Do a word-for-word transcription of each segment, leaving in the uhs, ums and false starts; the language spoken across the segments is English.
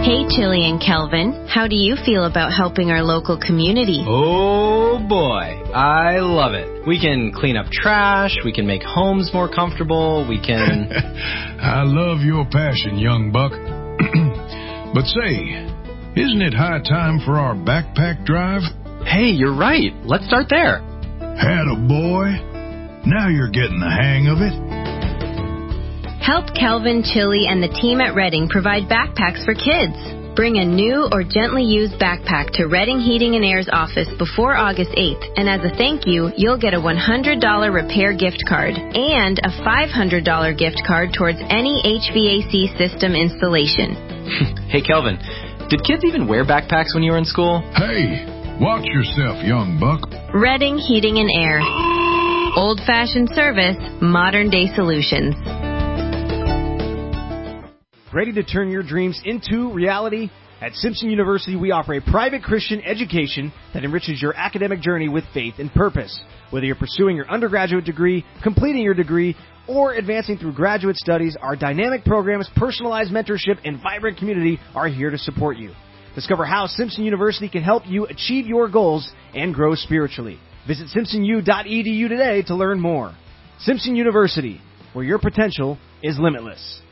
Hey, Chili and Kelvin, how do you feel about helping our local community? Oh boy, I love it. We can clean up trash, we can make homes more comfortable, we can... I love your passion, young buck. But say, isn't it high time for our backpack drive? Hey, you're right. Let's start there. Atta boy. Now you're getting the hang of it. Help Kelvin, Chili, and the team at Redding provide backpacks for kids. Bring a new or gently used backpack to Redding Heating and Air's office before August eighth, and as a thank you, you'll get a one hundred dollars repair gift card and a five hundred dollars gift card towards any H V A C system installation. Hey, Kelvin, did kids even wear backpacks when you were in school? Hey, watch yourself, young buck. Redding Heating and Air. Old-fashioned service, modern-day solutions. Ready to turn your dreams into reality? At Simpson University, we offer a private Christian education that enriches your academic journey with faith and purpose. Whether you're pursuing your undergraduate degree, completing your degree, or advancing through graduate studies, our dynamic programs, personalized mentorship, and vibrant community are here to support you. Discover how Simpson University can help you achieve your goals and grow spiritually. Visit simpson u dot e d u today to learn more. Simpson University, where your potential is limitless.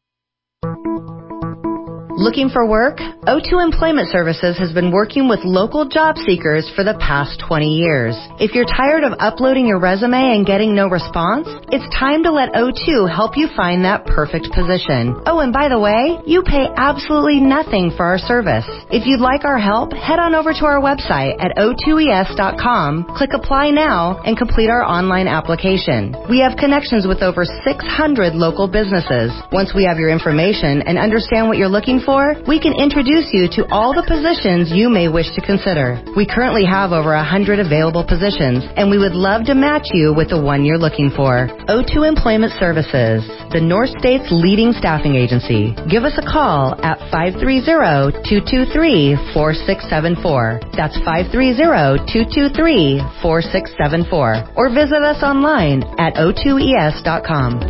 Looking for work? O two Employment Services has been working with local job seekers for the past twenty years. If you're tired of uploading your resume and getting no response, it's time to let O two help you find that perfect position. Oh, and by the way, you pay absolutely nothing for our service. If you'd like our help, head on over to our website at o two e s dot com, click Apply Now, and complete our online application. We have connections with over six hundred local businesses. Once we have your information and understand what you're looking for, we can introduce you to all the positions you may wish to consider. We currently have over one hundred available positions, and we would love to match you with the one you're looking for. O two Employment Services, the North State's leading staffing agency. Give us a call at five three zero, two two three, four six seven four. That's five three zero, two two three, four six seven four. Or visit us online at o two e s dot com.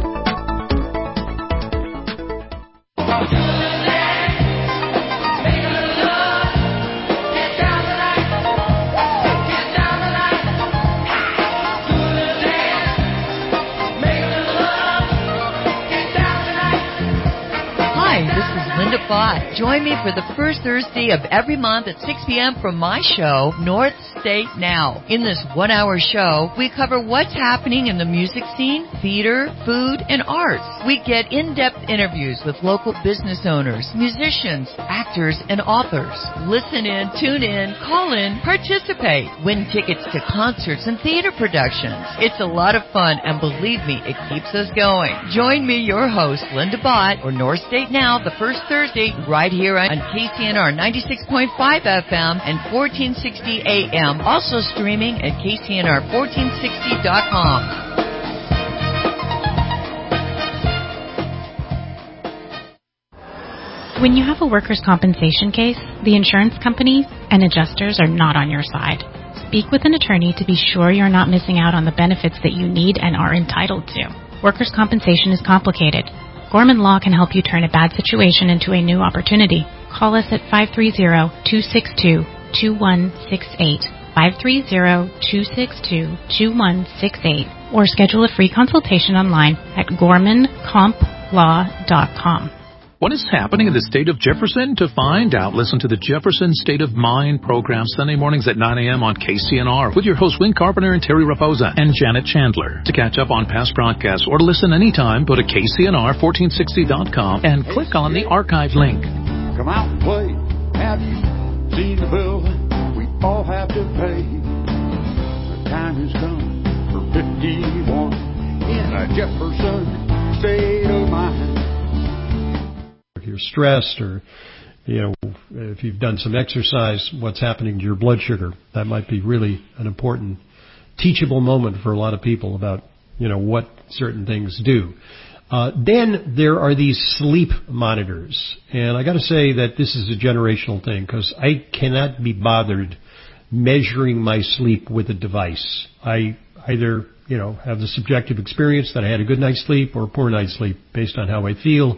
Join me for the first Thursday of every month at six p.m. for my show, North State Now. In this one-hour show, we cover what's happening in the music scene, theater, food, and arts. We get in-depth interviews with local business owners, musicians, actors, and authors. Listen in, tune in, call in, participate, win tickets to concerts and theater productions. It's a lot of fun, and believe me, it keeps us going. Join me, your host, Linda Bott, for North State Now, the first Thursday, right here on K C N R ninety-six point five F M and fourteen sixty A M. Also streaming at K C N R fourteen sixty dot com. When you have a workers' compensation case, the insurance companies and adjusters are not on your side. Speak with an attorney to be sure you're not missing out on the benefits that you need and are entitled to. Workers' compensation is complicated. Gorman Law can help you turn a bad situation into a new opportunity. Call us at five three zero, two six two, two one six eight, five three zero, two six two, two one six eight, or schedule a free consultation online at gorman comp law dot com. What is happening in the state of Jefferson? To find out, listen to the Jefferson State of Mind program Sunday mornings at nine a.m. on K C N R with your hosts Win Carpenter and Terry Raposa and Janet Chandler. To catch up on past broadcasts or to listen anytime, go to K C N R fourteen sixty dot com and click on the archive link. Come out and play. Have you seen the bill we all have to pay? The time has come for fifty-one in a Jefferson State of Mind. If you're stressed or, you know, if you've done some exercise, what's happening to your blood sugar, that might be really an important teachable moment for a lot of people about, you know, what certain things do. Uh, then there are these sleep monitors. And I got to say that this is a generational thing because I cannot be bothered measuring my sleep with a device. I either, you know, have the subjective experience that I had a good night's sleep or a poor night's sleep based on how I feel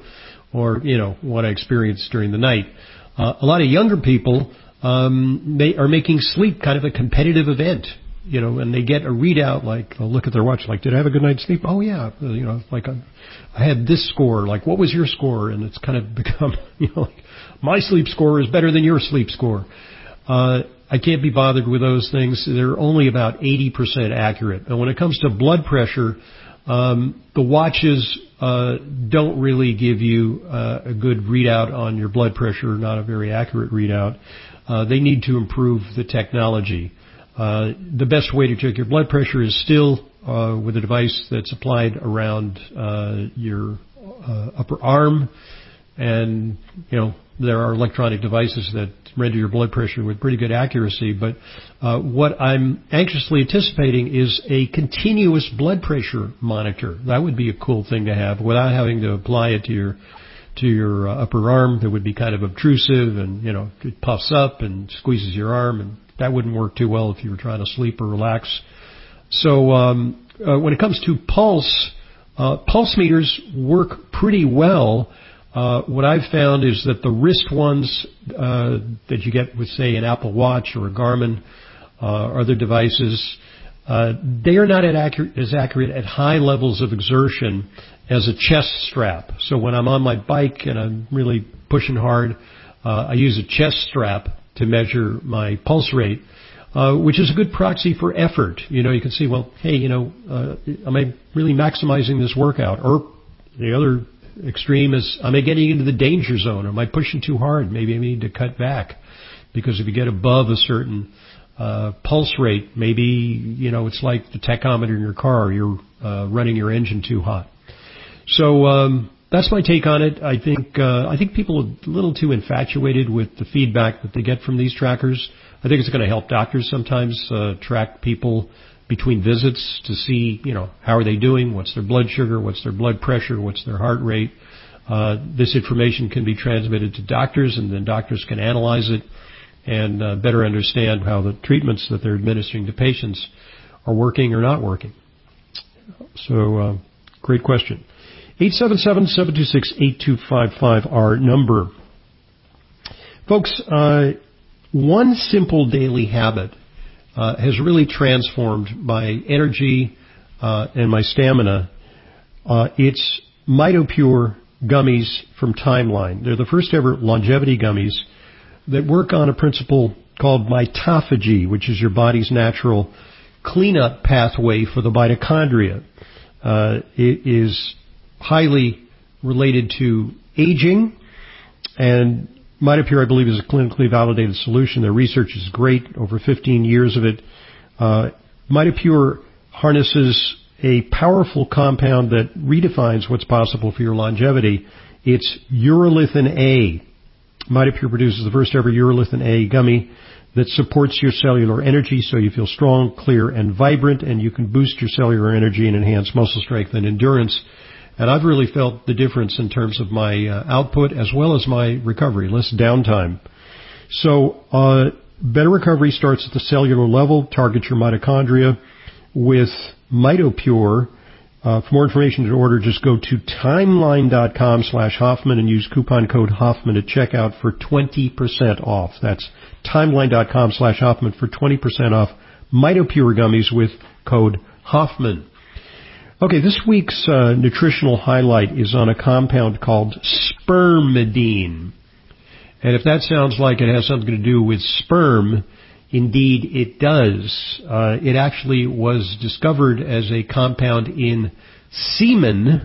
or, you know, what I experienced during the night. Uh, a lot of younger people um, they are making sleep kind of a competitive event, you know, and they get a readout like, they'll look at their watch like, did I have a good night's sleep? Oh, yeah. You know, like I, I had this score. Like, what was your score? And it's kind of become, you know, like, my sleep score is better than your sleep score. Uh, I can't be bothered with those things. They're only about eighty percent accurate. And when it comes to blood pressure, um, the watches uh, don't really give you uh, a good readout on your blood pressure, not a very accurate readout. Uh, they need to improve the technology. Uh, the best way to check your blood pressure is still uh, with a device that's applied around uh, your uh, upper arm. And, you know, there are electronic devices that render your blood pressure with pretty good accuracy. But uh, what I'm anxiously anticipating is a continuous blood pressure monitor. That would be a cool thing to have without having to apply it to your to your uh, upper arm. That would be kind of obtrusive, and, you know, it puffs up and squeezes your arm, and that wouldn't work too well if you were trying to sleep or relax. So um, uh, when it comes to pulse, uh, pulse meters work pretty well. Uh, what I've found is that the wrist ones uh, that you get with, say, an Apple Watch or a Garmin uh, or other devices, uh, they are not at accurate, as accurate at high levels of exertion as a chest strap. So when I'm on my bike and I'm really pushing hard, uh, I use a chest strap to measure my pulse rate, uh, which is a good proxy for effort. You know, you can see, well, hey, you know, uh, am I really maximizing this workout? Or the other extreme is, am I getting into the danger zone? Am I pushing too hard? Maybe I need to cut back. Because if you get above a certain uh, pulse rate, maybe, you know, it's like the tachometer in your car. You're uh, running your engine too hot. So um, that's my take on it. I think uh, I think people are a little too infatuated with the feedback that they get from these trackers. I think it's going to help doctors sometimes uh, track people between visits to see, you know, how are they doing, what's their blood sugar, what's their blood pressure, what's their heart rate. Uh, this information can be transmitted to doctors, and then doctors can analyze it and uh, better understand how the treatments that they're administering to patients are working or not working. So, uh, great question. eight seven seven, seven two six, eight two five five, our number. Folks, uh, one simple daily habit Uh, has really transformed my energy uh, and my stamina. Uh, it's MitoPure gummies from Timeline. They're the first ever longevity gummies that work on a principle called mitophagy, which is your body's natural cleanup pathway for the mitochondria. Uh, it is highly related to aging, and MitoPure, I believe, is a clinically validated solution. Their research is great, over fifteen years of it. Uh, MitoPure harnesses a powerful compound that redefines what's possible for your longevity. It's urolithin A. MitoPure produces the first ever urolithin A gummy that supports your cellular energy so you feel strong, clear, and vibrant, and you can boost your cellular energy and enhance muscle strength and endurance. And I've really felt the difference in terms of my uh, output as well as my recovery, less downtime. So uh, better recovery starts at the cellular level. Target your mitochondria with MitoPure. Uh, for more information to order, just go to timeline.com slash Hoffman and use coupon code Hoffman at checkout for twenty percent off. That's timeline.com slash Hoffman for twenty percent off MitoPure gummies with code Hoffman. Okay, this week's uh, nutritional highlight is on a compound called spermidine. And if that sounds like it has something to do with sperm, indeed it does. Uh, it actually was discovered as a compound in semen,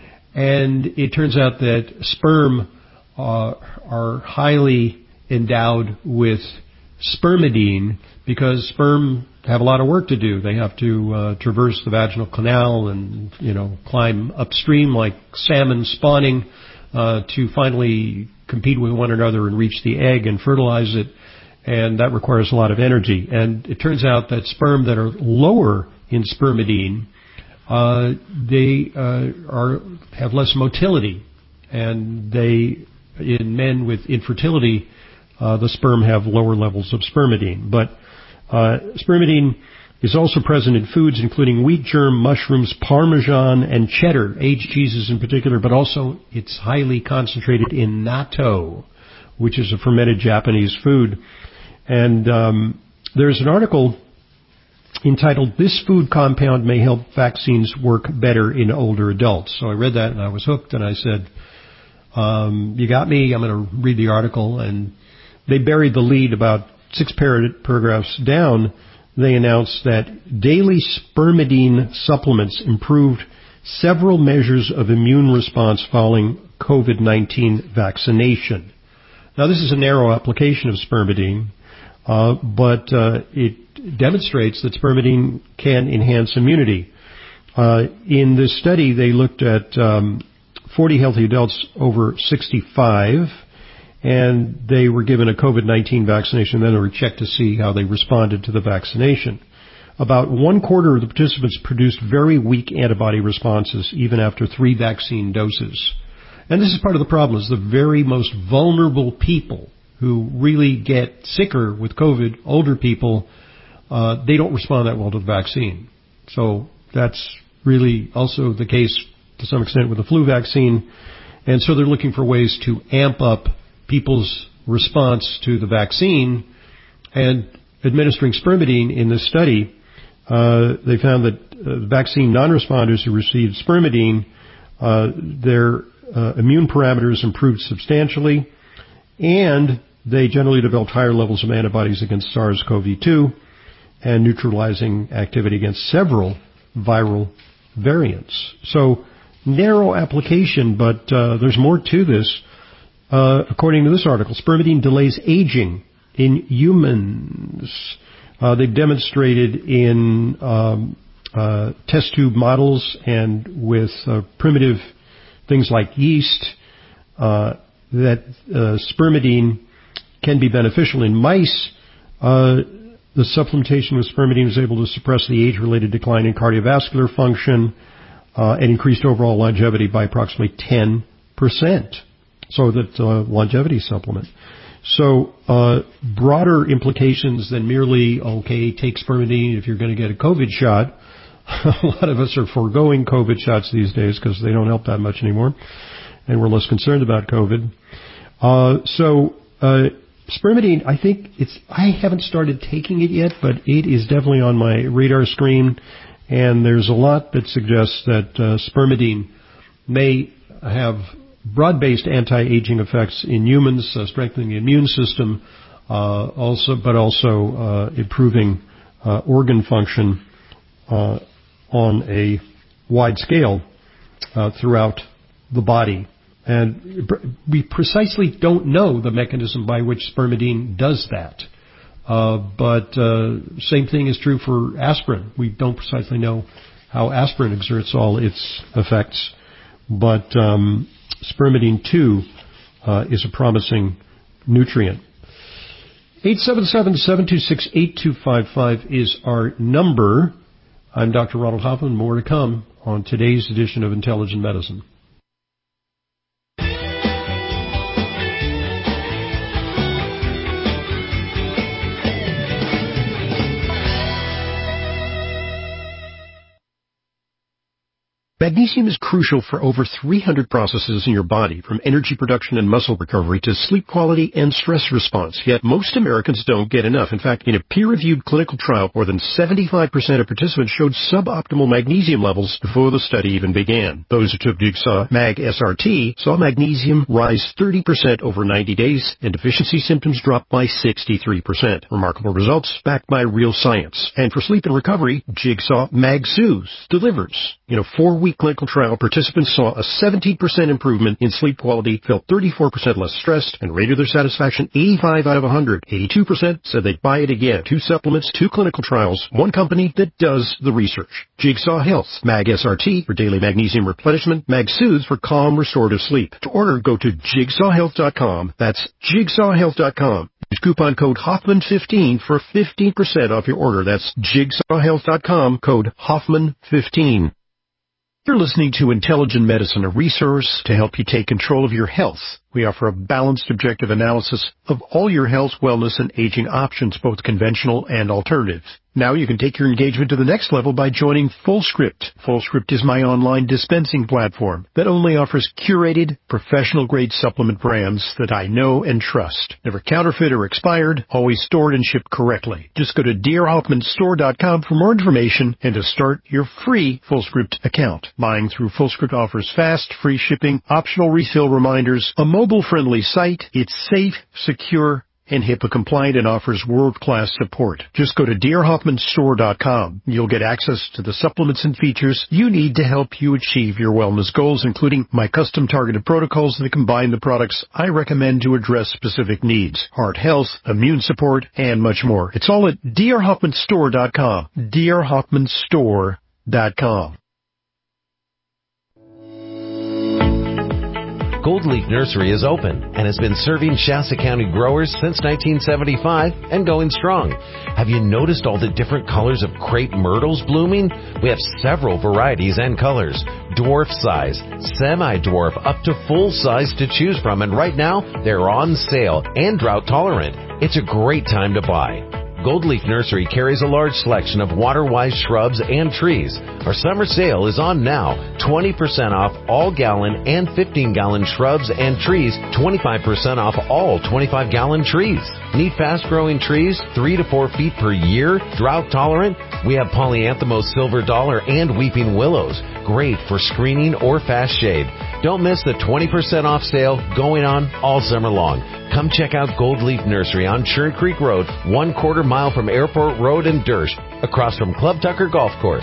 and it turns out that sperm uh, are highly endowed with spermidine because sperm have a lot of work to do. They have to uh, traverse the vaginal canal and, you know, climb upstream like salmon spawning uh, to finally compete with one another and reach the egg and fertilize it. And that requires a lot of energy. And it turns out that sperm that are lower in spermidine, uh, they uh, are have less motility. And they, in men with infertility, uh, the sperm have lower levels of spermidine. But Uh, spermidine is also present in foods including wheat germ, mushrooms, Parmesan, and cheddar, aged cheeses in particular, but also it's highly concentrated in natto, which is a fermented Japanese food. And um, there's an article entitled, "This Food Compound May Help Vaccines Work Better in Older Adults." So I read that and I was hooked, and I said, um, you got me, I'm going to read the article. And they buried the lead about six par- paragraphs down. They announced that daily spermidine supplements improved several measures of immune response following COVID nineteen vaccination. Now, this is a narrow application of spermidine, uh, but uh, it demonstrates that spermidine can enhance immunity. Uh, in this study, they looked at um, forty healthy adults over sixty-five, and they were given a COVID nineteen vaccination, then they were checked to see how they responded to the vaccination. About one quarter of the participants produced very weak antibody responses even after three vaccine doses. And this is part of the problem, is the very most vulnerable people who really get sicker with COVID, older people, uh, they don't respond that well to the vaccine. So that's really also the case to some extent with the flu vaccine. And so they're looking for ways to amp up people's response to the vaccine. And administering spermidine in this study, uh, they found that uh, vaccine non-responders who received spermidine, uh, their uh, immune parameters improved substantially, and they generally developed higher levels of antibodies against SARS-C o V two and neutralizing activity against several viral variants. So narrow application, but uh, there's more to this. Uh, according to this article, spermidine delays aging in humans. Uh, they've demonstrated in um, uh, test tube models and with uh, primitive things like yeast uh, that uh, spermidine can be beneficial in mice. Uh, the supplementation with spermidine is able to suppress the age-related decline in cardiovascular function uh, and increased overall longevity by approximately ten percent. So that's a longevity supplement. So uh, broader implications than merely, okay, take spermidine if you're going to get a COVID shot. A lot of us are foregoing COVID shots these days because they don't help that much anymore, and we're less concerned about COVID. Uh, so uh, spermidine, I think it's, I haven't started taking it yet, but it is definitely on my radar screen, and there's a lot that suggests that uh, spermidine may have broad-based anti-aging effects in humans, uh, strengthening the immune system, uh, also, but also uh, improving uh, organ function uh, on a wide scale uh, throughout the body. And we precisely don't know the mechanism by which spermidine does that. Uh, but uh, same thing is true for aspirin. We don't precisely know how aspirin exerts all its effects, but um, spermidine too uh, is a promising nutrient. eight seven seven, seven two six, eight two five five is our number. I'm Doctor Ronald Hoffman. More to come on today's edition of Intelligent Medicine. Magnesium is crucial for over three hundred processes in your body, from energy production and muscle recovery to sleep quality and stress response. Yet most Americans don't get enough. In fact, in a peer-reviewed clinical trial, more than seventy-five percent of participants showed suboptimal magnesium levels before the study even began. Those who took Jigsaw Mag S R T saw magnesium rise thirty percent over ninety days, and deficiency symptoms dropped by sixty-three percent. Remarkable results backed by real science. And for sleep and recovery, Jigsaw Mag Soothe delivers. In a four-week clinical trial, participants saw a seventeen percent improvement in sleep quality, felt thirty-four percent less stressed, and rated their satisfaction eighty-five out of one hundred. eighty-two percent said they'd buy it again. Two supplements, two clinical trials, one company that does the research. Jigsaw Health, Mag S R T for daily magnesium replenishment, Mag Soothe for calm, restorative sleep. To order, go to jigsaw health dot com. That's jigsaw health dot com. Use coupon code Hoffman fifteen for fifteen percent off your order. That's jigsaw health dot com, code Hoffman fifteen. You're listening to Intelligent Medicine, a resource to help you take control of your health with We offer a balanced, objective analysis of all your health, wellness, and aging options, both conventional and alternative. Now you can take your engagement to the next level by joining FullScript. FullScript is my online dispensing platform that only offers curated, professional-grade supplement brands that I know and trust. Never counterfeit or expired, always stored and shipped correctly. Just go to dear hoffman store dot com for more information and to start your free FullScript account. Buying through FullScript offers fast, free shipping, optional refill reminders, a mobile-friendly site. It's safe, secure, and HIPAA compliant and offers world-class support. Just go to dear hoffman store dot com. You'll get access to the supplements and features you need to help you achieve your wellness goals, including my custom targeted protocols that combine the products I recommend to address specific needs, heart health, immune support, and much more. It's all at dear hoffman store dot com. dear hoffman store dot com. Gold Leaf Nursery is open and has been serving Shasta County growers since nineteen seventy-five and going strong. Have you noticed all the different colors of crepe myrtles blooming? We have several varieties and colors, dwarf size, semi-dwarf, up to full size to choose from, and right now they're on sale and drought tolerant. It's a great time to buy. Gold Leaf Nursery carries a large selection of water-wise shrubs and trees. Our summer sale is on now. twenty percent off all gallon and fifteen gallon shrubs and trees. twenty-five percent off all twenty-five gallon trees. Need fast-growing trees, three to four feet per year, drought-tolerant? We have Polyanthemos silver dollar and weeping willows. Great for screening or fast shade. Don't miss the twenty percent off sale going on all summer long. Come check out Gold Leaf Nursery on Churn Creek Road, one quarter mile from Airport Road in Dersh, across from Club Tucker Golf Course.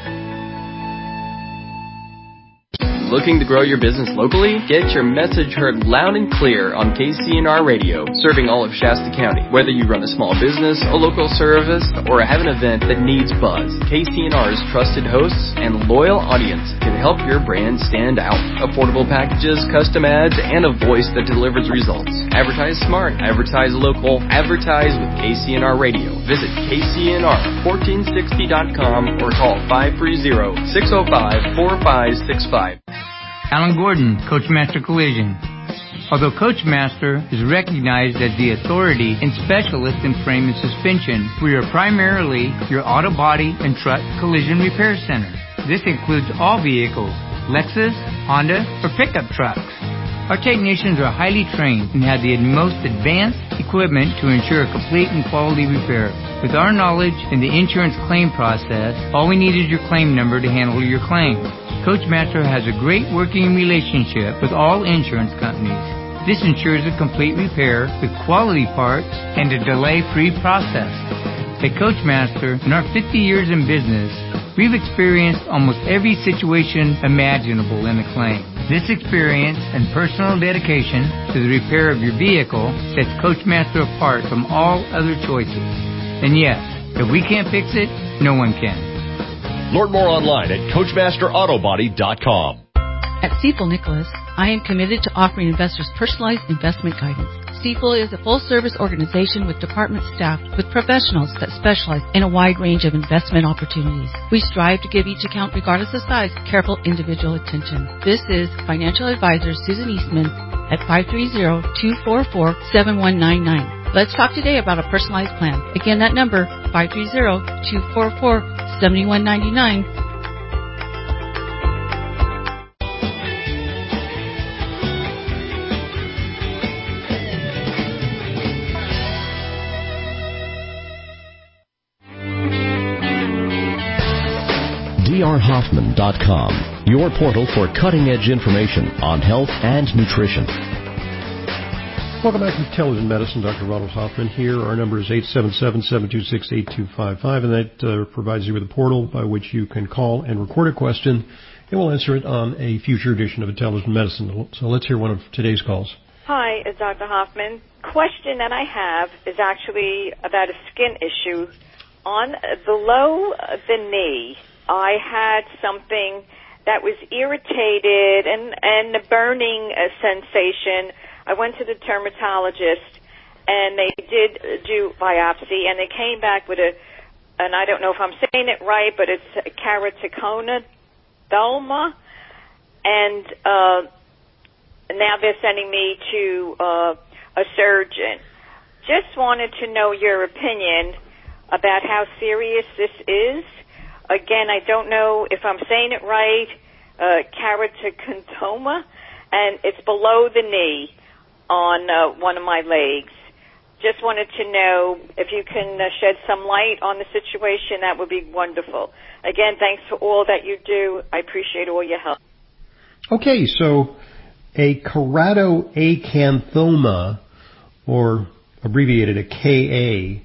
Looking to grow your business locally? Get your message heard loud and clear on K C N R Radio, serving all of Shasta County. Whether you run a small business, a local service, or have an event that needs buzz, K C N R's trusted hosts and loyal audience can help your brand stand out. Affordable packages, custom ads, and a voice that delivers results. Advertise smart, advertise local, advertise with K C N R Radio. Visit K C N R fourteen sixty dot com or call five three zero, six zero five, four five six five. Alan Gordon, Coachmaster Collision. Although Coachmaster is recognized as the authority and specialist in frame and suspension, we are primarily your auto body and truck collision repair center. This includes all vehicles, Lexus, Honda, or pickup trucks. Our technicians are highly trained and have the most advanced equipment to ensure a complete and quality repair. With our knowledge in the insurance claim process, all we need is your claim number to handle your claim. Coachmaster has a great working relationship with all insurance companies. This ensures a complete repair with quality parts and a delay-free process. At Coachmaster, in our fifty years in business, we've experienced almost every situation imaginable in a claim. This experience and personal dedication to the repair of your vehicle sets Coachmaster apart from all other choices. And yes, if we can't fix it, no one can. Learn more online at coachmaster auto body dot com. At Stifel Nicholas, I am committed to offering investors personalized investment guidance. Stifel is a full-service organization with department staff with professionals that specialize in a wide range of investment opportunities. We strive to give each account, regardless of size, careful individual attention. This is financial advisor Susan Eastman at five three zero, two four four, seven one nine nine. Let's talk today about a personalized plan. Again, that number, five three zero, two four four, seven one nine nine. D R Hoffman dot com, your portal for cutting-edge information on health and nutrition. Welcome back to Intelligent Medicine. Doctor Ronald Hoffman here. Our number is eight seven seven, seven two six, eight two five five, and that uh, provides you with a portal by which you can call and record a question, and we'll answer it on a future edition of Intelligent Medicine. So let's hear one of today's calls. Hi, it's Doctor Hoffman. Question that I have is actually about a skin issue. On below the knee, I had something that was irritated and, and a burning uh, sensation. I went to the dermatologist, and they did do biopsy, and they came back with a, and I don't know if I'm saying it right, but it's keratoconadoma, and uh, now they're sending me to uh, a surgeon. Just wanted to know your opinion about how serious this is. Again, I don't know if I'm saying it right, uh, keratoconoma, and it's below the knee on uh, one of my legs. Just wanted to know if you can uh, shed some light on the situation. That would be wonderful. Again, thanks for all that you do. I appreciate all your help. Okay, so a keratoacanthoma, or abbreviated a K A,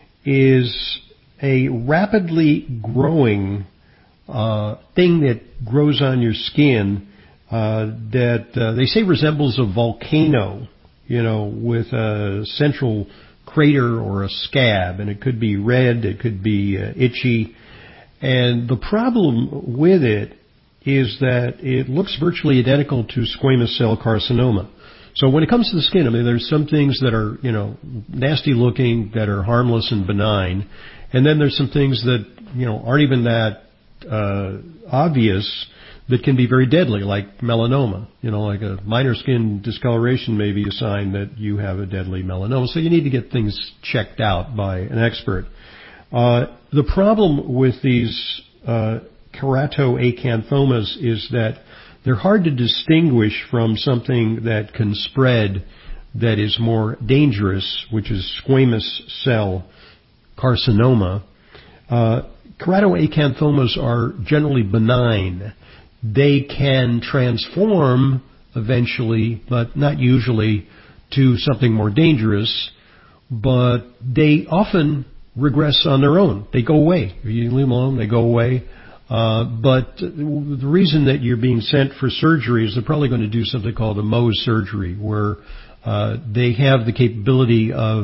is a rapidly growing uh, thing that grows on your skin uh, that uh, they say resembles a volcano, you know, with a central crater or a scab, and it could be red, it could be uh, itchy. And the problem with it is that it looks virtually identical to squamous cell carcinoma. So when it comes to the skin, I mean, there's some things that are, you know, nasty looking, that are harmless and benign. And then there's some things that, you know, aren't even that uh, obvious, that can be very deadly, like melanoma. You know, like a minor skin discoloration may be a sign that you have a deadly melanoma. So you need to get things checked out by an expert. Uh, the problem with these uh, keratoacanthomas is that they're hard to distinguish from something that can spread that is more dangerous, which is squamous cell carcinoma. Uh, keratoacanthomas are generally benign. They can transform eventually, but not usually, to something more dangerous, but they often regress on their own. They go away. You leave them alone, they go away. Uh, but the reason that you're being sent for surgery is they're probably going to do something called a Mohs surgery, where uh, they have the capability of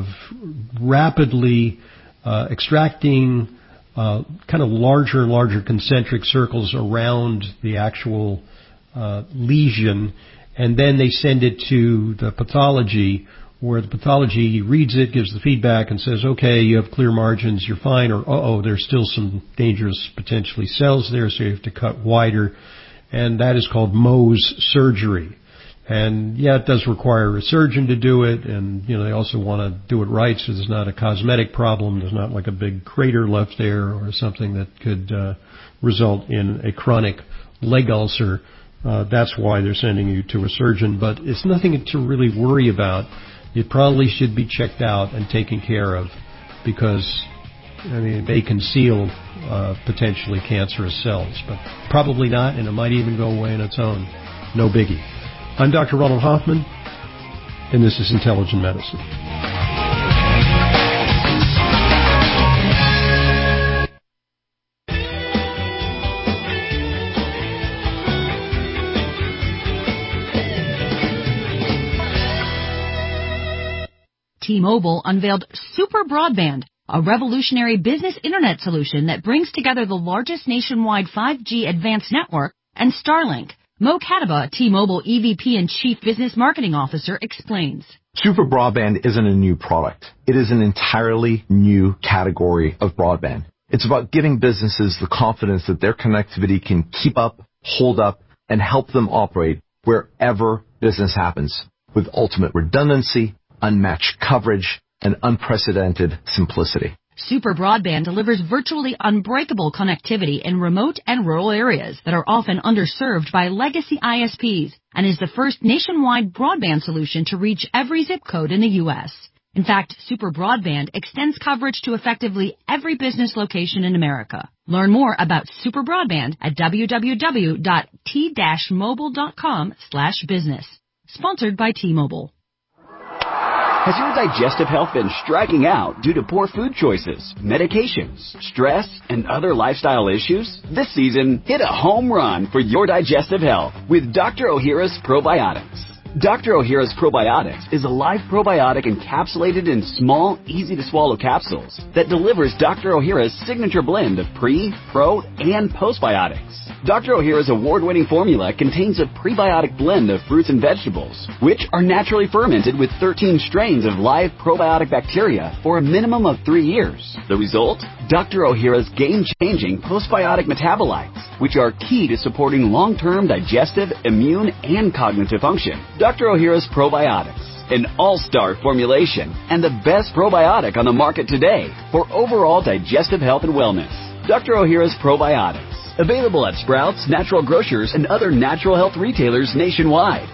rapidly uh, extracting uh, kind of larger and larger concentric circles around the actual uh, lesion, and then they send it to the pathology, where the pathology reads it, gives the feedback, and says, okay, you have clear margins, you're fine, or uh-oh, there's still some dangerous, potentially, cells there, so you have to cut wider. And that is called Mohs surgery. And, yeah, it does require a surgeon to do it, and, you know, they also want to do it right so there's not a cosmetic problem, there's not like a big crater left there or something that could uh, result in a chronic leg ulcer. Uh, that's why they're sending you to a surgeon. But it's nothing to really worry about. It probably should be checked out and taken care of because, I mean, they conceal uh, potentially cancerous cells, but probably not, and it might even go away on its own. No biggie. I'm Doctor Ronald Hoffman, and this is Intelligent Medicine. T-Mobile unveiled Super Broadband, a revolutionary business internet solution that brings together the largest nationwide five G advanced network and Starlink. Mo Kataba, T-Mobile E V P and Chief Business Marketing Officer, explains. Super Broadband isn't a new product. It is an entirely new category of broadband. It's about giving businesses the confidence that their connectivity can keep up, hold up, and help them operate wherever business happens, with ultimate redundancy, unmatched coverage, and unprecedented simplicity. Super Broadband delivers virtually unbreakable connectivity in remote and rural areas that are often underserved by legacy I S Ps and is the first nationwide broadband solution to reach every zip code in the U S. In fact, Super Broadband extends coverage to effectively every business location in America. Learn more about Super Broadband at w w w dot t dash mobile dot com slash business. Sponsored by T-Mobile. Has your digestive health been striking out due to poor food choices, medications, stress, and other lifestyle issues? This season, hit a home run for your digestive health with Doctor Ohhira's Probiotics. Doctor Ohhira's Probiotics is a live probiotic encapsulated in small, easy-to-swallow capsules that delivers Doctor Ohhira's signature blend of pre, pro, and postbiotics. Doctor Ohhira's award-winning formula contains a prebiotic blend of fruits and vegetables, which are naturally fermented with thirteen strains of live probiotic bacteria for a minimum of three years. The result? Doctor Ohhira's game-changing postbiotic metabolites, which are key to supporting long-term digestive, immune, and cognitive function. Doctor Ohhira's Probiotics, an all-star formulation and the best probiotic on the market today for overall digestive health and wellness. Doctor Ohhira's Probiotics, available at Sprouts, Natural Grocers, and other natural health retailers nationwide.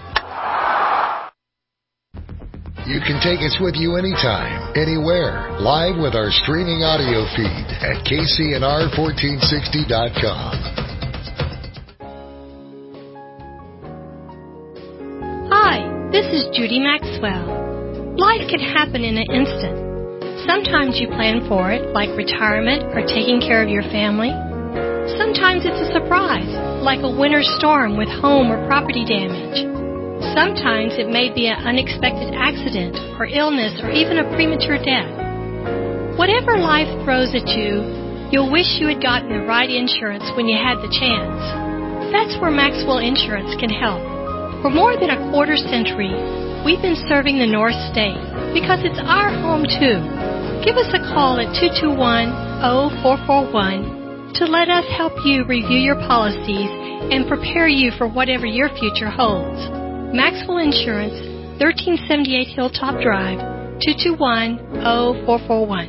You can take us with you anytime, anywhere, live with our streaming audio feed at K C N R fourteen sixty dot com. Hi, this is Judy Maxwell. Life can happen in an instant. Sometimes you plan for it, like retirement or taking care of your family. Sometimes it's a surprise, like a winter storm with home or property damage. Sometimes it may be an unexpected accident or illness or even a premature death. Whatever life throws at you, you'll wish you had gotten the right insurance when you had the chance. That's where Maxwell Insurance can help. For more than a quarter century, we've been serving the North State because it's our home too. Give us a call at two two one, zero four four one to let us help you review your policies and prepare you for whatever your future holds. Maxwell Insurance, thirteen seventy-eight Hilltop Drive, two two one, zero four four one.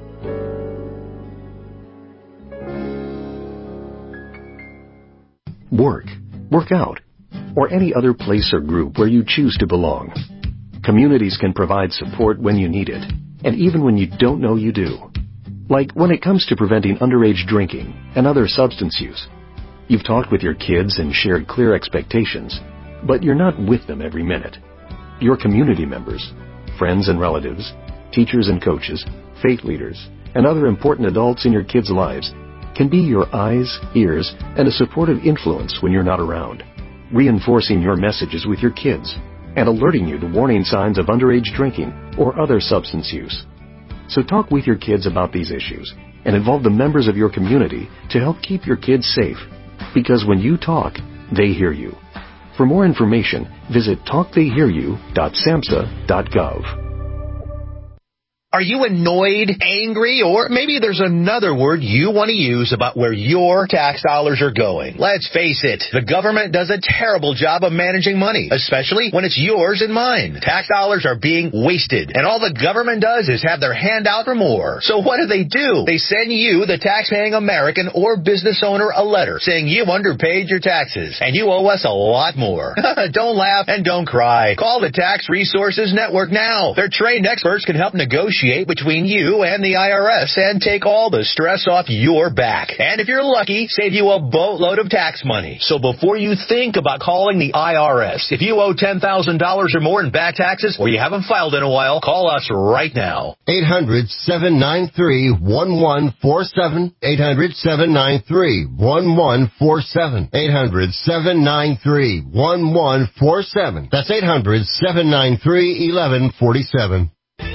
Work, work out, or any other place or group where you choose to belong. Communities can provide support when you need it, and even when you don't know you do. Like when it comes to preventing underage drinking and other substance use. You've talked with your kids and shared clear expectations, but you're not with them every minute. Your community members, friends and relatives, teachers and coaches, faith leaders, and other important adults in your kids' lives can be your eyes, ears, and a supportive influence when you're not around, reinforcing your messages with your kids and alerting you to warning signs of underage drinking or other substance use. So talk with your kids about these issues and involve the members of your community to help keep your kids safe, because when you talk, they hear you. For more information, visit talk they hear you dot samhsa dot gov. Are you annoyed, angry, or maybe there's another word you want to use about where your tax dollars are going? Let's face it, the government does a terrible job of managing money, especially when it's yours and mine. Tax dollars are being wasted, and all the government does is have their hand out for more. So what do they do? They send you, the tax-paying American or business owner, a letter saying you underpaid your taxes, and you owe us a lot more. Don't laugh and don't cry. Call the Tax Resources Network now. Their trained experts can help negotiate between you and the I R S and take all the stress off your back. And if you're lucky, save you a boatload of tax money. So before you think about calling the I R S, if you owe ten thousand dollars or more in back taxes or you haven't filed in a while, call us right now. eight hundred, seven nine three, one one four seven. eight hundred, seven nine three, one one four seven. eight hundred, seven nine three, one one four seven. That's eight hundred, seven nine three, one one four seven.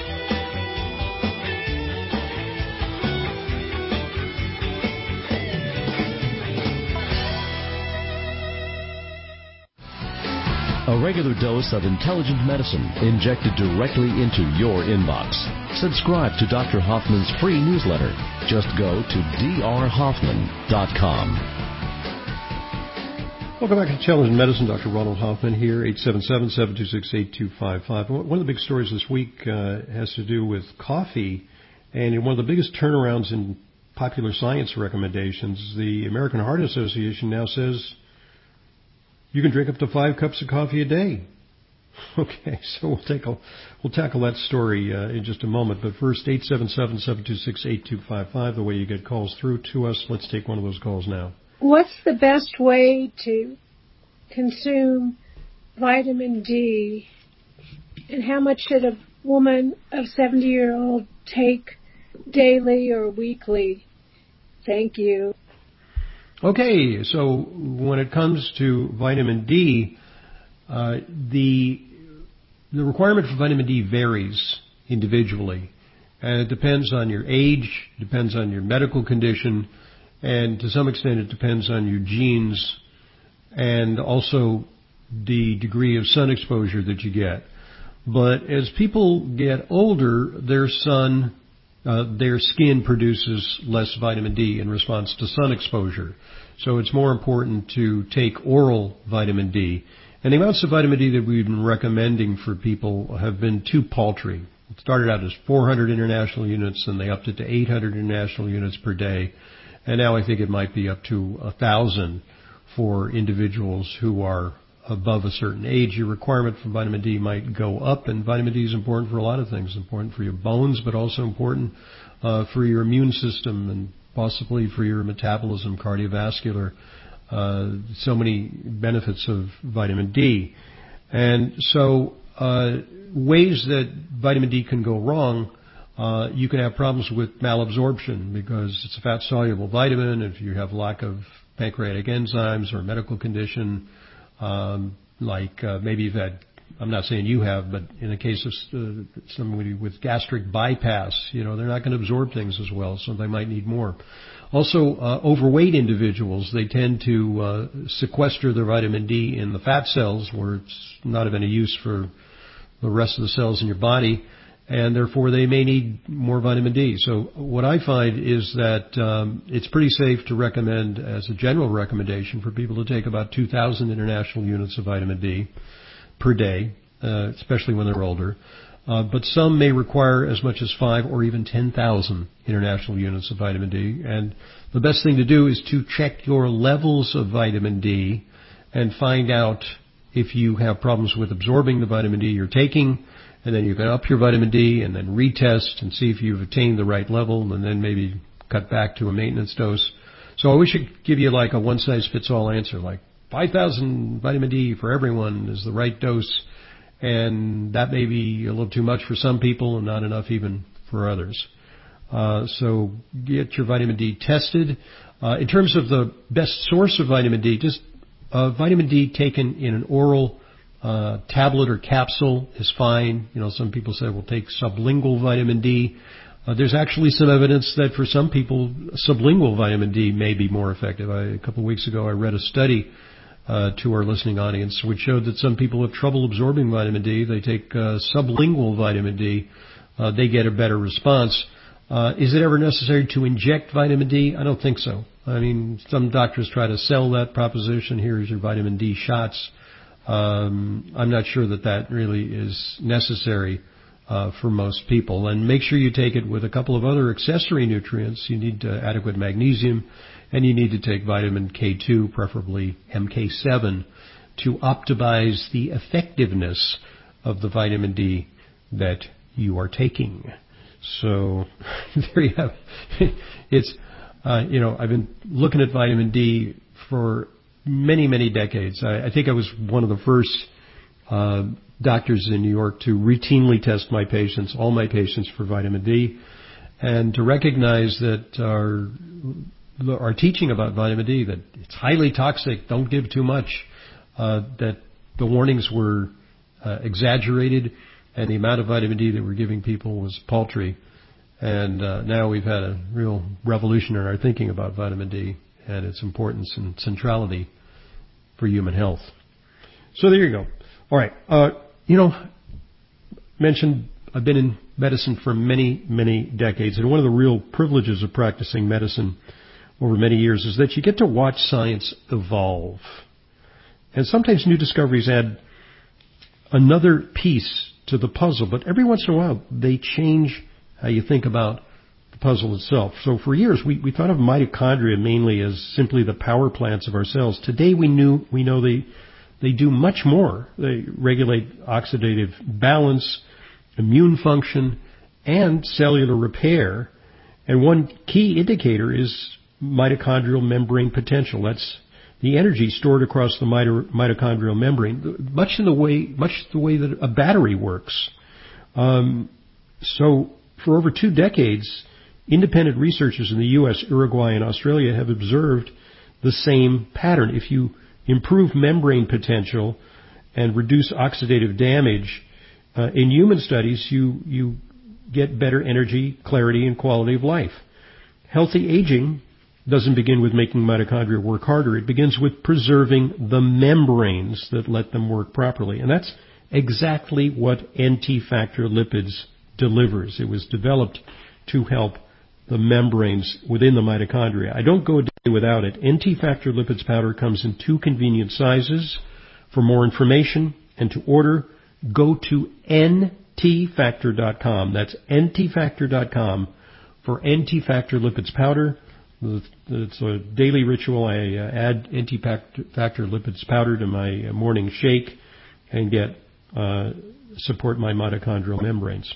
A regular dose of intelligent medicine injected directly into your inbox. Subscribe to Doctor Hoffman's free newsletter. Just go to d r hoffman dot com. Welcome back to Intelligent Medicine. Doctor Ronald Hoffman here, eight seven seven, seven two six, eight two five five. One of the big stories this week uh, has to do with coffee, and one of the biggest turnarounds in popular science recommendations. The American Heart Association now says you can drink up to five cups of coffee a day. Okay, so we'll take a, we'll tackle that story uh, in just a moment. But first, eight seven seven, seven two six, eight two five five, the way you get calls through to us. Let's take one of those calls now. What's the best way to consume vitamin D, and how much should a woman of seventy year old take daily or weekly? Thank you. Okay, so when it comes to vitamin D, uh, the the requirement for vitamin D varies individually, and it depends on your age, depends on your medical condition, and to some extent it depends on your genes and also the degree of sun exposure that you get. But as people get older, their sun Uh, their skin produces less vitamin D in response to sun exposure. So it's more important to take oral vitamin D. And the amounts of vitamin D that we've been recommending for people have been too paltry. It started out as four hundred international units, and they upped it to eight hundred international units per day. And now I think it might be up to one thousand for individuals who are above a certain age. Your requirement for vitamin D might go up, and vitamin D is important for a lot of things. It's important for your bones, but also important uh, for your immune system and possibly for your metabolism, cardiovascular. Uh, so many benefits of vitamin D. And so uh, ways that vitamin D can go wrong, uh, you can have problems with malabsorption because it's a fat-soluble vitamin. If you have lack of pancreatic enzymes or a medical condition, um, like uh, maybe you've had, I'm not saying you have, but in the case of uh, somebody with gastric bypass, you know, they're not going to absorb things as well, so they might need more. Also, uh, overweight individuals, they tend to uh, sequester their vitamin D in the fat cells where it's not of any use for the rest of the cells in your body, and therefore they may need more vitamin D. So what I find is that um, it's pretty safe to recommend, as a general recommendation, for people to take about two thousand international units of vitamin D per day, uh, especially when they're older. Uh, but some may require as much as five or even ten thousand international units of vitamin D. And the best thing to do is to check your levels of vitamin D and find out if you have problems with absorbing the vitamin D you're taking. And then you can up your vitamin D and then retest and see if you've attained the right level, and then maybe cut back to a maintenance dose. So I wish I could give you like a one-size-fits-all answer, like five thousand vitamin D for everyone is the right dose. And that may be a little too much for some people and not enough even for others. Uh, so get your vitamin D tested. Uh, in terms of the best source of vitamin D, just uh, vitamin D taken in an oral uh, tablet or capsule is fine. You know, some people say, well, take sublingual vitamin D. Uh, there's actually some evidence that for some people, sublingual vitamin D may be more effective. I, a couple of weeks ago, I read a study Uh, to our listening audience, which showed that some people have trouble absorbing vitamin D. They take uh, sublingual vitamin D. Uh, they get a better response. Uh, is it ever necessary to inject vitamin D? I don't think so. I mean, some doctors try to sell that proposition. Here's your vitamin D shots. Um, I'm not sure that that really is necessary uh, for most people. And make sure you take it with a couple of other accessory nutrients. You need uh, adequate magnesium. And you need to take vitamin K two, preferably M K seven, to optimize the effectiveness of the vitamin D that you are taking. So there you have it. It's, uh, you know, I've been looking at vitamin D for many, many decades. I, I think I was one of the first uh, doctors in New York to routinely test my patients, all my patients, for vitamin D, and to recognize that our our teaching about vitamin D, that it's highly toxic, don't give too much, uh, that the warnings were uh, exaggerated, and the amount of vitamin D that we're giving people was paltry. And uh, now we've had a real revolution in our thinking about vitamin D and its importance and centrality for human health. So there you go. All right. Uh, you know, mentioned I've been in medicine for many, many decades, and one of the real privileges of practicing medicine over many years is that you get to watch science evolve. And sometimes new discoveries add another piece to the puzzle, but every once in a while they change how you think about the puzzle itself. So for years we, we thought of mitochondria mainly as simply the power plants of our cells. Today we knew we know they they do much more. They regulate oxidative balance, immune function, and cellular repair. And one key indicator is mitochondrial membrane potential. That's the energy stored across the mito- mitochondrial membrane, much in the way, much the way that a battery works. Um, so, for over two decades, independent researchers in the U S, Uruguay, and Australia have observed the same pattern. If you improve membrane potential and reduce oxidative damage, uh, in human studies, you you get better energy, clarity, and quality of life. Healthy aging doesn't begin with making mitochondria work harder. It begins with preserving the membranes that let them work properly. And that's exactly what N T factor lipids delivers. It was developed to help the membranes within the mitochondria. I don't go a day without it. N T factor lipids powder comes in two convenient sizes, For more information and to order, go to N T factor dot com. That's N T factor dot com for N T Factor Lipids Powder. It's a daily ritual. I uh, add N T Factor Lipids Powder to my morning shake and get uh, support my mitochondrial membranes.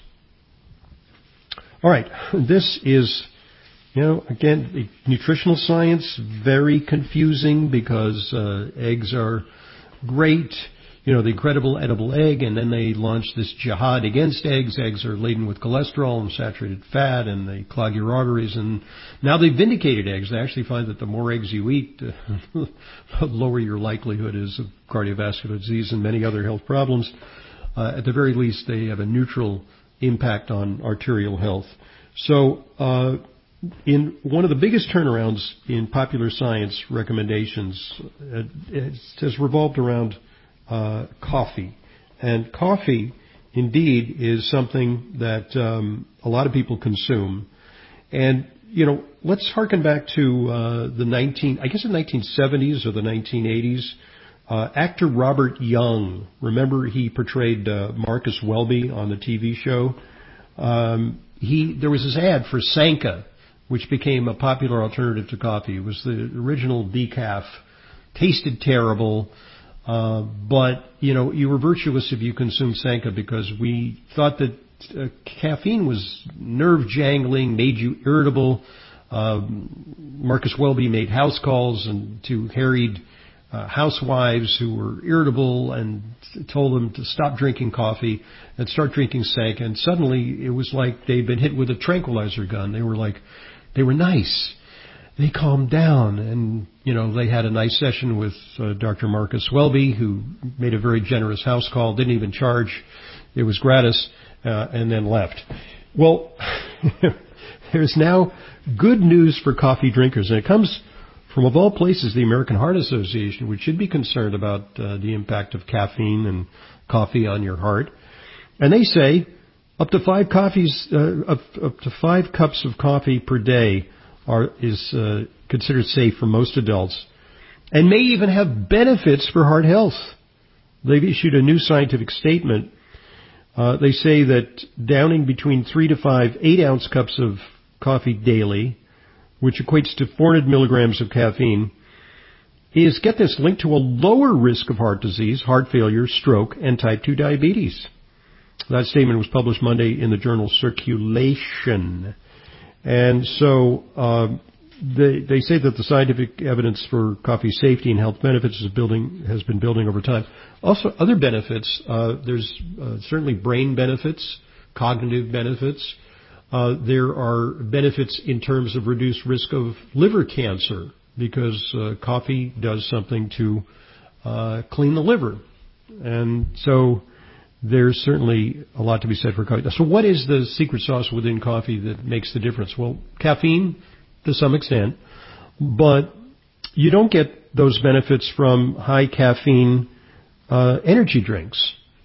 All right, this is, you know, again, nutritional science, very confusing because uh, eggs are great. You know, the incredible edible egg, and then they launched this jihad against eggs. Eggs are laden with cholesterol and saturated fat, and they clog your arteries. And now they've vindicated eggs. They actually find that the more eggs you eat, the lower your likelihood is of cardiovascular disease and many other health problems. Uh, at the very least, they have a neutral impact on arterial health. So, uh, in one of the biggest turnarounds in popular science recommendations, uh, it has revolved around Uh, coffee. And coffee, indeed, is something that um, a lot of people consume. And, you know, let's harken back to uh, the nineteen, I guess the nineteen seventies or the nineteen eighties. Uh, actor Robert Young, remember he portrayed uh, Marcus Welby on the T V show? Um, he there was this ad for Sanka, which became a popular alternative to coffee. It was the original decaf, tasted terrible. Uh, but, you know, you were virtuous if you consumed Sanka because we thought that uh, caffeine was nerve-jangling, made you irritable. Uh, Marcus Welby made house calls and to harried uh, housewives who were irritable and told them to stop drinking coffee and start drinking Sanka. And suddenly it was like they'd been hit with a tranquilizer gun. They were like, they were nice. They calmed down, and, you know, they had a nice session with uh, Doctor Marcus Welby, who made a very generous house call, didn't even charge. It was gratis, uh, and then left. Well, there's now good news for coffee drinkers, and it comes from, of all places, the American Heart Association, which should be concerned about uh, the impact of caffeine and coffee on your heart. And they say up to five coffees, uh, up, up to five cups of coffee per day Are, is uh, considered safe for most adults and may even have benefits for heart health. They've issued a new scientific statement. Uh, they say that downing between three to five eight-ounce cups of coffee daily, which equates to four hundred milligrams of caffeine, is, get this, linked to a lower risk of heart disease, heart failure, stroke, and type two diabetes. That statement was published Monday in the journal Circulation. And so uh, they, they say that the scientific evidence for coffee safety and health benefits is building, has been building over time. Also, other benefits, uh, there's uh, certainly brain benefits, cognitive benefits. Uh, there are benefits in terms of reduced risk of liver cancer because uh, coffee does something to uh, clean the liver. And so there's certainly a lot to be said for coffee. So what is the secret sauce within coffee that makes the difference? Well, caffeine to some extent, but you don't get those benefits from high caffeine uh, energy drinks.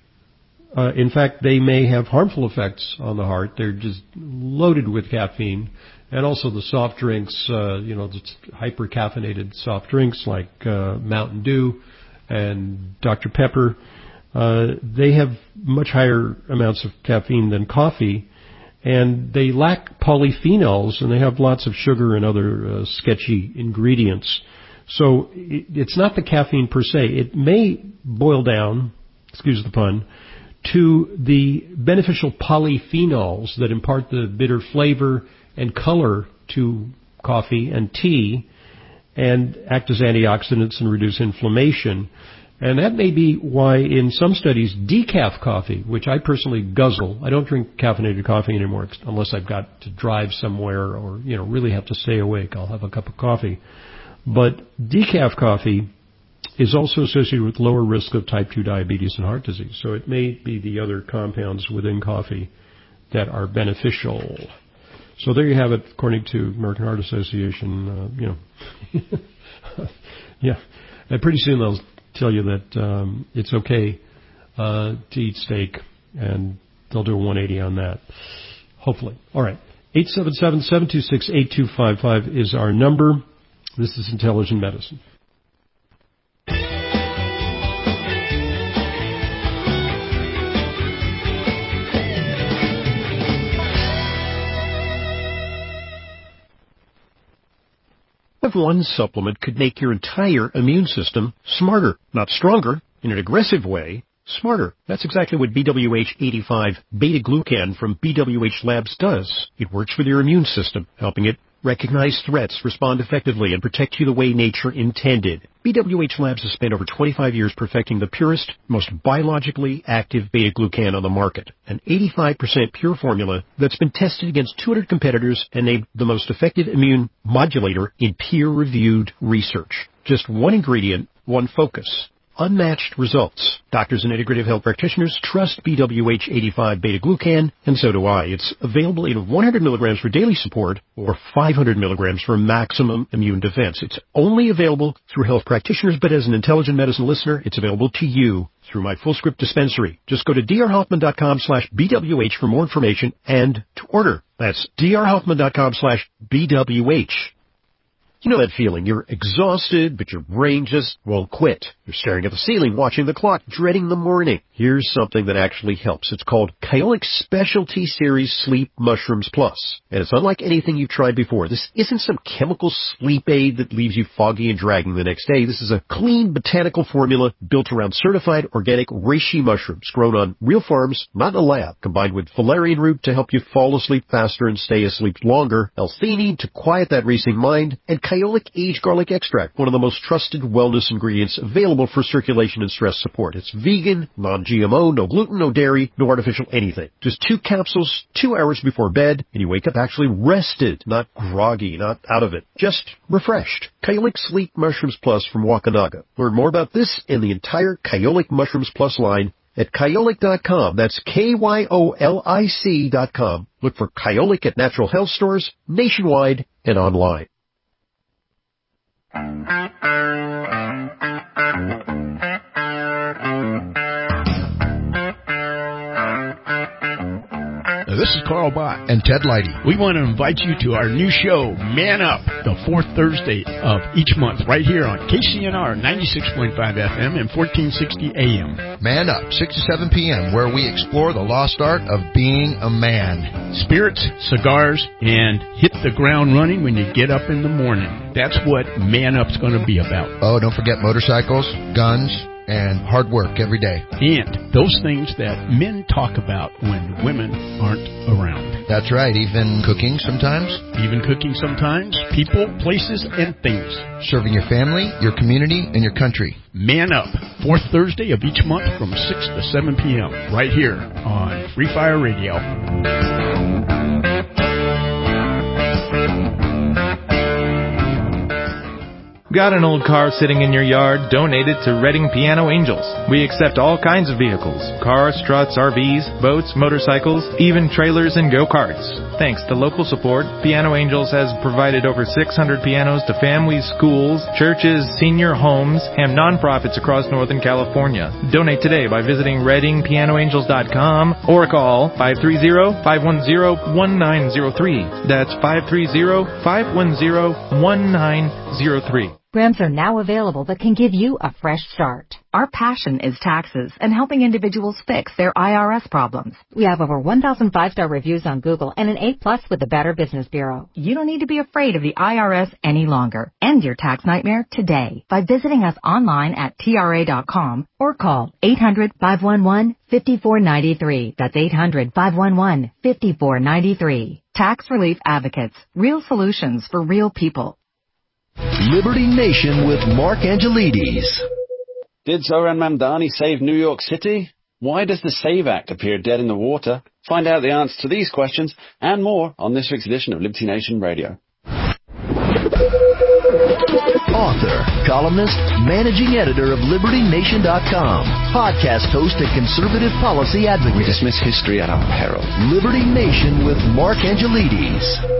Uh, in fact, they may have harmful effects on the heart. They're just loaded with caffeine. And also the soft drinks, uh, you know, the hyper-caffeinated soft drinks like uh, Mountain Dew and Doctor Pepper. Uh, they have much higher amounts of caffeine than coffee, and they lack polyphenols, and they have lots of sugar and other uh, sketchy ingredients. So it, it's not the caffeine per se. It may boil down, excuse the pun, to the beneficial polyphenols that impart the bitter flavor and color to coffee and tea and act as antioxidants and reduce inflammation. And that may be why in some studies decaf coffee, which I personally guzzle, I don't drink caffeinated coffee anymore unless I've got to drive somewhere or, you know, really have to stay awake. I'll have a cup of coffee. But decaf coffee is also associated with lower risk of type two diabetes and heart disease. So it may be the other compounds within coffee that are beneficial. So there you have it, according to American Heart Association. Uh, you know, yeah, and pretty soon they'll tell you that um, it's okay uh, to eat steak, and they'll do a one eighty on that, hopefully. All right, eight seven seven, seven two six, eight two five five is our number. This is Intelligent Medicine. One supplement could make your entire immune system smarter, not stronger, in an aggressive way, smarter. That's exactly what B W H eighty-five beta-glucan from B W H Labs does. It works with your immune system, helping it recognize threats, respond effectively, and protect you the way nature intended. B W H Labs has spent over twenty-five years perfecting the purest, most biologically active beta-glucan on the market. An eighty-five percent pure formula that's been tested against two hundred competitors and named the most effective immune modulator in peer-reviewed research. Just one ingredient, one focus. Unmatched results. Doctors and integrative health practitioners trust B W H eighty-five beta-glucan, and so do I. It's available in one hundred milligrams for daily support or five hundred milligrams for maximum immune defense. It's only available through health practitioners, but as an intelligent medicine listener, it's available to you through my full script dispensary. Just go to drhoffman.com slash BWH for more information and to order. That's drhoffman.com slash BWH. You know that feeling. You're exhausted, but your brain just won't quit. You're staring at the ceiling, watching the clock, dreading the morning. Here's something that actually helps. It's called Kyolic Specialty Series Sleep Mushrooms Plus. And it's unlike anything you've tried before. This isn't some chemical sleep aid that leaves you foggy and dragging the next day. This is a clean botanical formula built around certified organic reishi mushrooms grown on real farms, not in a lab, combined with valerian root to help you fall asleep faster and stay asleep longer, L-theanine to quiet that racing mind, and Kyolic aged garlic extract, one of the most trusted wellness ingredients available for circulation and stress support. It's vegan, non-G M O, no gluten, no dairy, no artificial anything. Just two capsules, two hours before bed, and you wake up actually rested, not groggy, not out of it, just refreshed. Kyolic Sleep Mushrooms Plus from Wakanaga. Learn more about this and the entire Kyolic Mushrooms Plus line at kyolic dot com. That's K Y O L I C dot com. Look for Kyolic at natural health stores nationwide and online. This is Carl Bott and Ted Leidy. We want to invite you to our new show, Man Up, the fourth Thursday of each month, right here on K C N R ninety-six point five F M and fourteen sixty A M. Man Up, six to seven p.m., where we explore the lost art of being a man. Spirits, cigars, and hit the ground running when you get up in the morning. That's what Man Up's going to be about. Oh, don't forget motorcycles, guns, and hard work every day. And those things that men talk about when women aren't around. That's right, even cooking sometimes. Even cooking sometimes. People, places, and things. Serving your family, your community, and your country. Man Up, fourth Thursday of each month from six to seven p.m. right here on Free Fire Radio. Got an old car sitting in your yard? Donate it to Redding Piano Angels. We accept all kinds of vehicles. Cars, struts, R Vs, boats, motorcycles, even trailers and go-karts. Thanks to local support, Piano Angels has provided over six hundred pianos to families, schools, churches, senior homes, and nonprofits across Northern California. Donate today by visiting redding piano angels dot com or call five three zero, five one zero, one nine zero three. That's five three zero, five one zero, one nine zero three. Programs are now available that can give you a fresh start. Our passion is taxes and helping individuals fix their I R S problems. We have over one thousand five-star reviews on Google and an A plus with the Better Business Bureau. You don't need to be afraid of the I R S any longer. End your tax nightmare today by visiting us online at T R A dot com or call eight hundred, five one one, five four nine three. That's eight hundred, five one one, five four nine three. Tax Relief Advocates. Real solutions for real people. Liberty Nation with Mark Angelides. Did Zohran Mamdani save New York City? Why does the SAVE Act appear dead in the water? Find out the answer to these questions and more on this week's edition of Liberty Nation Radio. Author, columnist, managing editor of Liberty Nation dot com, podcast host and conservative policy advocate. We dismiss history at our peril. Liberty Nation with Mark Angelides.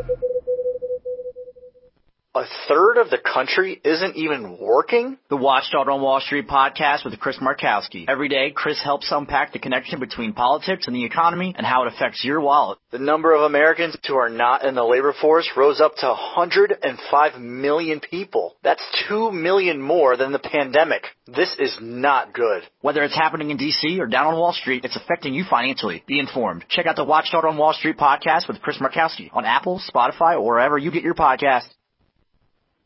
A third of the country isn't even working? The Watchdog on Wall Street podcast with Chris Markowski. Every day, Chris helps unpack the connection between politics and the economy and how it affects your wallet. The number of Americans who are not in the labor force rose up to one hundred five million people. That's two million more than the pandemic. This is not good. Whether it's happening in D C or down on Wall Street, it's affecting you financially. Be informed. Check out the Watchdog on Wall Street podcast with Chris Markowski on Apple, Spotify, or wherever you get your podcasts.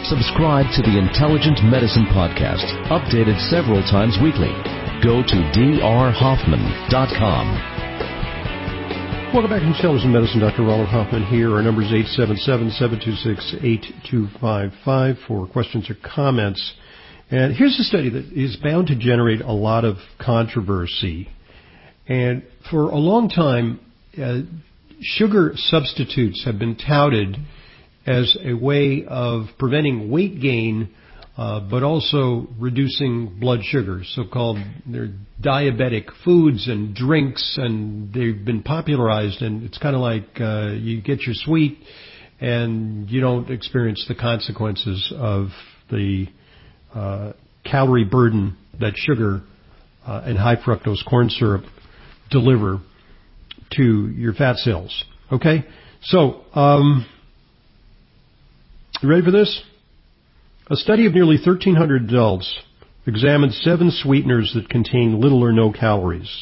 Subscribe to the Intelligent Medicine Podcast, updated several times weekly. Go to d r hoffman dot com. Welcome back to Intelligent Medicine. Doctor Ronald Hoffman here. Our number is eight seven seven, seven two six, eight two five five for questions or comments. And here's a study that is bound to generate a lot of controversy. And for a long time, uh, sugar substitutes have been touted as a way of preventing weight gain, uh, but also reducing blood sugar, so-called they're diabetic foods and drinks, and they've been popularized, and it's kind of like uh, you get your sweet and you don't experience the consequences of the uh, calorie burden that sugar uh, and high fructose corn syrup deliver to your fat cells. Okay? So, um, you ready for this? A study of nearly thirteen hundred adults examined seven sweeteners that contain little or no calories.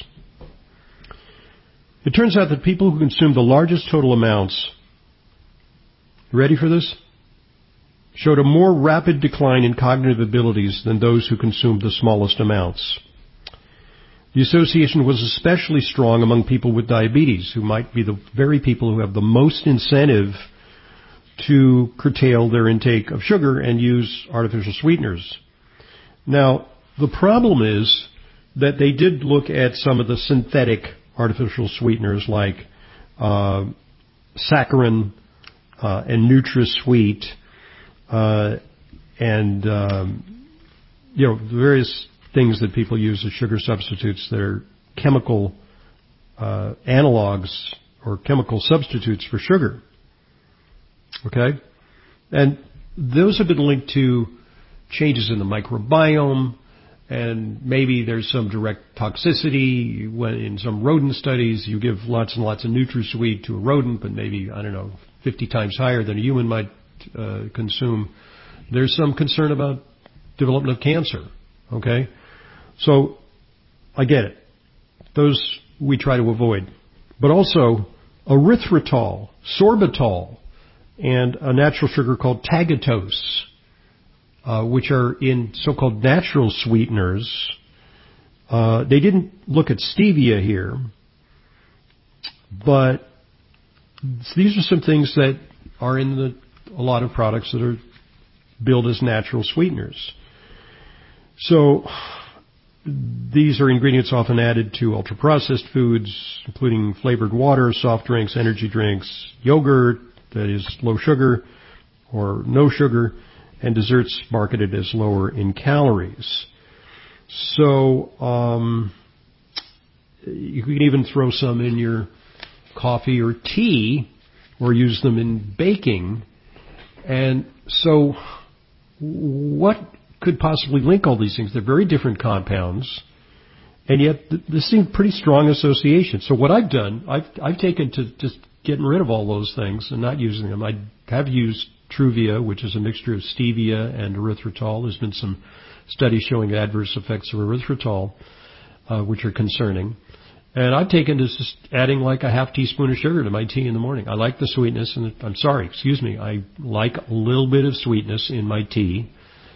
It turns out that people who consume the largest total amounts, ready for this, showed a more rapid decline in cognitive abilities than those who consumed the smallest amounts. The association was especially strong among people with diabetes, who might be the very people who have the most incentive to curtail their intake of sugar and use artificial sweeteners. Now, the problem is that they did look at some of the synthetic artificial sweeteners like uh, saccharin uh, and NutraSweet uh, and um, you know various things that people use as sugar substitutes that are chemical uh, analogs or chemical substitutes for sugar. Okay? And those have been linked to changes in the microbiome, and maybe there's some direct toxicity. When in some rodent studies, you give lots and lots of NutraSweet to a rodent, but maybe, I don't know, fifty times higher than a human might uh, consume. There's some concern about development of cancer. Okay? So, I get it. Those we try to avoid. But also, erythritol, sorbitol, and a natural sugar called tagatose, uh, which are in so-called natural sweeteners. Uh, they didn't look at stevia here, but these are some things that are in the, a lot of products that are billed as natural sweeteners. So these are ingredients often added to ultra-processed foods, including flavored water, soft drinks, energy drinks, yogurt that is low sugar or no sugar, and desserts marketed as lower in calories. So um, you can even throw some in your coffee or tea or use them in baking. And so what could possibly link all these things? They're very different compounds, and yet th- this seems pretty strong association. So what I've done, I've, I've taken to just getting rid of all those things and not using them. I have used Truvia, which is a mixture of stevia and erythritol. There's been some studies showing adverse effects of erythritol, uh, which are concerning. And I've taken to just adding like a half teaspoon of sugar to my tea in the morning. I like the sweetness, and I'm sorry, excuse me, I like a little bit of sweetness in my tea.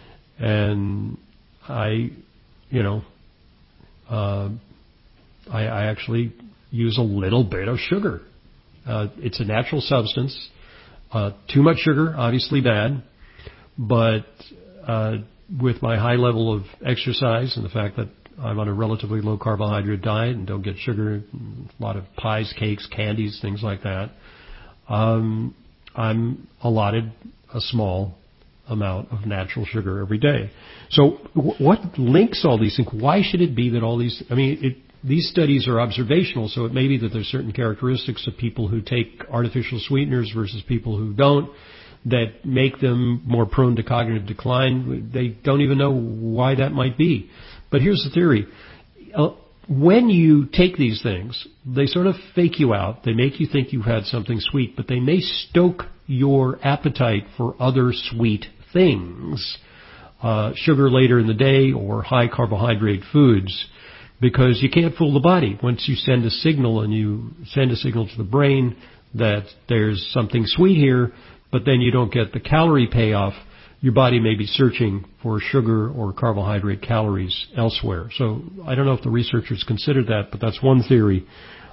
And I, you know, uh, I, I actually use a little bit of sugar. Uh, it's a natural substance. Uh, too much sugar, obviously bad. But uh, with my high level of exercise and the fact that I'm on a relatively low carbohydrate diet and don't get sugar, a lot of pies, cakes, candies, things like that, um, I'm allotted a small amount of natural sugar every day. So w- what links all these things? Why should it be that all these, I mean, it, these studies are observational, so it may be that there's certain characteristics of people who take artificial sweeteners versus people who don't that make them more prone to cognitive decline. They don't even know why that might be. But here's the theory. Uh, when you take these things, they sort of fake you out. They make you think you had something sweet, but they may stoke your appetite for other sweet things, uh, sugar later in the day or high carbohydrate foods, because you can't fool the body. Once you send a signal and you send a signal to the brain that there's something sweet here, but then you don't get the calorie payoff, your body may be searching for sugar or carbohydrate calories elsewhere. So I don't know if the researchers considered that, but that's one theory.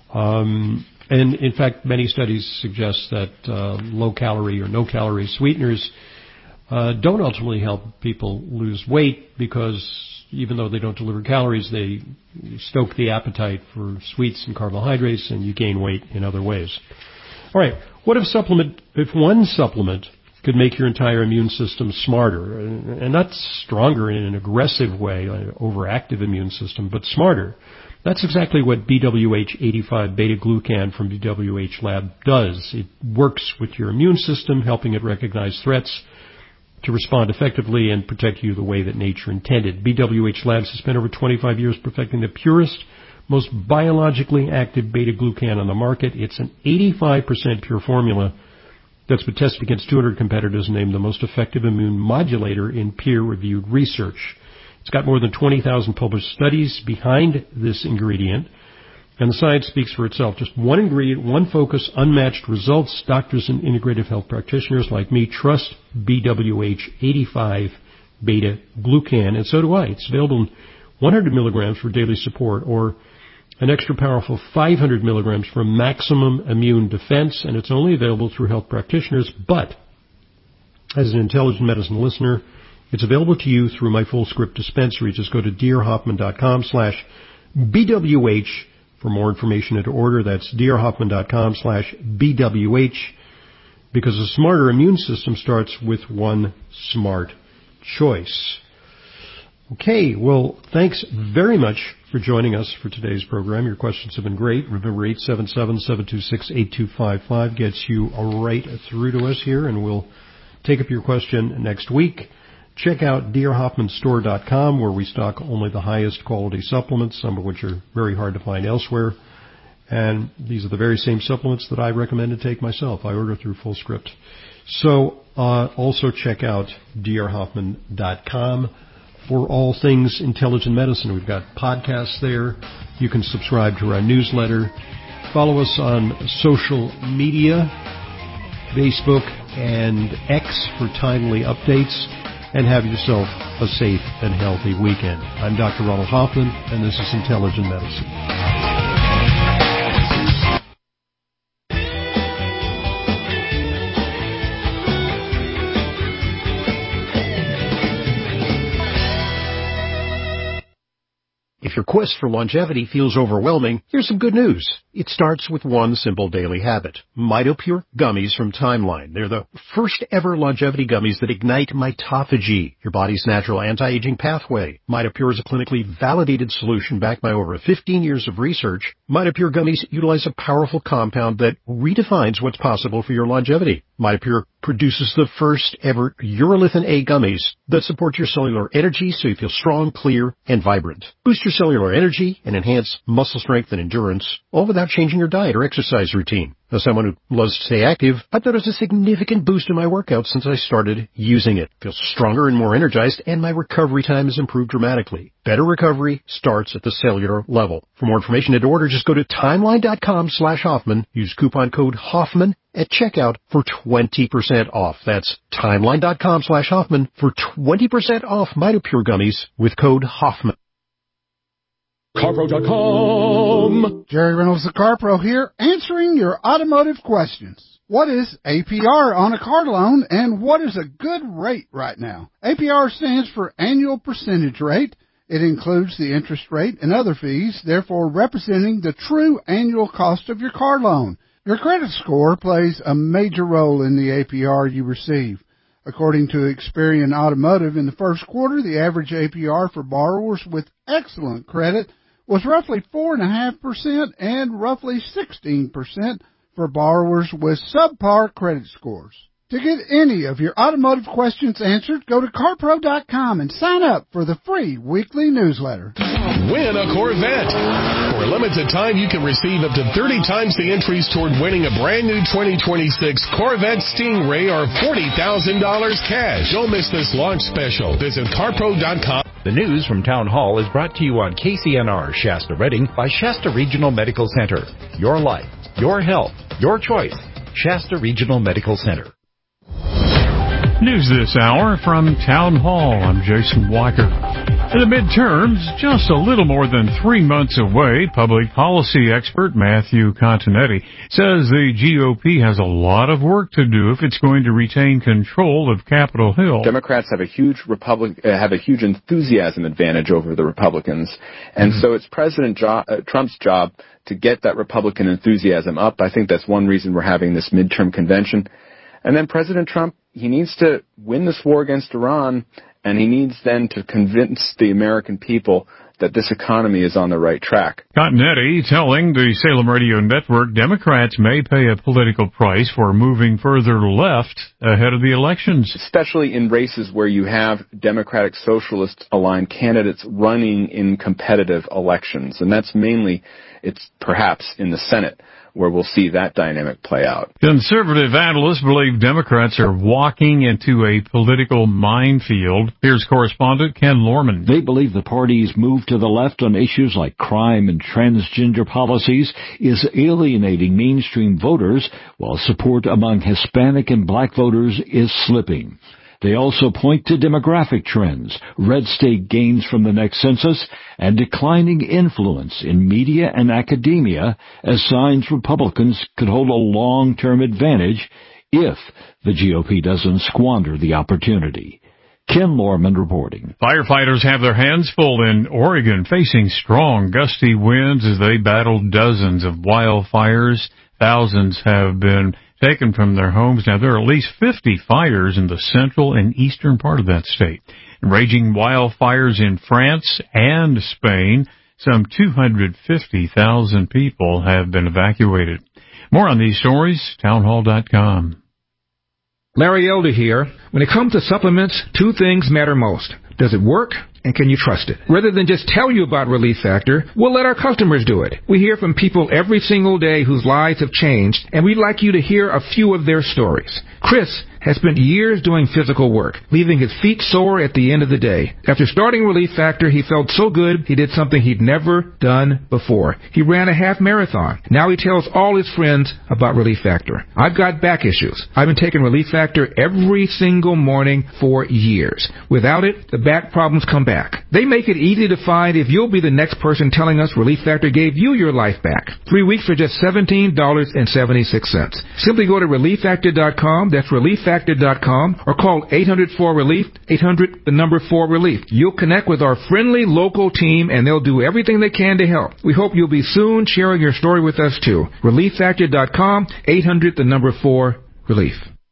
Um, and in fact, many studies suggest that uh, low-calorie or no-calorie sweeteners uh, don't ultimately help people lose weight, because even though they don't deliver calories, they stoke the appetite for sweets and carbohydrates, and you gain weight in other ways. All right, what if supplement? If one supplement could make your entire immune system smarter, and not stronger in an aggressive way, an overactive immune system, but smarter? That's exactly what B W H eighty-five beta-glucan from B W H Lab does. It works with your immune system, helping it recognize threats to respond effectively and protect you the way that nature intended. B W H Labs has spent over twenty-five years perfecting the purest, most biologically active beta-glucan on the market. It's an eighty-five percent pure formula that's been tested against two hundred competitors and named the most effective immune modulator in peer-reviewed research. It's got more than twenty thousand published studies behind this ingredient, and the science speaks for itself. Just one ingredient, one focus, unmatched results. Doctors and integrative health practitioners like me trust B W H eighty-five beta-glucan, and so do I. It's available in one hundred milligrams for daily support, or an extra powerful five hundred milligrams for maximum immune defense, and it's only available through health practitioners. But as an intelligent medicine listener, it's available to you through my full script dispensary. Just go to drhoffman.com slash BWH for more information and to order. That's drhoffman.com slash BWH, because a smarter immune system starts with one smart choice. Okay, well, thanks very much for joining us for today's program. Your questions have been great. Remember, eight seven seven, seven two six, eight two five five gets you right through to us here, and we'll take up your question next week. Check out dear hoffman store dot com, where we stock only the highest quality supplements, some of which are very hard to find elsewhere. And these are the very same supplements that I recommend to take myself. I order through FullScript. So uh, also check out dear hoffman dot com for all things intelligent medicine. We've got podcasts there. You can subscribe to our newsletter. Follow us on social media, Facebook and X, for timely updates. And have yourself a safe and healthy weekend. I'm Doctor Ronald Hoffman, and this is Intelligent Medicine. If your quest for longevity feels overwhelming, here's some good news. It starts with one simple daily habit. MitoPure Gummies from Timeline. They're the first ever longevity gummies that ignite mitophagy, your body's natural anti-aging pathway. MitoPure is a clinically validated solution backed by over fifteen years of research. MitoPure Gummies utilize a powerful compound that redefines what's possible for your longevity. MitoPure produces the first ever urolithin A gummies that support your cellular energy so you feel strong, clear, and vibrant. Boost your cellular energy and enhance muscle strength and endurance, all without changing your diet or exercise routine. As someone who loves to stay active, I've noticed a significant boost in my workouts since I started using it. I feel stronger and more energized, and my recovery time has improved dramatically. Better recovery starts at the cellular level. For more information and to order, just go to timeline.com slash Hoffman. Use coupon code Hoffman at checkout for twenty percent off. That's timeline.com slash Hoffman for twenty percent off MitoPure Gummies with code Hoffman. CarPro dot com. Jerry Reynolds, the CarPro here, answering your automotive questions. What is A P R on a car loan, and what is a good rate right now? A P R stands for annual percentage rate. It includes the interest rate and other fees, therefore representing the true annual cost of your car loan. Your credit score plays a major role in the A P R you receive. According to Experian Automotive, in the first quarter, the average A P R for borrowers with excellent credit was roughly four point five percent and roughly sixteen percent for borrowers with subpar credit scores. To get any of your automotive questions answered, go to car pro dot com and sign up for the free weekly newsletter. Win a Corvette. For a limited time, you can receive up to thirty times the entries toward winning a brand new twenty twenty-six Corvette Stingray or forty thousand dollars cash. Don't miss this launch special. Visit car pro dot com. The news from Town Hall is brought to you on K C N R Shasta Redding by Shasta Regional Medical Center. Your life, your health, your choice. Shasta Regional Medical Center. News this hour from Town Hall. I'm Jason Walker. In the midterms, just a little more than three months away, public policy expert Matthew Continetti says the G O P has a lot of work to do if it's going to retain control of Capitol Hill. Democrats have a huge Republic uh, have a huge enthusiasm advantage over the Republicans, and mm-hmm. so it's President jo- uh, Trump's job to get that Republican enthusiasm up. I think that's one reason we're having this midterm convention. And then President Trump, he needs to win this war against Iran, and he needs then to convince the American people that this economy is on the right track. Continetti telling the Salem Radio Network Democrats may pay a political price for moving further left ahead of the elections. Especially in races where you have Democratic Socialist-aligned candidates running in competitive elections. And that's mainly, it's perhaps in the Senate, where we'll see that dynamic play out. Conservative analysts believe Democrats are walking into a political minefield. Here's correspondent Ken Lorman. They believe the party's move to the left on issues like crime and transgender policies is alienating mainstream voters, while support among Hispanic and black voters is slipping. They also point to demographic trends, red state gains from the next census, and declining influence in media and academia as signs Republicans could hold a long-term advantage if the G O P doesn't squander the opportunity. Ken Lorman reporting. Firefighters have their hands full in Oregon, facing strong, gusty winds as they battle dozens of wildfires. Thousands have been taken from their homes. Now, there are at least fifty fires in the central and eastern part of that state. Raging wildfires in France and Spain. Some two hundred fifty thousand people have been evacuated. More on these stories, townhall dot com. Larry Elder here. When it comes to supplements, two things matter most. Does it work? And can you trust it? Rather than just tell you about Relief Factor, we'll let our customers do it. We hear from people every single day whose lives have changed, and we'd like you to hear a few of their stories. Chris has spent years doing physical work, leaving his feet sore at the end of the day. After starting Relief Factor, he felt so good he did something he'd never done before. He ran a half marathon. Now he tells all his friends about Relief Factor. I've got back issues. I've been taking Relief Factor every single morning for years. Without it, the back problems come back. They make it easy to find if you'll be the next person telling us Relief Factor gave you your life back. Three weeks for just seventeen dollars and seventy-six cents. Simply go to relief factor dot com. That's relief factor dot com, or call eight hundred four relief, eight hundred the number four relief. You'll connect with our friendly local team, and they'll do everything they can to help. We hope you'll be soon sharing your story with us too. relief factor dot com, eight hundred the number four relief.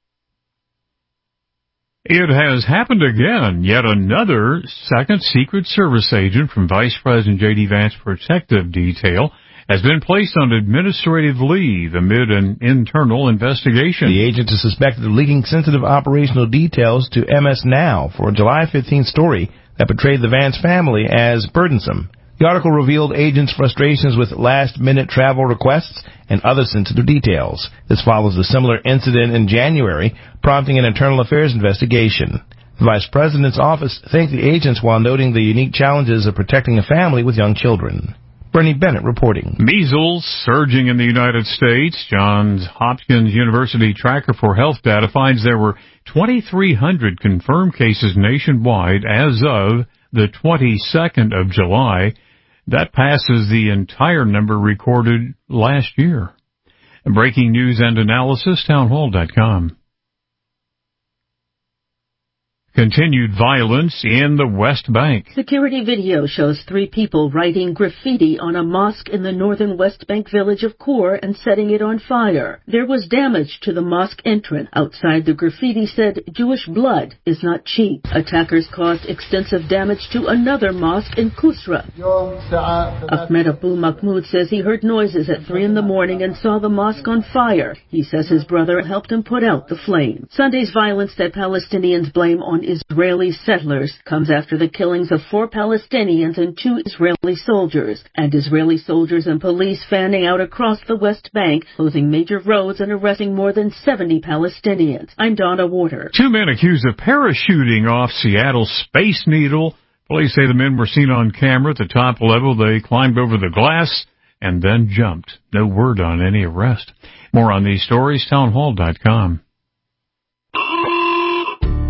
It has happened again. Yet another second Secret Service agent from Vice President J D. Vance Protective Detail has been placed on administrative leave amid an internal investigation. The agent is suspected of leaking sensitive operational details to M S Now for a July fifteenth story that portrayed the Vance family as burdensome. The article revealed agents' frustrations with last-minute travel requests and other sensitive details. This follows a similar incident in January, prompting an internal affairs investigation. The Vice President's office thanked the agents while noting the unique challenges of protecting a family with young children. Bernie Bennett reporting. Measles surging in the United States. Johns Hopkins University Tracker for Health Data finds there were twenty-three hundred confirmed cases nationwide as of the twenty-second of July. That passes the entire number recorded last year. Breaking news and analysis, townhall dot com. Continued violence in the West Bank. Security video shows three people writing graffiti on a mosque in the northern West Bank village of Khor and setting it on fire. There was damage to the mosque entrance. Outside, the graffiti said, "Jewish blood is not cheap." Attackers caused extensive damage to another mosque in Kusra. Ahmed Abu Mahmoud says he heard noises at three in the morning and saw the mosque on fire. He says his brother helped him put out the flame. Sunday's violence that Palestinians blame on Israeli settlers comes after the killings of four Palestinians and two Israeli soldiers, and Israeli soldiers and police fanning out across the West Bank, closing major roads and arresting more than seventy Palestinians. I'm Donna Warder. Two men accused of parachuting off Seattle's Space Needle. Police say the men were seen on camera at the top level. They climbed over the glass and then jumped. No word on any arrest. More on these stories, townhall dot com.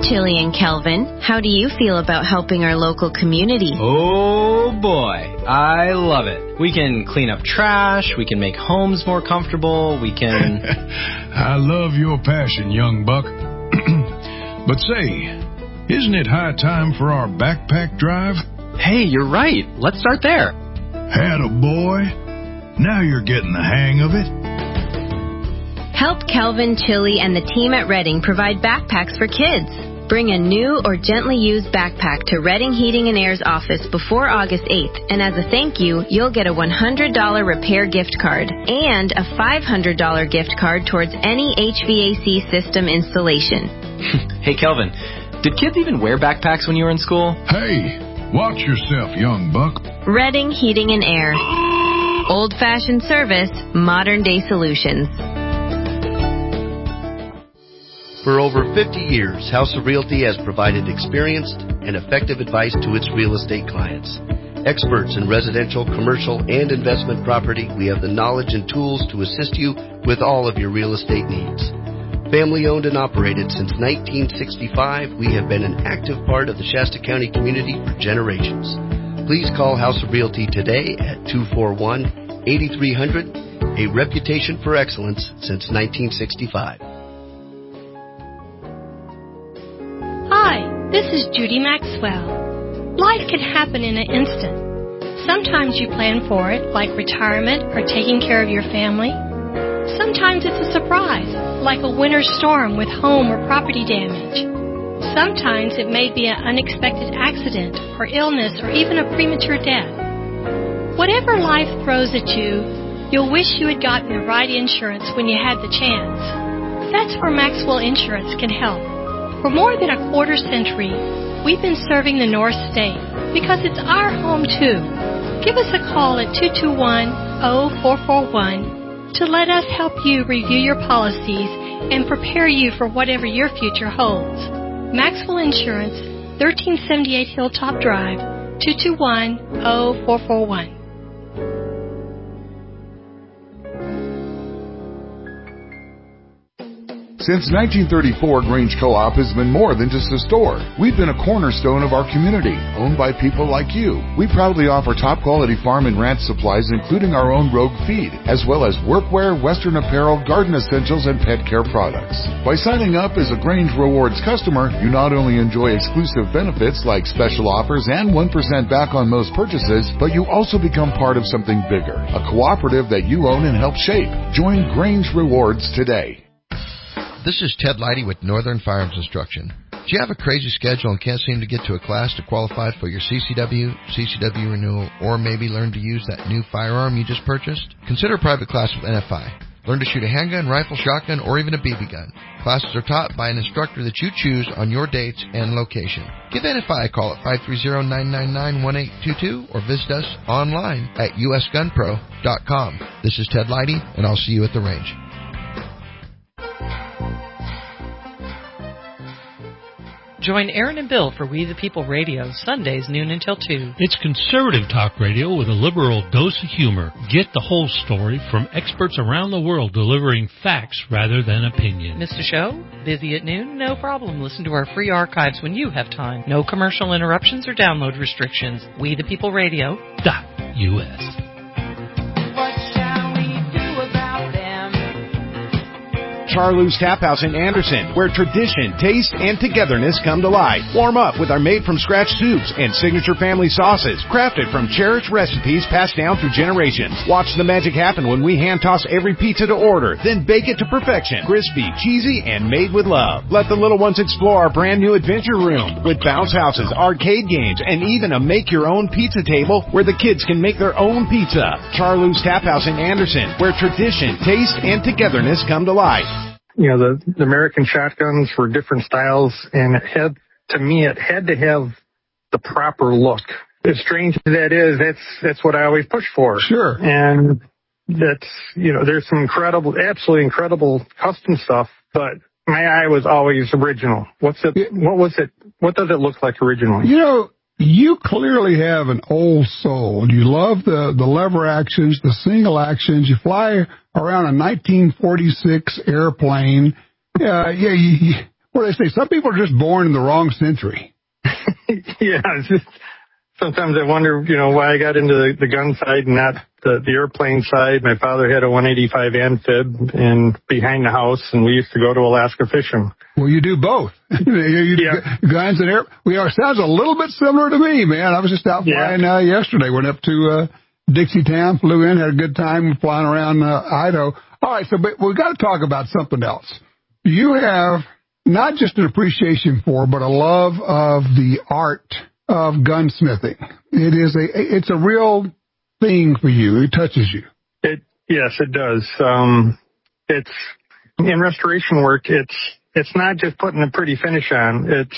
Chili and Kelvin. How do you feel about helping our local community? Oh boy, I love it. We can clean up trash, we can make homes more comfortable, we can... I love your passion, young buck. But say, isn't it high time for our backpack drive? Hey, you're right. Let's start there. Attaboy. Now you're getting the hang of it. Help Kelvin, Chili, and the team at Redding provide backpacks for kids. Bring a new or gently used backpack to Redding Heating and Air's office before August eighth, and as a thank you, you'll get a one hundred dollars repair gift card and a five hundred dollars gift card towards any H V A C system installation. Hey, Kelvin, did kids even wear backpacks when you were in school? Hey, watch yourself, young buck. Redding Heating and Air. Old-fashioned service, modern-day solutions. For over fifty years, House of Realty has provided experienced and effective advice to its real estate clients. Experts in residential, commercial, and investment property, we have the knowledge and tools to assist you with all of your real estate needs. Family owned and operated since nineteen sixty-five, we have been an active part of the Shasta County community for generations. Please call House of Realty today at two four one, eight three zero zero, a reputation for excellence since nineteen sixty-five. Hi, this is Judy Maxwell. Life can happen in an instant. Sometimes you plan for it, like retirement or taking care of your family. Sometimes it's a surprise, like a winter storm with home or property damage. Sometimes it may be an unexpected accident or illness or even a premature death. Whatever life throws at you, you'll wish you had gotten the right insurance when you had the chance. That's where Maxwell Insurance can help. For more than a quarter century, we've been serving the North State because it's our home too. Give us a call at two two one, zero four four one to let us help you review your policies and prepare you for whatever your future holds. Maxwell Insurance, thirteen seventy-eight Hilltop Drive, two two one, zero four four one. Since nineteen thirty-four, Grange Co-op has been more than just a store. We've been a cornerstone of our community, owned by people like you. We proudly offer top-quality farm and ranch supplies, including our own Rogue feed, as well as workwear, Western apparel, garden essentials, and pet care products. By signing up as a Grange Rewards customer, you not only enjoy exclusive benefits like special offers and one percent back on most purchases, but you also become part of something bigger, a cooperative that you own and help shape. Join Grange Rewards today. This is Ted Leidy with Northern Firearms Instruction. Do you have a crazy schedule and can't seem to get to a class to qualify for your C C W, C C W renewal, or maybe learn to use that new firearm you just purchased? Consider a private class with N F I. Learn to shoot a handgun, rifle, shotgun, or even a B B gun. Classes are taught by an instructor that you choose on your dates and location. Give N F I a call at five three zero, nine nine nine, one eight two two or visit us online at u s gun pro dot com. This is Ted Leidy, and I'll see you at the range. Join Aaron and Bill for We the People Radio, Sundays noon until two. It's conservative talk radio with a liberal dose of humor. Get the whole story from experts around the world delivering facts rather than opinion. Missed a show? Busy at noon? No problem. Listen to our free archives when you have time. No commercial interruptions or download restrictions. We the People Radio dot U S. Charloo's Tap House in Anderson, where tradition, taste, and togetherness come to life. Warm up with our made-from-scratch soups and signature family sauces, crafted from cherished recipes passed down through generations. Watch the magic happen when we hand-toss every pizza to order, then bake it to perfection. Crispy, cheesy, and made with love. Let the little ones explore our brand-new adventure room with bounce houses, arcade games, and even a make-your-own pizza table where the kids can make their own pizza. Charloo's Tap House in Anderson, where tradition, taste, and togetherness come to life. You know, the, the American shotguns were different styles, and it had, to me, it had to have the proper look. As strange as that is, that's that's what I always push for. Sure. And that's, you know, there's some incredible, absolutely incredible custom stuff, but my eye was always original. What's it? What was it? What does it look like originally? You know, you clearly have an old soul. You love the, the lever actions, the single actions. You fly around a nineteen forty-six airplane. Uh, yeah, you, Well, they say some people are just born in the wrong century. Yeah, it's just, sometimes I wonder, you know, why I got into the, the gun side and not the, the airplane side. My father had a one eighty-five amphib and behind the house, and we used to go to Alaska fishing. Well, you do both. you do yeah. Guns and air. We are sounds a little bit similar to me, man. I was just out flying yeah. uh, yesterday. Went up to uh, Dixie Town, flew in, had a good time flying around uh, Idaho. All right, so but we've got to talk about something else. You have not just an appreciation for, but a love of the art of gunsmithing. It is a it's a real thing for you. It touches you. It yes, it does. Um, it's in restoration work. It's it's not just putting a pretty finish on. It's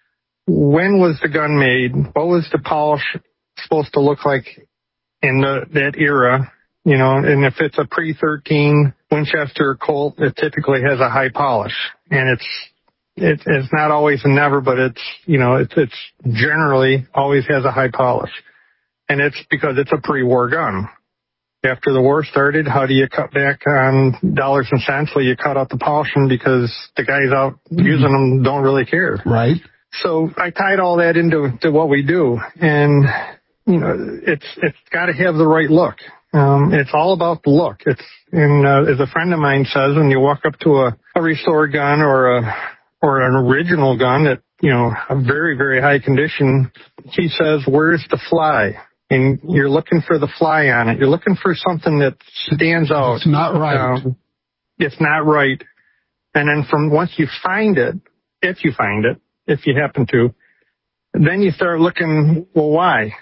when was the gun made? What was the polish supposed to look like in the, that era? You know, and if it's a pre thirteen Winchester Colt, it typically has a high polish, and it's it, it's not always and never, but it's you know it's it's generally always has a high polish, and it's because it's a pre-war gun. After the war started, how do you cut back on dollars and cents? Well, you cut out the polishing because the guys out mm-hmm. using them don't really care. Right. So I tied all that into to what we do, and you know it's it's got to have the right look. Um, it's all about the look. It's, and, uh, as a friend of mine says, when you walk up to a, a restored gun or a, or an original gun that, you know, a very, very high condition, he says, where's the fly? And you're looking for the fly on it. You're looking for something that stands out. It's not right. Um, it's not right. And then from once you find it, if you find it, if you happen to, then you start looking, well, why?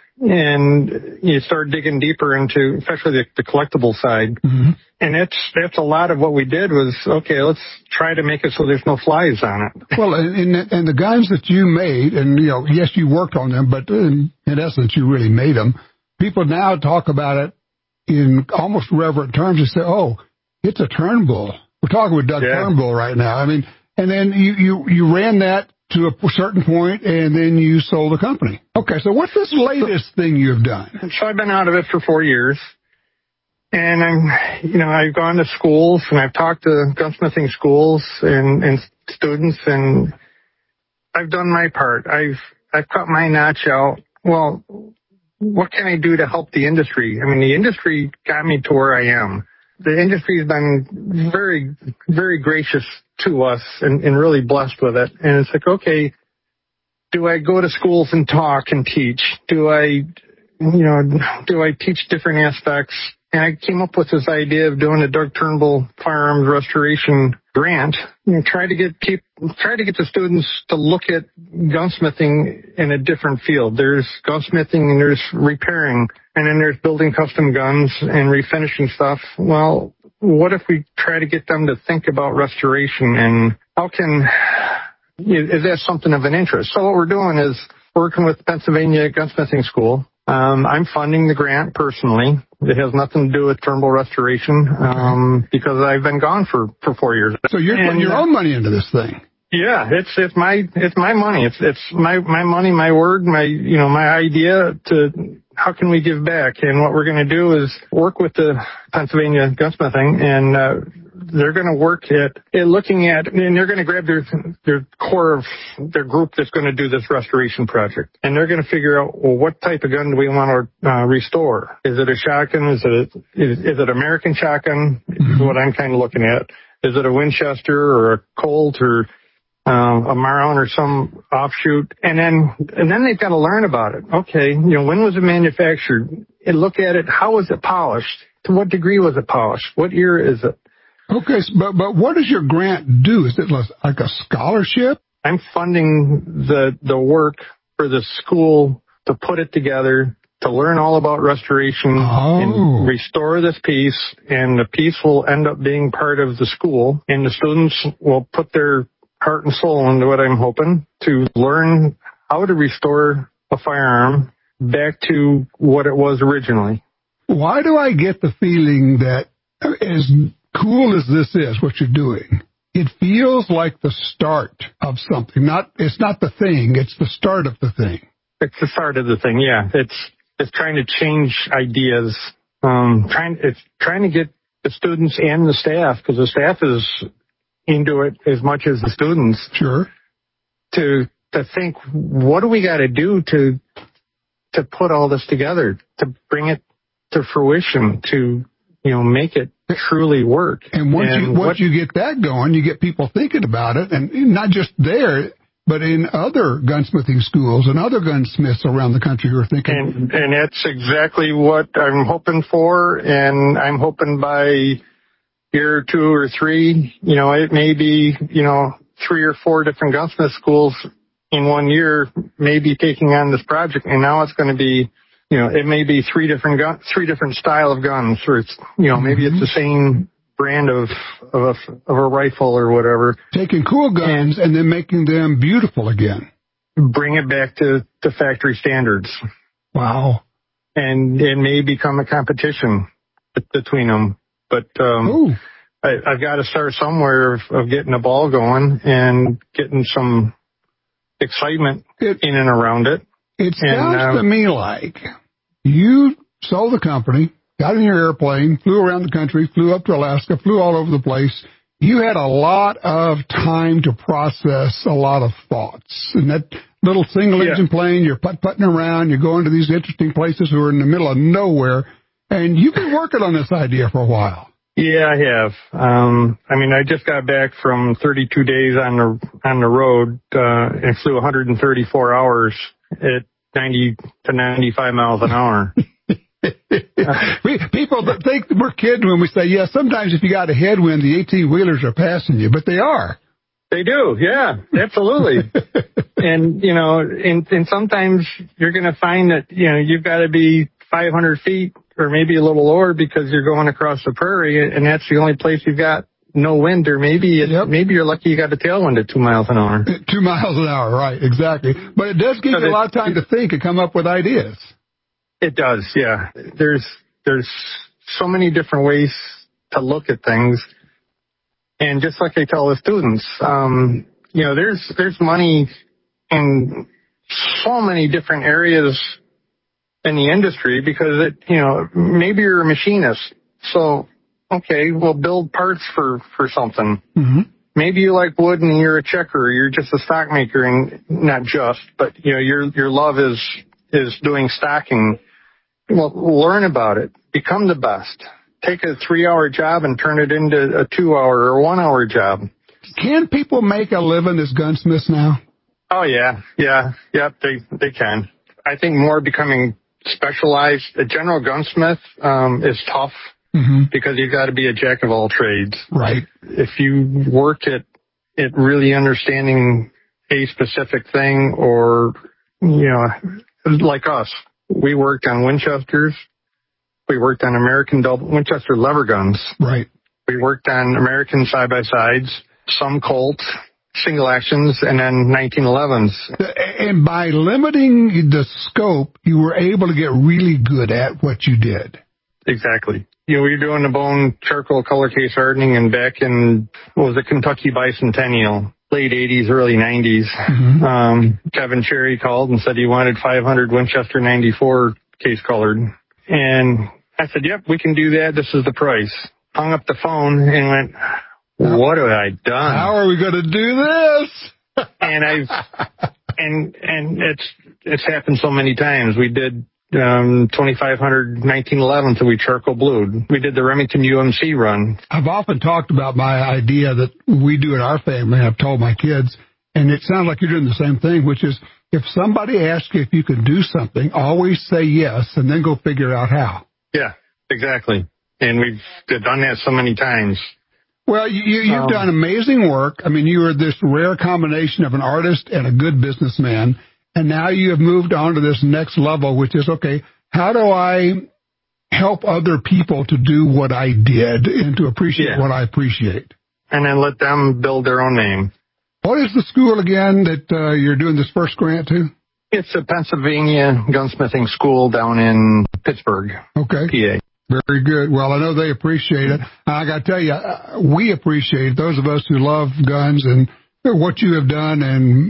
And you start digging deeper into, especially the, the collectible side. Mm-hmm. And that's, that's a lot of what we did was, okay, let's try to make it so there's no flies on it. Well, and, and the guns that you made, and, you know, yes, you worked on them, but in, in essence, you really made them. People now talk about it in almost reverent terms and say, oh, it's a Turnbull. We're talking with Doug yeah. Turnbull right now. I mean, and then you, you, you ran that to a certain point, and then you sold the company. Okay, so what's this latest thing you've done? So I've been out of it for four years, and I'm, you know, I've gone to schools, and I've talked to gunsmithing schools and, and students, and I've done my part. I've I've cut my notch out. Well, what can I do to help the industry? I mean, the industry got me to where I am. The industry has been very, very gracious to us and, and really blessed with it. And it's like, okay, do I go to schools and talk and teach? Do I, you know, do I teach different aspects? And I came up with this idea of doing a Doug Turnbull Firearms Restoration Grant. You know, try to get keep try to get the students to look at gunsmithing in a different field. There's gunsmithing and there's repairing, and then there's building custom guns and refinishing stuff. Well, what if we try to get them to think about restoration, and how can is that something of an interest? So what we're doing is working with Pennsylvania Gunsmithing School. Um, I'm funding the grant personally. It has nothing to do with Turnbull Restoration, um, because I've been gone for, for four years. So you're and, putting your own money into this thing. Yeah, it's, it's my, it's my money. It's, it's my, my money, my word, my, you know, my idea to, how can we give back? And what we're going to do is work with the Pennsylvania Gunsmithing, and, uh, they're going to work at, at looking at, and they're going to grab their, their core of their group that's going to do this restoration project. And they're going to figure out, well, what type of gun do we want to uh, restore? Is it a shotgun? Is it, a, is, is it American shotgun? Mm-hmm. Is what I'm kind of looking at. Is it a Winchester or a Colt or uh, a Marlin or some offshoot? And then, and then they've got to learn about it. Okay, you know, when was it manufactured? And look at it. How was it polished? To what degree was it polished? What year is it? Okay, but but what does your grant do? Is it like a scholarship? I'm funding the the work for the school to put it together, to learn all about restoration oh. and restore this piece, and the piece will end up being part of the school, and the students will put their heart and soul into it, I'm hoping, to learn how to restore a firearm back to what it was originally. Why do I get the feeling that as cool as this is, what you're doing, it feels like the start of something. Not, it's not the thing, it's the start of the thing. It's the start of the thing, yeah. It's it's trying to change ideas. Um, trying it's trying to get the students and the staff, because the staff is into it as much as the students. Sure. To to think, what do we got to do to to put all this together, to bring it to fruition, to, you know, make it truly work. And once and you once what, you get that going, you get people thinking about it, and not just there, but in other gunsmithing schools and other gunsmiths around the country who are thinking. And, and that's exactly what I'm hoping for, and I'm hoping by year two or three, you know, it may be, you know, three or four different gunsmith schools in one year maybe taking on this project, and now it's going to be, you know, it may be three different gun, three different style of guns, or it's, you know, maybe it's the same brand of of a, of a rifle or whatever. Taking cool guns and, and then making them beautiful again. Bring it back to, to factory standards. Wow. And it may become a competition between them, but um, I, I've got to start somewhere of, of getting a ball going and getting some excitement it, in and around it. It sounds and, um, to me like you sold the company, got in your airplane, flew around the country, flew up to Alaska, flew all over the place. You had a lot of time to process a lot of thoughts. And that little single-engine yeah. plane, you're putt-putting around, you're going to these interesting places who are in the middle of nowhere, and you've been working on this idea for a while. Yeah, I have. Um, I mean, I just got back from thirty-two days on the on the road uh, and flew one hundred thirty-four hours at ninety to ninety-five miles an hour. we, people that think we're kidding when we say, yeah, sometimes if you got a headwind, the eighteen-wheelers are passing you, but they are. They do, yeah, absolutely. And, you know, and, and sometimes you're going to find that, you know, you've got to be five hundred feet or maybe a little lower because you're going across the prairie, and that's the only place you've got no wind, or maybe it, yep. maybe you're lucky you got a tailwind at two miles an hour. Two miles an hour, right, exactly. But it does give but you a lot of time to think and come up with ideas. It does, yeah. There's there's so many different ways to look at things. And just like I tell the students, um, you know, there's there's money in so many different areas in the industry because, it, you know, maybe you're a machinist. So, okay, well, build parts for, for something. Mm-hmm. Maybe you like wood and you're a checker, you're just a stock maker, and not just, but, you know, your your love is is doing stocking. Well, learn about it. Become the best. Take a three-hour job and turn it into a two-hour or one-hour job. Can people make a living as gunsmiths now? Oh, yeah. Yeah. Yep, they, they can. I think more becoming specialized. A general gunsmith um, is tough mm-hmm. because you've got to be a jack of all trades. Right. If you work at, at really understanding a specific thing, or, you know, like us, we worked on Winchesters. We worked on American double Winchester lever guns. Right. We worked on American side-by-sides, some Colt, single actions, and then nineteen elevens. And by limiting the scope, you were able to get really good at what you did. Exactly. You know, we were doing the bone charcoal color case hardening, and back in, what was it, Kentucky Bicentennial, late eighties, early nineties. Mm-hmm. Um, Kevin Cherry called and said he wanted five hundred Winchester ninety-four case colored. And I said, yep, we can do that. This is the price. Hung up the phone and went, what have I done? How are we going to do this? and I've, and, and it's, it's happened so many times. We did, um, twenty-five hundred nineteen elevens that we charcoal blued. We did the Remington U M C run. I've often talked about my idea that we do in our family. I've told my kids, and it sounds like you're doing the same thing, which is if somebody asks you if you can do something, always say yes and then go figure out how. Yeah, exactly. And we've done that so many times. Well, you, you've um, done amazing work. I mean, you are this rare combination of an artist and a good businessman. And now you have moved on to this next level, which is, okay, how do I help other people to do what I did and to appreciate yeah. what I appreciate? And then let them build their own name. What is the school again that uh, you're doing this first grant to? It's a Pennsylvania gunsmithing school down in Pittsburgh, okay. P A. Very good. Well, I know they appreciate it. I got to tell you, uh, we appreciate it, those of us who love guns and what you have done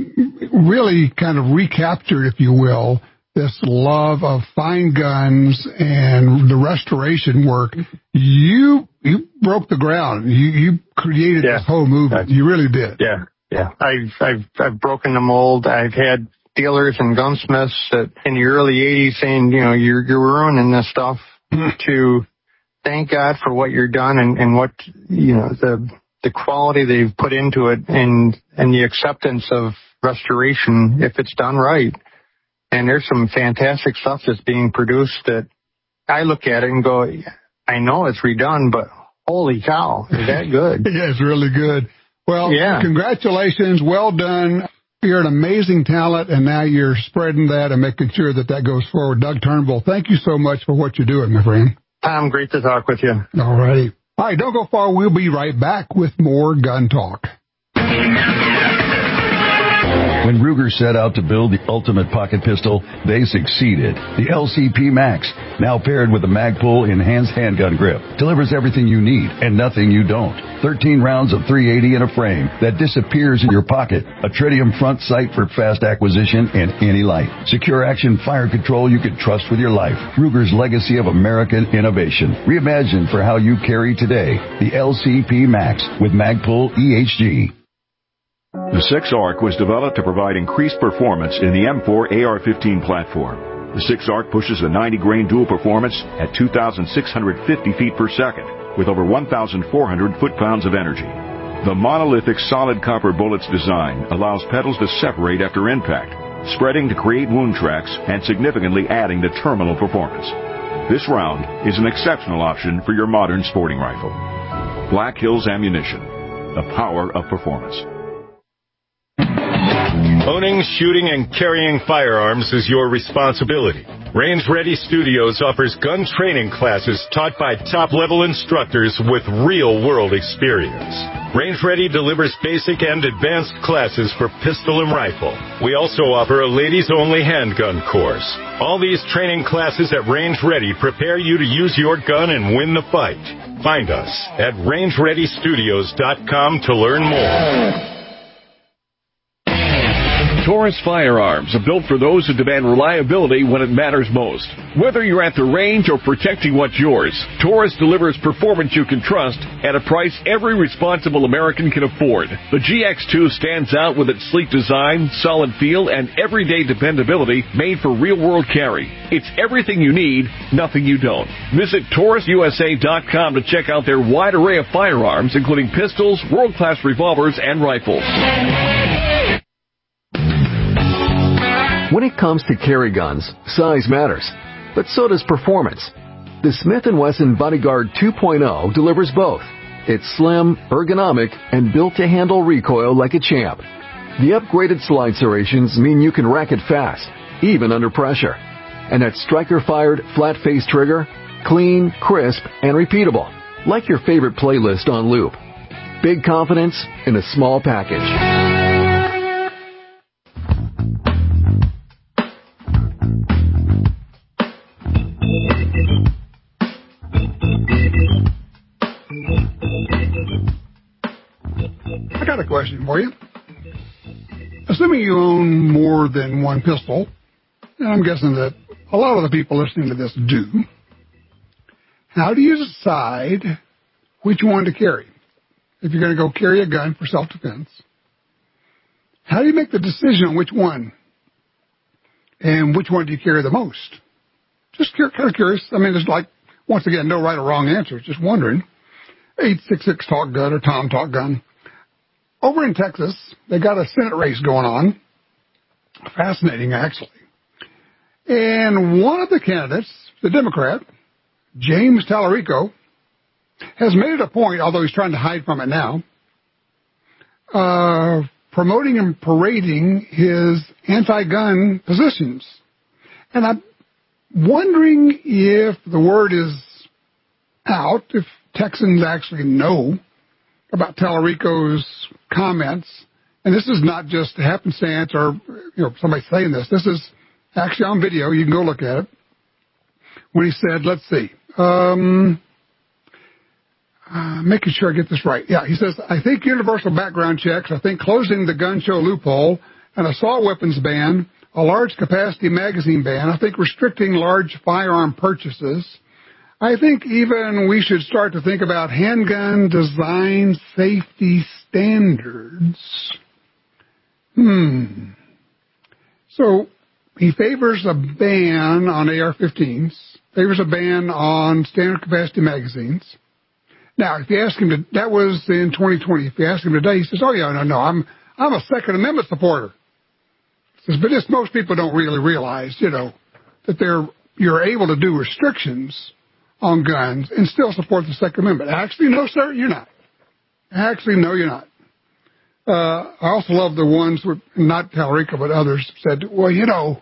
and really kind of recaptured, if you will, this love of fine guns and the restoration work. You you broke the ground. You, you created yeah. this whole movement. You really did. Yeah, yeah. I've, I've, I've broken the mold. I've had dealers and gunsmiths that in the early eighties saying, you know, you're, you're ruining this stuff to thank God for what you're done and, and what, you know, the, the quality they've put into it and, and the acceptance of restoration if it's done right. And there's some fantastic stuff that's being produced that I look at it and go, I know it's redone, but holy cow, is that good? Yeah, it's really good. Well, yeah. Congratulations. Well done. You're an amazing talent, and now you're spreading that and making sure that that goes forward. Doug Turnbull, thank you so much for what you're doing, my friend. Tom, great to talk with you. All righty. All right, don't go far. We'll be right back with more Gun Talk. When Ruger set out to build the ultimate pocket pistol, they succeeded. The L C P Max, now paired with a Magpul enhanced handgun grip, delivers everything you need and nothing you don't. thirteen rounds of three eighty in a frame that disappears in your pocket. A tritium front sight for fast acquisition and any light. Secure action fire control you can trust with your life. Ruger's legacy of American innovation. Reimagined for how you carry today. The L C P Max with Magpul E H G. The six ARC was developed to provide increased performance in the M four A R fifteen platform. The six ARC pushes a ninety grain dual performance at two thousand six hundred fifty feet per second with over one thousand four hundred foot-pounds of energy. The monolithic solid copper bullet's design allows petals to separate after impact, spreading to create wound tracks and significantly adding to terminal performance. This round is an exceptional option for your modern sporting rifle. Black Hills Ammunition, the power of performance. Owning, shooting, and carrying firearms is your responsibility. Range Ready Studios offers gun training classes taught by top-level instructors with real-world experience. Range Ready delivers basic and advanced classes for pistol and rifle. We also offer a ladies-only handgun course. All these training classes at Range Ready prepare you to use your gun and win the fight. Find us at range ready studios dot com to learn more. Taurus firearms are built for those who demand reliability when it matters most. Whether you're at the range or protecting what's yours, Taurus delivers performance you can trust at a price every responsible American can afford. The G X two stands out with its sleek design, solid feel, and everyday dependability made for real-world carry. It's everything you need, nothing you don't. Visit Taurus U S A dot com to check out their wide array of firearms, including pistols, world-class revolvers, and rifles. When it comes to carry guns, size matters, but so does performance. The Smith and Wesson Bodyguard two point oh delivers both. It's slim, ergonomic, and built to handle recoil like a champ. The upgraded slide serrations mean you can rack it fast, even under pressure. And that striker-fired, flat-face trigger, clean, crisp, and repeatable, like your favorite playlist on loop. Big confidence in a small package. I got a question for you. Assuming you own more than one pistol, and I'm guessing that a lot of the people listening to this do, how do you decide which one to carry? If you're going to go carry a gun for self-defense, how do you make the decision on which one? And which one do you carry the most? Just kind of curious. I mean, there's like, once again, no right or wrong answers. Just wondering. eight six six Talk Gun or Tom Talk Gun. Over in Texas, they got a Senate race going on. Fascinating, actually. And one of the candidates, the Democrat, James Tallarico, has made it a point, although he's trying to hide from it now, uh, promoting and parading his anti-gun positions. And I'm wondering if the word is out, if Texans actually know about Tallarico's comments. And this is not just happenstance or, you know, somebody saying this. This is actually on video. You can go look at it. When he said, let's see, um, uh, making sure I get this right. Yeah, he says, I think universal background checks, I think closing the gun show loophole, an assault weapons ban, a large capacity magazine ban, I think restricting large firearm purchases, I think even we should start to think about handgun design safety standards. Hmm. So he favors a ban on A R fifteens, favors a ban on standard capacity magazines. Now, if you ask him, to, that was in twenty twenty. If you ask him today, he says, oh, yeah, no, no, I'm I'm a Second Amendment supporter. He says, but this, most people don't really realize, you know, that they're you're able to do restrictions on guns and still support the Second Amendment. Actually, no, sir, you're not. Actually, no, you're not. Uh, I also love the ones, with, not Talarico, but others, said, well, you know,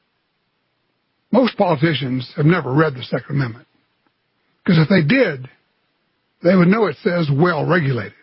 most politicians have never read the Second Amendment. Because if they did, they would know it says well-regulated.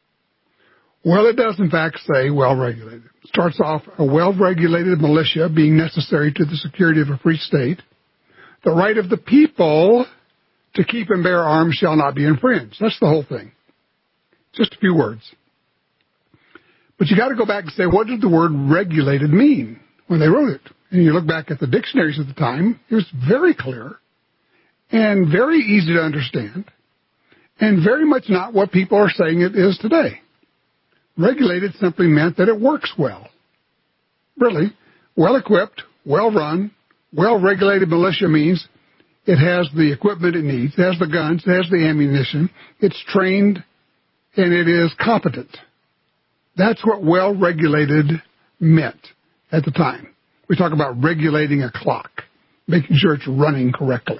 Well, it does, in fact, say well-regulated. It starts off, a well-regulated militia being necessary to the security of a free state. The right of the people to keep and bear arms shall not be infringed. That's the whole thing. Just a few words. But you got to go back and say, what did the word regulated mean when they wrote it? And you look back at the dictionaries at the time, it was very clear and very easy to understand and very much not what people are saying it is today. Regulated simply meant that it works well. Really, well-equipped, well-run, well-regulated militia means it has the equipment it needs, it has the guns, it has the ammunition, it's trained, and it is competent. That's what well-regulated meant at the time. We talk about regulating a clock, making sure it's running correctly.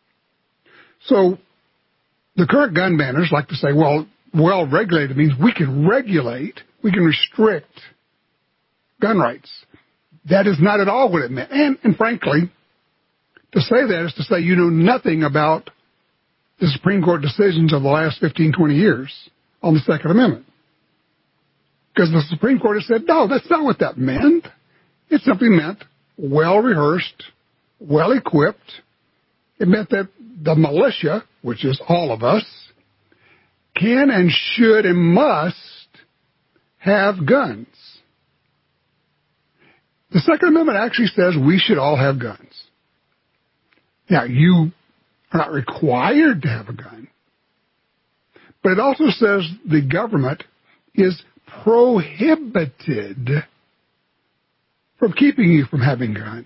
So the current gun banners like to say, well, well-regulated means we can regulate, we can restrict gun rights. That is not at all what it meant. And, and frankly, to say that is to say you know nothing about the Supreme Court decisions of the last fifteen, twenty years on the Second Amendment. Because the Supreme Court has said, no, that's not what that meant. It simply meant well-rehearsed, well-equipped. It meant that the militia, which is all of us, can and should and must have guns. The Second Amendment actually says we should all have guns. Now, you are not required to have a gun. But it also says the government is prohibited from keeping you from having guns.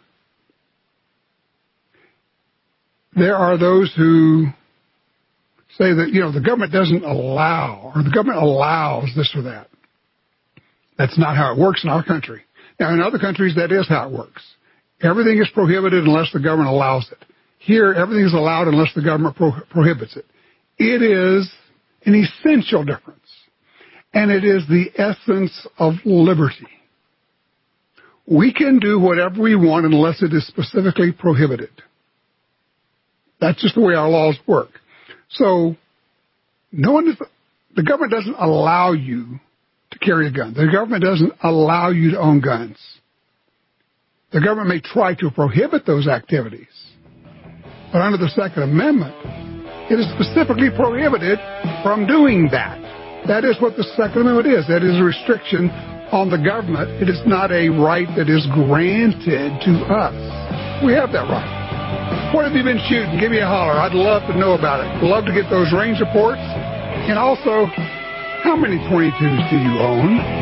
There are those who say that, you know, the government doesn't allow, or the government allows this or that. That's not how it works in our country. Now, in other countries, that is how it works. Everything is prohibited unless the government allows it. Here, everything is allowed unless the government pro- prohibits it. It is an essential difference. And it is the essence of liberty. We can do whatever we want unless it is specifically prohibited. That's just the way our laws work. So, no one is, the government doesn't allow you to carry a gun. The government doesn't allow you to own guns. The government may try to prohibit those activities. But under the Second Amendment, it is specifically prohibited from doing that. That is what the Second Amendment is. That is a restriction on the government. It is not a right that is granted to us. We have that right. What have you been shooting? Give me a holler. I'd love to know about it. Love to get those range reports. And also, how many twenty-twos do you own?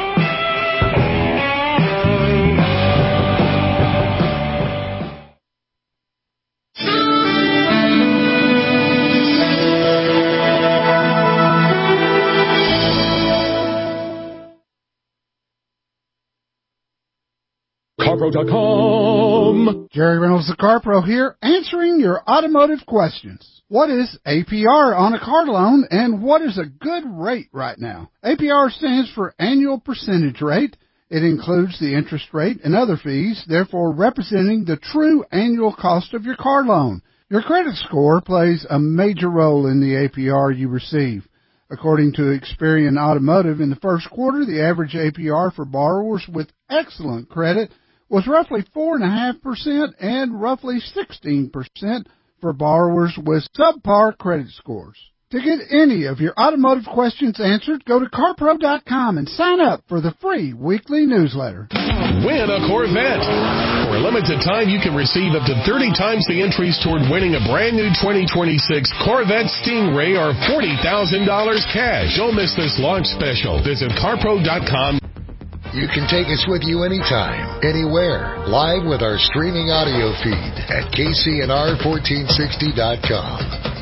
CarPro dot com. Jerry Reynolds, the CarPro here, answering your automotive questions. What is A P R on a car loan, and what is a good rate right now? A P R stands for annual percentage rate. It includes the interest rate and other fees, therefore representing the true annual cost of your car loan. Your credit score plays a major role in the A P R you receive. According to Experian Automotive, in the first quarter, the average A P R for borrowers with excellent credit was roughly four point five percent and roughly sixteen percent for borrowers with subpar credit scores. To get any of your automotive questions answered, go to CarPro dot com and sign up for the free weekly newsletter. Win a Corvette. For For a limited time, you can receive up to thirty times the entries toward winning a brand new twenty twenty-six Corvette Stingray or forty thousand dollars cash. Don't miss this launch special. Visit carpro dot com. You can take us with you anytime, anywhere, live with our streaming audio feed at K C N R fourteen sixty dot com.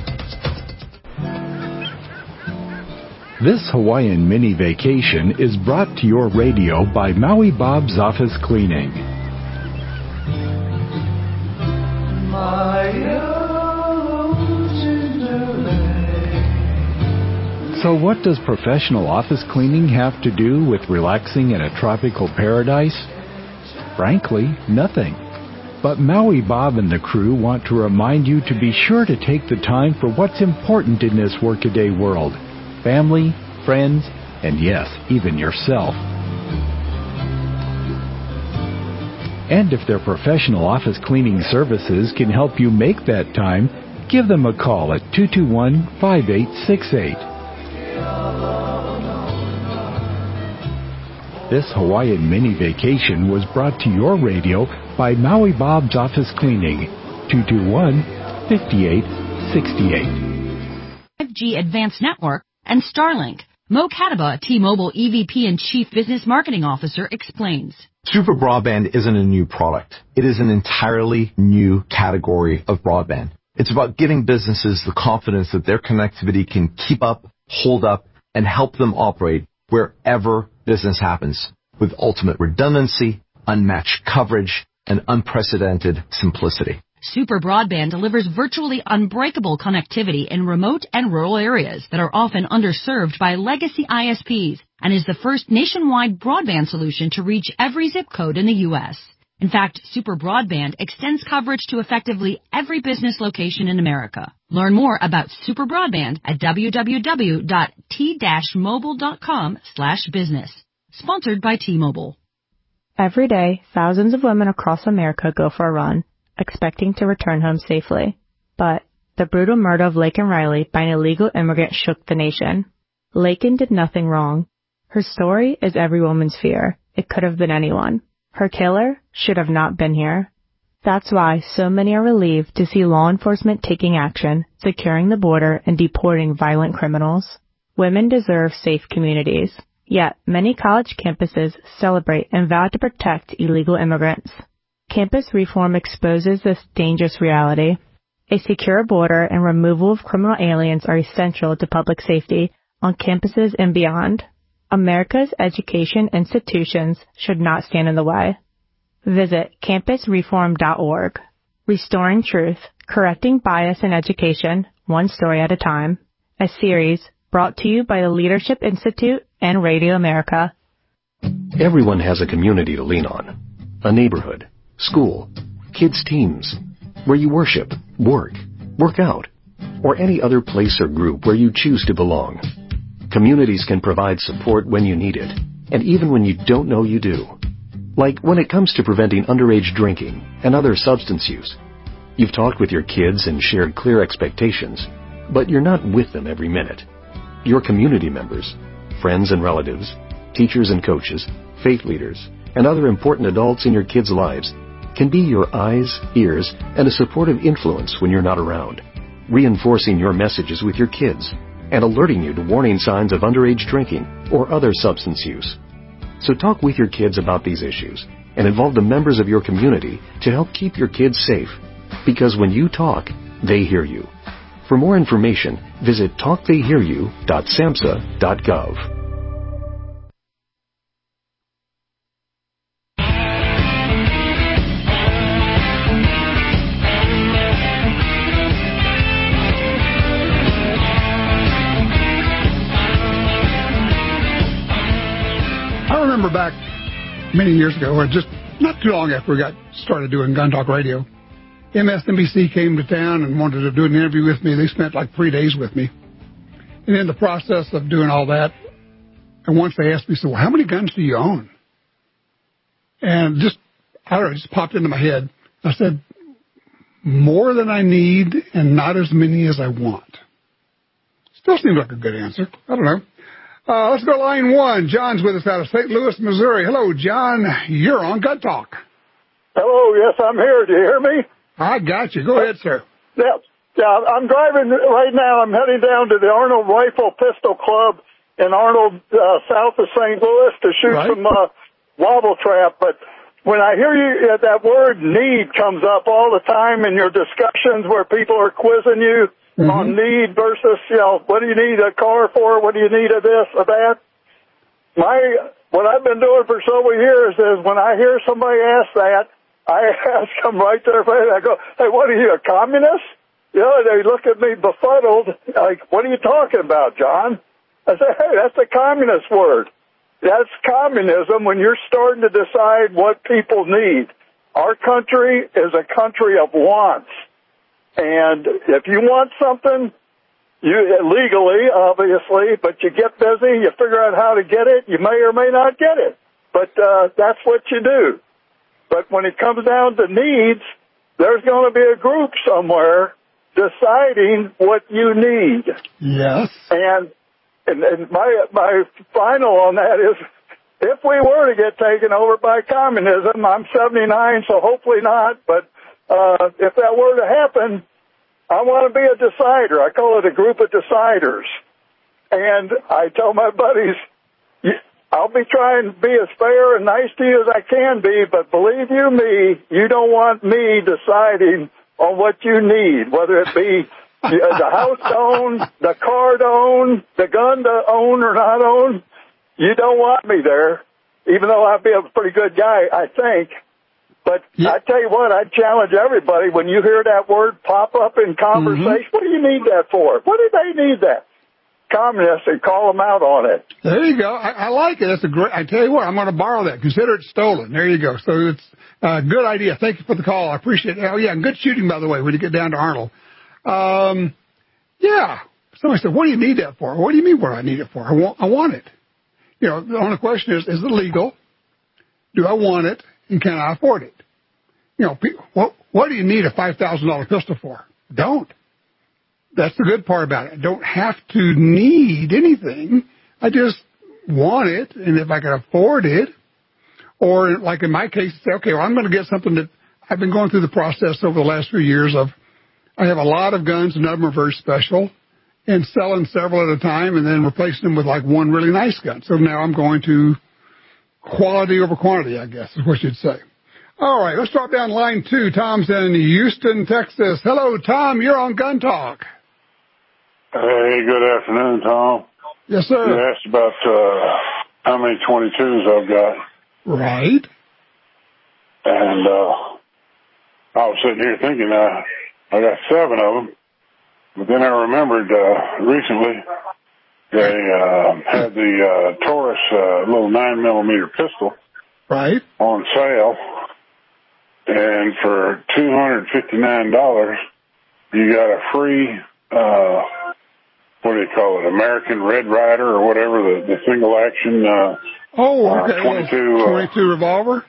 This Hawaiian mini vacation is brought to your radio by Maui Bob's Office Cleaning. So what does professional office cleaning have to do with relaxing in a tropical paradise? Frankly, nothing. But Maui Bob and the crew want to remind you to be sure to take the time for what's important in this workaday world. Family, friends, and yes, even yourself. And if their professional office cleaning services can help you make that time, give them a call at two two one, five eight six eight. This Hawaiian mini vacation was brought to your radio by Maui Bob's Office Cleaning, two two one, five eight six eight. five G Advanced Network and Starlink. Mo Kataba, T-Mobile E V P and Chief Business Marketing Officer, explains. Super Broadband isn't a new product. It is an entirely new category of broadband. It's about giving businesses the confidence that their connectivity can keep up, hold up, and help them operate wherever business happens with ultimate redundancy, unmatched coverage, and unprecedented simplicity. Super Broadband delivers virtually unbreakable connectivity in remote and rural areas that are often underserved by legacy I S Ps and is the first nationwide broadband solution to reach every zip code in the U S. In fact, Super Broadband extends coverage to effectively every business location in America. Learn more about Super Broadband at w w w dot t dash mobile dot com slash business. Sponsored by T-Mobile. Every day, thousands of women across America go for a run, expecting to return home safely. But the brutal murder of Laken Riley by an illegal immigrant shook the nation. Laken did nothing wrong. Her story is every woman's fear. It could have been anyone. Her killer should have not been here. That's why so many are relieved to see law enforcement taking action, securing the border, and deporting violent criminals. Women deserve safe communities. Yet, many college campuses celebrate and vow to protect illegal immigrants. Campus reform exposes this dangerous reality. A secure border and removal of criminal aliens are essential to public safety on campuses and beyond. America's education institutions should not stand in the way. Visit campus reform dot org. Restoring Truth, Correcting Bias in Education, One Story at a Time. A series brought to you by the Leadership Institute and Radio America. Everyone has a community to lean on. A neighborhood, school, kids' teams, where you worship, work, work out, or any other place or group where you choose to belong. Communities can provide support when you need it, and even when you don't know you do. Like when it comes to preventing underage drinking and other substance use. You've talked with your kids and shared clear expectations, but you're not with them every minute. Your community members, friends and relatives, teachers and coaches, faith leaders, and other important adults in your kids' lives can be your eyes, ears, and a supportive influence when you're not around, reinforcing your messages with your kids and alerting you to warning signs of underage drinking or other substance use. So talk with your kids about these issues and involve the members of your community to help keep your kids safe, because when you talk, they hear you. For more information, visit talk they hear you dot samhsa dot gov. I remember back many years ago, or just not too long after we got started doing Gun Talk Radio, M S N B C came to town and wanted to do an interview with me. They spent like three days with me. And in the process of doing all that, and once they asked me, so well, how many guns do you own? And just, I don't know, it just popped into my head. I said, more than I need and not as many as I want. Still seems like a good answer. I don't know. Uh, let's go to line one. John's with us out of Saint Louis, Missouri. Hello, John. You're on Gun Talk. Hello, yes, I'm here. Do you hear me? I got you. Go ahead, sir. Yeah, yeah. I'm driving right now. I'm heading down to the Arnold Rifle Pistol Club in Arnold, uh, south of Saint Louis, to shoot right. some uh, wobble trap. But when I hear you, uh, that word "need" comes up all the time in your discussions where people are quizzing you mm-hmm. on need versus, you know, what do you need a car for? What do you need of this or that? My what I've been doing for several years is when I hear somebody ask that, I ask them right there. I go, "Hey, what are you, a communist?" You know, they look at me befuddled, like, "What are you talking about, John?" I say, "Hey, that's a communist word. That's communism when you're starting to decide what people need. Our country is a country of wants. And if you want something, you legally, obviously, but you get busy, you figure out how to get it, you may or may not get it. But uh, that's what you do. But when it comes down to needs, there's going to be a group somewhere deciding what you need." Yes. And And, and my my final on that is, if we were to get taken over by communism, I'm seventy-nine, so hopefully not, but uh, if that were to happen, I want to be a decider. I call it a group of deciders. And I tell my buddies, I'll be trying to be as fair and nice to you as I can be, but believe you me, you don't want me deciding on what you need, whether it be the house to own, the car to own, the gun to own or not own. You don't want me there, even though I'd be a pretty good guy, I think. But yeah. I tell you what, I challenge everybody, when you hear that word pop up in conversation, mm-hmm. what do you need that for? What do they need that? Communists, and call them out on it. There you go. I, I like it. That's a great, I tell you what, I'm going to borrow that. Consider it stolen. There you go. So it's a good idea. Thank you for the call. I appreciate it. Oh, yeah, and good shooting, by the way, when you get down to Arnold. Um, yeah. Somebody said, "What do you need that for?" What do you mean, what do I need it for? I want, I want it. You know, the only question is, is it legal? Do I want it? And can I afford it? You know, what, what do you need a five thousand dollars pistol for? Don't. That's the good part about it. I don't have to need anything. I just want it. And if I can afford it, or like in my case, say, okay, well, I'm going to get something that I've been going through the process over the last few years of, I have a lot of guns, none of them are very special, and selling several at a time and then replacing them with like one really nice gun. So now I'm going to quality over quantity, I guess is what you'd say. All right, let's drop down line two. Tom's in Houston, Texas. Hello, Tom. You're on Gun Talk. Hey, good afternoon, Tom. Yes, sir. You asked about uh, how many twenty-twos I've got. Right. And uh, I was sitting here thinking, uh, I got seven of them, but then I remembered uh, recently they uh, had the uh, Taurus uh, little nine millimeter pistol, right, on sale, and for two hundred fifty nine dollars, you got a free uh, what do you call it, American Red Ryder or whatever, the, the single action. Uh, oh, okay, uh, twenty-two, uh, twenty-two revolver.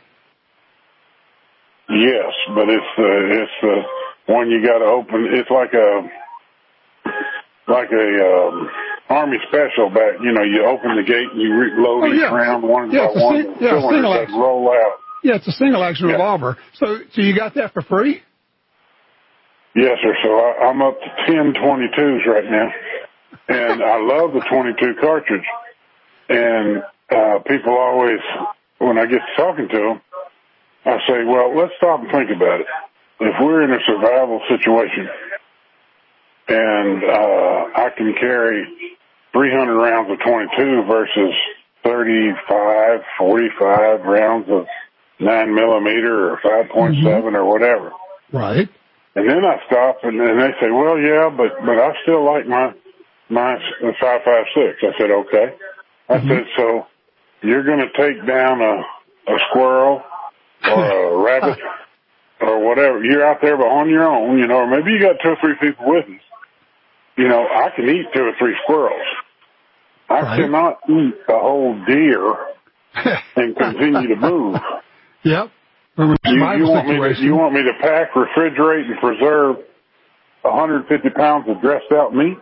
Yes, but it's the it's the one you got to open. It's like a like a um, Army special back. You know, you open the gate and you reload oh, each yeah. round one yeah, by one. Sing, yeah, single action. Roll out. Yeah, it's a single action yeah. revolver. So, so you got that for free? Yes, sir. So I, I'm up to ten twenty-twos right now, and I love the twenty-two cartridge. And uh, people always, when I get to talking to them, I say, well, let's stop and think about it. If we're in a survival situation and uh, I can carry three hundred rounds of twenty-two versus thirty-five, forty-five rounds of nine millimeter or five point seven mm-hmm. or whatever. Right. And then I stop and, and they say, well, yeah, but, but I still like my, my five five six. I said, okay. I mm-hmm. said, so you're going to take down a, a squirrel or a rabbit or whatever. You're out there on your own, you know, or maybe you got two or three people with you. You know, I can eat two or three squirrels. I right. cannot eat a whole deer and continue to move. Yep. You, you want me to, you want me to pack, refrigerate, and preserve one hundred fifty pounds of dressed out meat?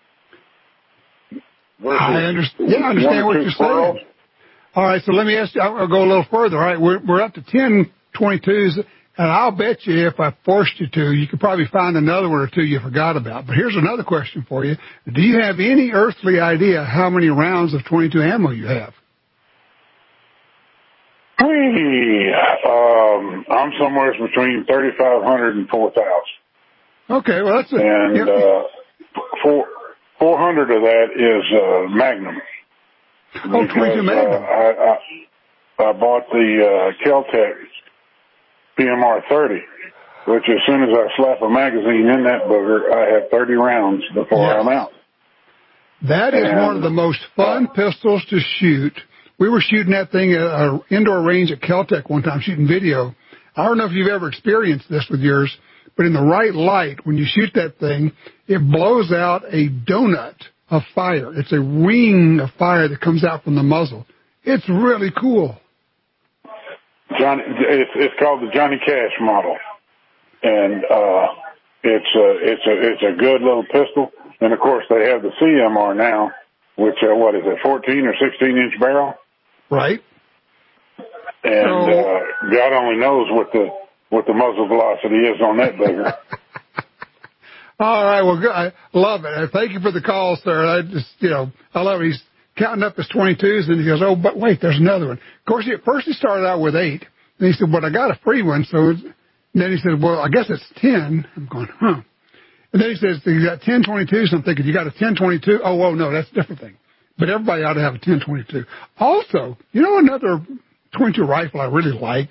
I understand. Yeah, I understand what you're squirrels? saying. All right, so let me ask you, I'll go a little further. All right, we're, we're up to ten twenty-twos. And I'll bet you if I forced you to, you could probably find another one or two you forgot about. But here's another question for you. Do you have any earthly idea how many rounds of twenty-two ammo you have? Hey, um, I'm somewhere between thirty-five hundred and four thousand. Okay, well, that's a... And yep. uh, four, four hundred of that is uh, Magnum. Oh, because, twenty-two Magnum. Uh, I, I, I bought the uh, Kel-Tec P M R thirty, which as soon as I slap a magazine in that booger, I have thirty rounds before yes. I'm out. That is and, one of the most fun uh, pistols to shoot. We were shooting that thing at an indoor range at Kel-Tec one time, shooting video. I don't know if you've ever experienced this with yours, but in the right light, when you shoot that thing, it blows out a donut of fire. It's a ring of fire that comes out from the muzzle. It's really cool. Johnny, it's, it's called the Johnny Cash model, and uh, it's a it's a it's a good little pistol. And of course, they have the C M R now, which uh, what is it, fourteen or sixteen inch barrel? Right. And so, uh, God only knows what the what the muzzle velocity is on that bugger. All right, well, good. I love it. Thank you for the call, sir. I just, you know, I love it. He's counting up his twenty-twos, and he goes, oh, but wait, there's another one. Of course, at first he started out with eight, and he said, well, I got a free one, so and then he said, well, I guess it's ten. I'm going, huh. And then he says, you got ten twenty-twos. I'm thinking, you got a ten twenty-two? Oh, whoa, no, that's a different thing. But everybody ought to have a ten twenty-two. Also, you know another twenty-two rifle I really like?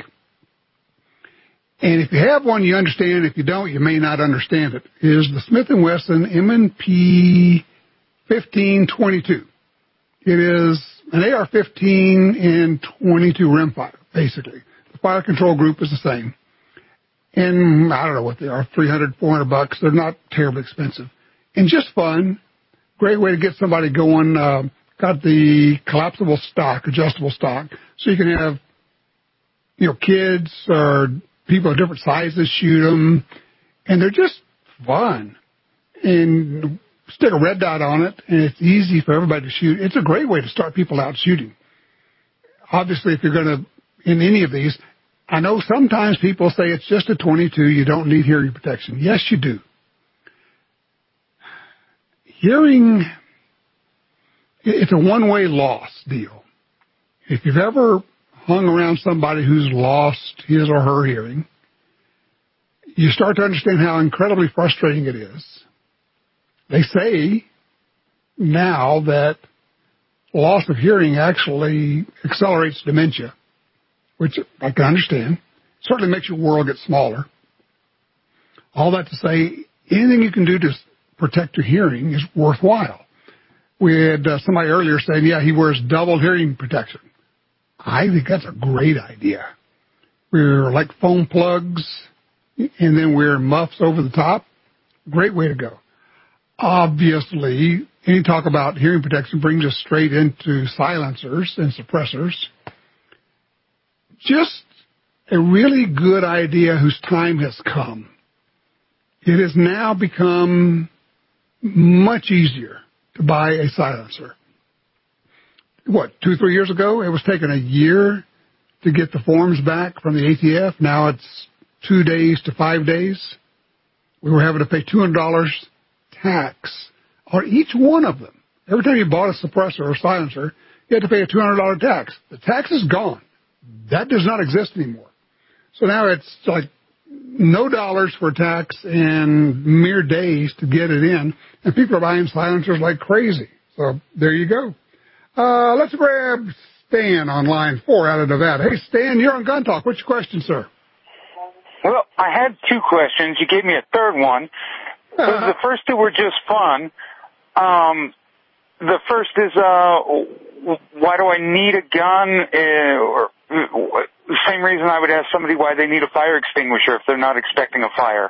And if you have one, you understand. If you don't, you may not understand it, is the Smith and Wesson M and P fifteen twenty-two. It is an A R fifteen and twenty-two rimfire, basically. The fire control group is the same. And I don't know what they are, three hundred, four hundred bucks. They're not terribly expensive. And just fun. Great way to get somebody going. Uh, got the collapsible stock, adjustable stock, so you can have, you know, kids or people of different sizes shoot them, and they're just fun. And stick a red dot on it, and it's easy for everybody to shoot. It's a great way to start people out shooting. Obviously, if you're going to, in any of these, I know sometimes people say it's just a twenty-two, you don't need hearing protection. Yes, you do. Hearing, it's a one-way loss deal. If you've ever hung around somebody who's lost his or her hearing, you start to understand how incredibly frustrating it is. They say now that loss of hearing actually accelerates dementia, which I can understand. Certainly makes your world get smaller. All that to say, anything you can do to protect your hearing is worthwhile. We had uh, somebody earlier saying, yeah, he wears double hearing protection. I think that's a great idea. We're like foam plugs, and then wear muffs over the top. Great way to go. Obviously, any talk about hearing protection brings us straight into silencers and suppressors. Just a really good idea whose time has come. It has now become much easier to buy a silencer. What, two, three years ago, it was taking a year to get the forms back from the A T F. Now it's two days to five days. We were having to pay two hundred dollars tax on each one of them. Every time you bought a suppressor or silencer, you had to pay a two hundred dollars tax. The tax is gone. That does not exist anymore. So now it's like no dollars for tax and mere days to get it in, and people are buying silencers like crazy. So there you go. Uh, let's grab Stan on line four out of Nevada. Hey, Stan, you're on Gun Talk. What's your question, sir? Well, I had two questions. You gave me a third one. Uh, the first two were just fun. Um, the first is, uh, why do I need a gun? Uh, or the same reason I would ask somebody why they need a fire extinguisher if they're not expecting a fire.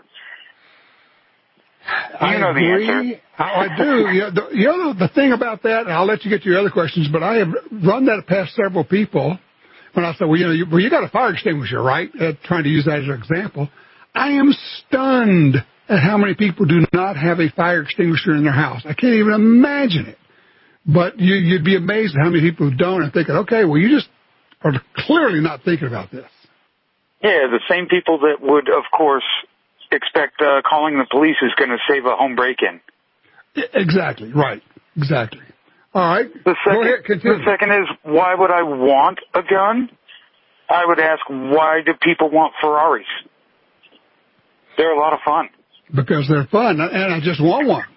You I know agree. the answer. I do. You know, the, you know the thing about that, and I'll let you get to your other questions, but I have run that past several people when I said, well, you know, you, well, you got a fire extinguisher, right? Uh, trying to use that as an example. I am stunned at how many people do not have a fire extinguisher in their house. I can't even imagine it. But you, you'd be amazed at how many people who don't and thinking, okay, well, you just are clearly not thinking about this. Yeah, the same people that would, of course, expect uh, calling the police is going to save a home break-in. Exactly, right, exactly. All right, the second, go ahead, continue. The second is, why would I want a gun? I would ask, why do people want Ferraris? They're a lot of fun. Because they're fun, and I just want one.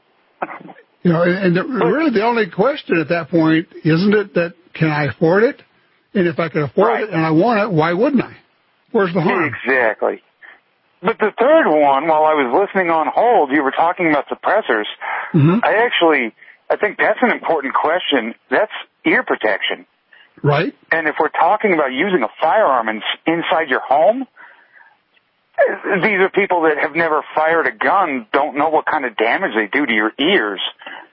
You know, and the, really the only question at that point, isn't it that can I afford it? And if I can afford right. it and I want it, why wouldn't I? Where's the harm? Exactly. But the third one, while I was listening on hold, you were talking about suppressors. Mm-hmm. I actually, I think that's an important question. That's ear protection. Right. And if we're talking about using a firearm in, inside your home, these are people that have never fired a gun, don't know what kind of damage they do to your ears.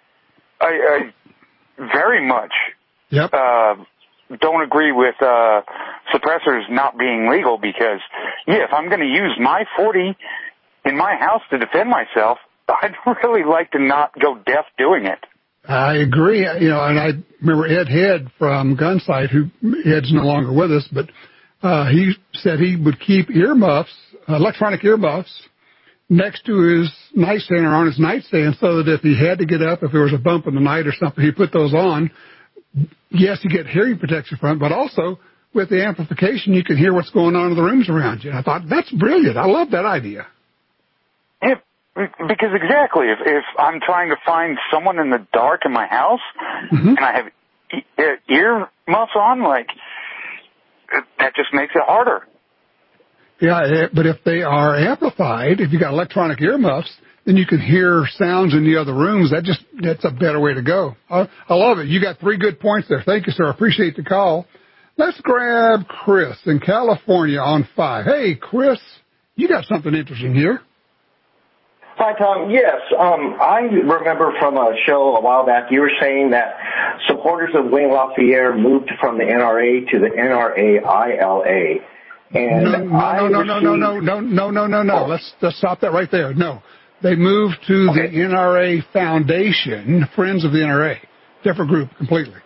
I, I very much yep. uh, don't agree with uh, suppressors not being legal because, yeah, if I'm going to use my forty in my house to defend myself, I'd really like to not go deaf doing it. I agree. You know, and I remember Ed Head from Gunsight, who Ed's no longer with us, but uh, he said he would keep earmuffs, electronic earmuffs, next to his nightstand or on his nightstand so that if he had to get up, if there was a bump in the night or something, he'd put those on. Yes, you get hearing protection from it, but also with the amplification, you can hear what's going on in the rooms around you. And I thought, that's brilliant. I love that idea. Yeah, because exactly, if, if I'm trying to find someone in the dark in my house mm-hmm. and I have e- ear muffs on, like, that just makes it harder. Yeah, but if they are amplified, if you got electronic earmuffs, then you can hear sounds in the other rooms. That just, that's a better way to go. I, I love it. You got three good points there. Thank you, sir. I appreciate the call. Let's grab Chris in California on five. Hey, Chris, you got something interesting here. Hi, Tom. Yes, um, I remember from a show a while back, you were saying that supporters of Wayne LaPierre moved from the N R A to the N R A I L A. And no, no, no, no, no, no, no, no, no, no, no. Let's, let's stop that right there. No. They moved to okay. the N R A Foundation, Friends of the N R A. Different group completely.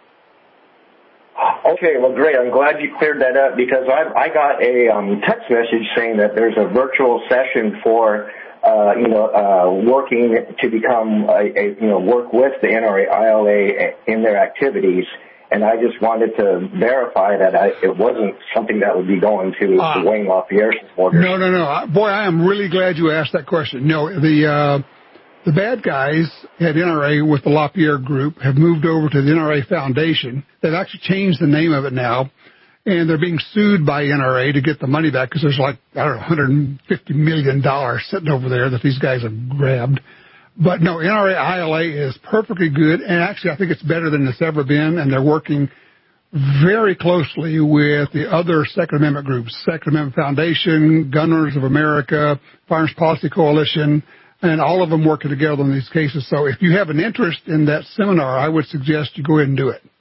Okay, well, great. I'm glad you cleared that up because I, I got a um, text message saying that there's a virtual session for, uh, you know, uh, working to become, a, a, you know, work with the N R A I L A in their activities. And I just wanted to verify that I, it wasn't something that would be going to uh, the Wayne LaPierre supporters. No, no, no. Boy, I am really glad you asked that question. No, the uh, the bad guys at N R A with the LaPierre group have moved over to the N R A Foundation. They've actually changed the name of it now, and they're being sued by N R A to get the money back because there's like, I don't know, one hundred fifty million dollars sitting over there that these guys have grabbed. But no, N R A I L A is perfectly good, and actually I think it's better than it's ever been, and they're working very closely with the other Second Amendment groups, Second Amendment Foundation, Gun Owners of America, Firearms Policy Coalition, and all of them working together on these cases. So if you have an interest in that seminar, I would suggest you go ahead and do it.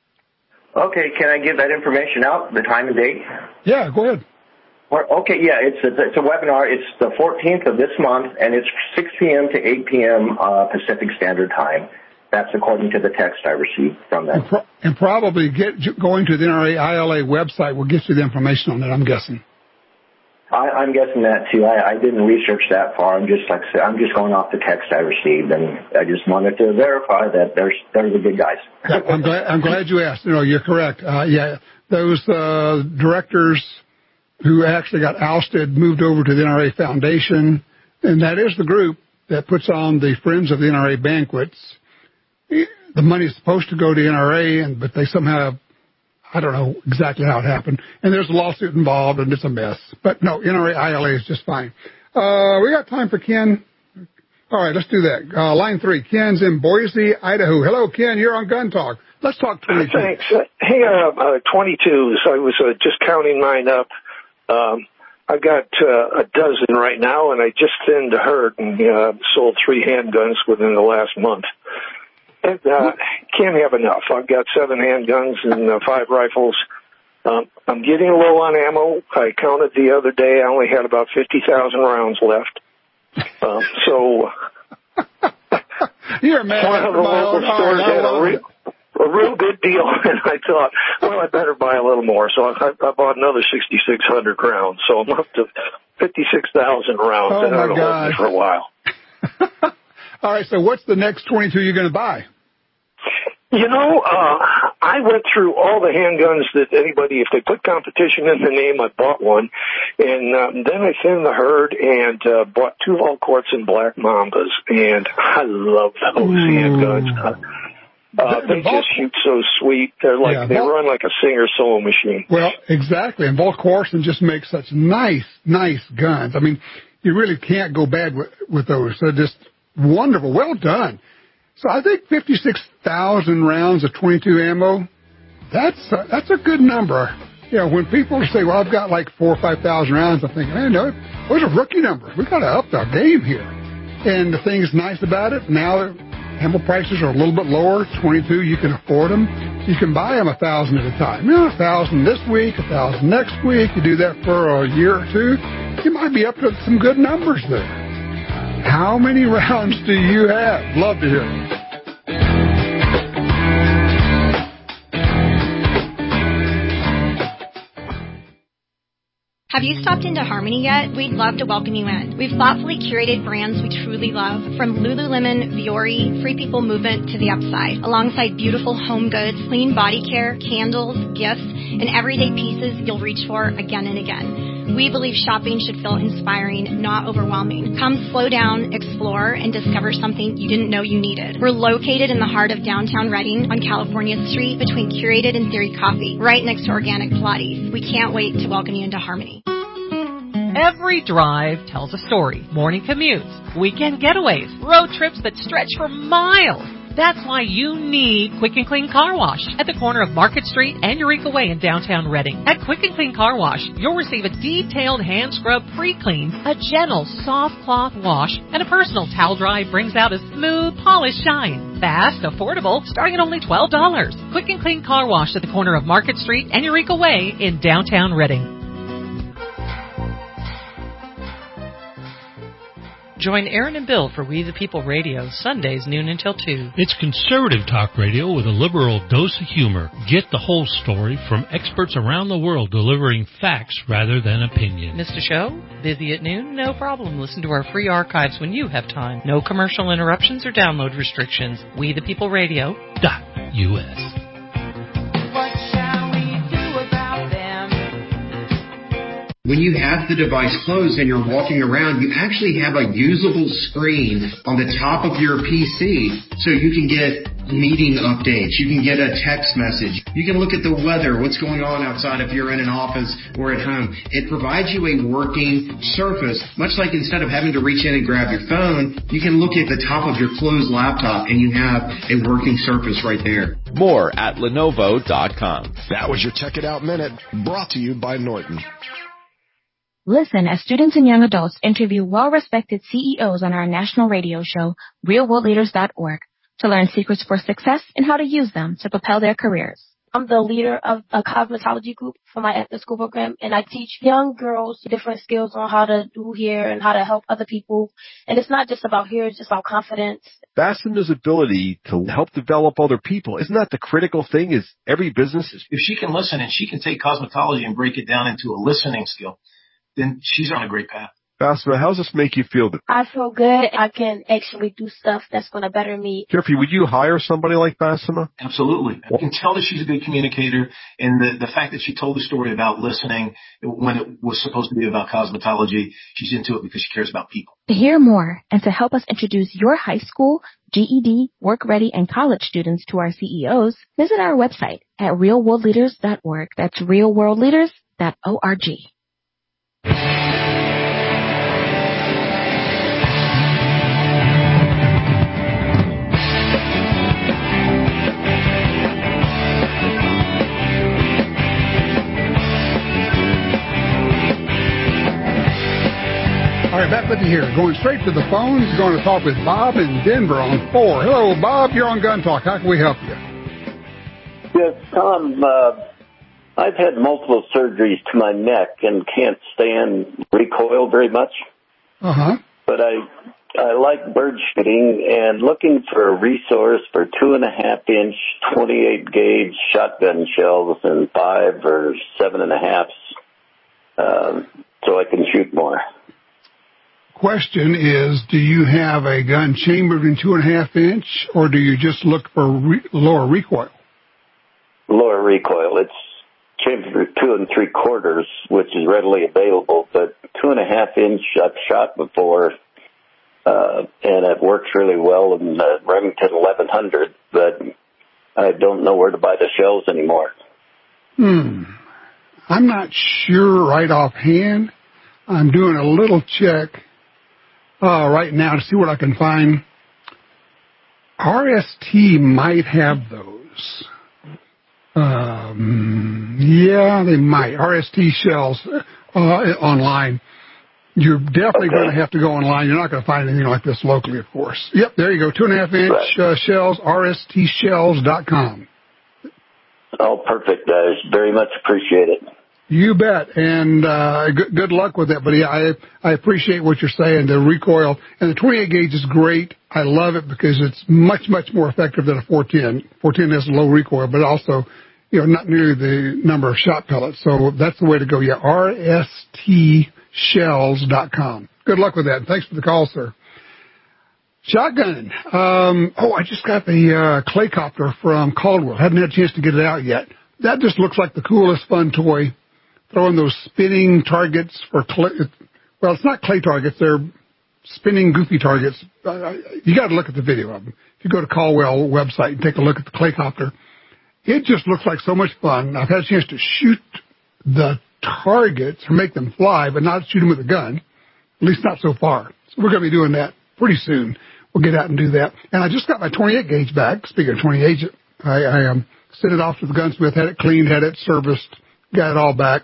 Okay, can I give that information out, the time and date? Yeah, go ahead. Okay, yeah, it's a, it's a webinar. It's the fourteenth of this month, and it's six p.m. to eight p.m. Uh, Pacific Standard Time. That's according to the text I received from them. And, pro- and probably get going to the N R A I L A website will get you the information on that, I'm guessing. I, I'm guessing that, too. I, I didn't research that far. I'm just, like I said, I'm just going off the text I received, and I just wanted to verify that they're, they're the good guys. Yeah, I'm, glad, I'm glad you asked. No, you're correct. Uh, yeah, those uh, directors who actually got ousted, moved over to the N R A Foundation, and that is the group that puts on the Friends of the N R A banquets. The money is supposed to go to N R A, and but they somehow, I don't know exactly how it happened, and there's a lawsuit involved, and it's a mess. But no, N R A I L A is just fine. Uh, we got time for Ken. All right, let's do that. Uh, line three, Ken's in Boise, Idaho. Hello, Ken, you're on Gun Talk. Let's talk twenty-two. Thanks. Uh, hey, uh, uh, twenty-twos. I was uh, just counting mine up. Um, I've got uh, a dozen right now, and I just thinned a herd and uh, sold three handguns within the last month. And, uh, can't have enough. I've got seven handguns and uh, five rifles. Um, I'm getting low on ammo. I counted the other day. I only had about fifty thousand rounds left. Um, so you're a man one of the local stores had a re- a real good deal. And I thought, well, I better buy a little more. So I, I bought another sixty-six hundred rounds. So I'm up to fifty-six thousand rounds. Oh, and my that'll hold me gosh. for a while. All right, so what's the next twenty-two you're going to buy? You know, uh, I went through all the handguns that anybody, if they put competition in the name, I bought one. And um, then I thinned the herd and uh, bought two Valcourts and Black Mambas. And I love those mm. handguns. Uh, uh, the, the they Vol- just shoot so sweet. They're like, yeah, they Vol- run like a Singer sewing machine. Well, exactly. And Valcourts just make such nice, nice guns. I mean, you really can't go bad with, with those. They're just wonderful. Well done. So I think fifty-six thousand rounds of twenty-two ammo, that's a, that's a good number. You know, when people say, well, I've got like four or five thousand rounds, I'm thinking, man, no, those are rookie numbers. We've got to up our game here. And the thing that's nice about it, now ammo prices are a little bit lower. twenty-two, you can afford them. You can buy them a thousand at a time. You know, a thousand this week, a thousand next week. You do that for a year or two, you might be up to some good numbers there. How many rounds do you have? Love to hear it. Have you stopped into Harmony yet? We'd love to welcome you in. We've thoughtfully curated brands we truly love, from Lululemon, Viore, Free People Movement to The Upside, alongside beautiful home goods, clean body care, candles, gifts, and everyday pieces you'll reach for again and again. We believe shopping should feel inspiring, not overwhelming. Come slow down, explore, and discover something you didn't know you needed. We're located in the heart of downtown Redding on California Street between Curated and Theory Coffee, right next to Organic Pilates. We can't wait to welcome you into Harmony. Every drive tells a story. Morning commutes, weekend getaways, road trips that stretch for miles. That's why you need Quick and Clean Car Wash at the corner of Market Street and Eureka Way in downtown Redding. At Quick and Clean Car Wash, you'll receive a detailed hand scrub pre-clean, a gentle soft cloth wash, and a personal towel dry brings out a smooth, polished shine. Fast, affordable, starting at only twelve dollars. Quick and Clean Car Wash at the corner of Market Street and Eureka Way in downtown Redding. Join Aaron and Bill for We the People Radio, Sundays noon until two. It's conservative talk radio with a liberal dose of humor. Get the whole story from experts around the world delivering facts rather than opinion. Missed a show? Busy at noon? No problem. Listen to our free archives when you have time. No commercial interruptions or download restrictions. We the People Radio dot U S. When you have the device closed and you're walking around, you actually have a usable screen on the top of your P C so you can get meeting updates. You can get a text message. You can look at the weather, what's going on outside if you're in an office or at home. It provides you a working surface, much like instead of having to reach in and grab your phone, you can look at the top of your closed laptop and you have a working surface right there. More at Lenovo dot com. That was your Tech It Out Minute, brought to you by Norton. Listen as students and young adults interview well-respected C E Os on our national radio show, real world leaders dot org, to learn secrets for success and how to use them to propel their careers. I'm the leader of a cosmetology group for my after-school program, and I teach young girls different skills on how to do hair and how to help other people. And it's not just about hair, it's just about confidence. Fastender's ability to help develop other people, isn't that the critical thing? Is every business... If she can listen and she can take cosmetology and break it down into a listening skill, then she's on a great path. Fassima, how does this make you feel? I feel good. I can actually do stuff that's going to better me. Jeffrey, would you hire somebody like Fassima? Absolutely. I can tell that she's a good communicator, and the, the fact that she told the story about listening when it was supposed to be about cosmetology, she's into it because she cares about people. To hear more and to help us introduce your high school, G E D, work ready, and college students to our C E Os, visit our website at real world leaders dot org. That's real world leaders dot org. All right, back with you here. Going straight to the phones, going to talk with Bob in Denver on four. Hello, Bob. You're on Gun Talk. How can we help you? Yes, Tom. Uh, I've had multiple surgeries to my neck and can't stand recoil very much. Uh-huh. But I I like bird shooting and looking for a resource for two and a half inch, twenty-eight gauge shotgun shells and five or seven and a halfs, uh, so I can shoot more. Question is, do you have a gun chambered in two and a half inch, or do you just look for re- lower recoil? Lower recoil. It's chambered two and three quarters, which is readily available, but two and a half inch I've shot before, uh, and it works really well in the Remington eleven hundred, but I don't know where to buy the shells anymore. Hmm. I'm not sure right offhand. I'm doing a little check uh, right now to see what I can find. R S T might have those. Um, yeah, they might. R S T shells uh, online. You're definitely okay. going to have to go online. You're not going to find anything like this locally, of course. Yep, there you go. Two and a half inch right. uh, shells, R S T shells dot com. Oh, perfect, guys. Very much appreciate it. You bet, and uh, good, good luck with that. But yeah, I I appreciate what you're saying. The recoil and the twenty-eight gauge is great. I love it because it's much much more effective than a four ten. four ten has low recoil, but also, you know, not nearly the number of shot pellets. So that's the way to go. Yeah, R S T shells dot com. Good luck with that. And thanks for the call, sir. Shotgunning. Um, oh, I just got the uh, clay copter from Caldwell. Haven't had a chance to get it out yet. That just looks like the coolest fun toy. Throwing those spinning targets for clay. Well, it's not clay targets. They're spinning goofy targets. Uh, you got to look at the video of them. If you go to Caldwell website and take a look at the clay copter, it just looks like so much fun. I've had a chance to shoot the targets or make them fly, but not shoot them with a gun. At least not so far. So we're going to be doing that pretty soon. We'll get out and do that. And I just got my twenty-eight gauge back. Speaking of twenty-eight, I, I um, sent it off to the gunsmith, had it cleaned, had it serviced, got it all back.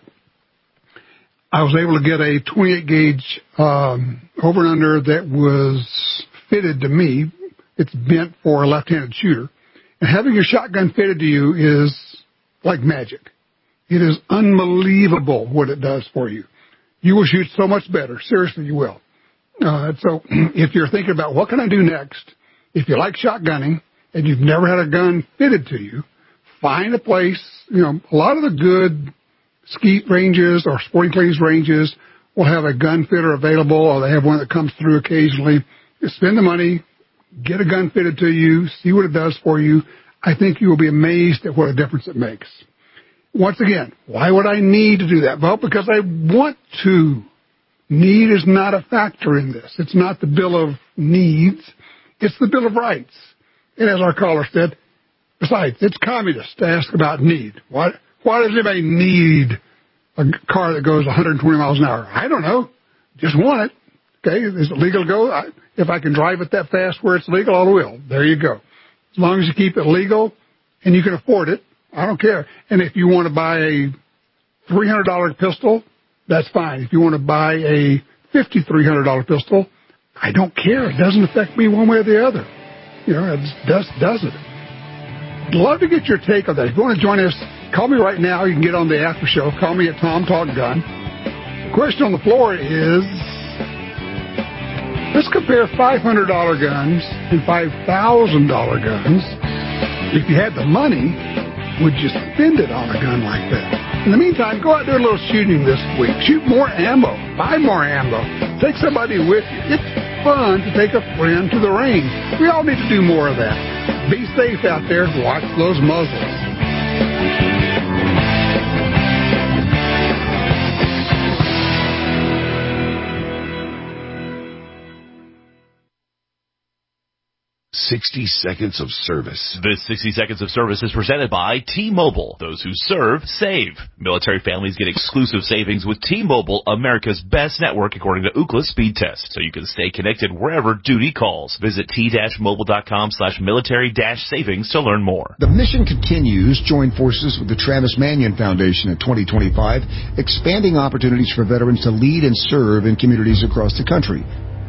I was able to get a twenty-eight gauge um, over and under that was fitted to me. It's bent for a left-handed shooter. And having your shotgun fitted to you is like magic. It is unbelievable what it does for you. You will shoot so much better. Seriously, you will. Uh, so if you're thinking about what can I do next, if you like shotgunning and you've never had a gun fitted to you, find a place. You know, a lot of the good skeet ranges or sporting clays ranges will have a gun fitter available, or they have one that comes through occasionally. You spend the money, get a gun fitted to you, see what it does for you. I think you will be amazed at what a difference it makes. Once again, why would I need to do that? Well, because I want to. Need is not a factor in this. It's not the Bill of Needs. It's the Bill of Rights. And as our caller said, besides, it's communist to ask about need. Why, why does anybody need a car that goes one hundred twenty miles an hour? I don't know. Just want it. Okay, is it legal to go? I, if I can drive it that fast where it's legal, I will. There you go. As long as you keep it legal and you can afford it, I don't care. And if you want to buy a three hundred dollars pistol, that's fine. If you want to buy a fifty-three hundred dollars pistol, I don't care. It doesn't affect me one way or the other. You know, it just doesn't. I'd love to get your take on that. If you want to join us, call me right now. You can get on the after show. Call me at Tom Talk Gun. The question on the floor is, let's compare five hundred dollars guns and five thousand dollars guns. If you had the money, would you spend it on a gun like that? In the meantime, go out and do a little shooting this week. Shoot more ammo. Buy more ammo. Take somebody with you. It's fun to take a friend to the range. We all need to do more of that. Be safe out there. Watch those muzzles. sixty seconds of service. This sixty seconds of service is presented by T-Mobile. Those who serve, save. Military families get exclusive savings with T-Mobile, America's best network according to Ookla Speed Test, so you can stay connected wherever duty calls. Visit t-mobile.com slash military dash savings to learn more. The mission continues. Join forces with the Travis Manion Foundation in twenty twenty-five, expanding opportunities for veterans to lead and serve in communities across the country.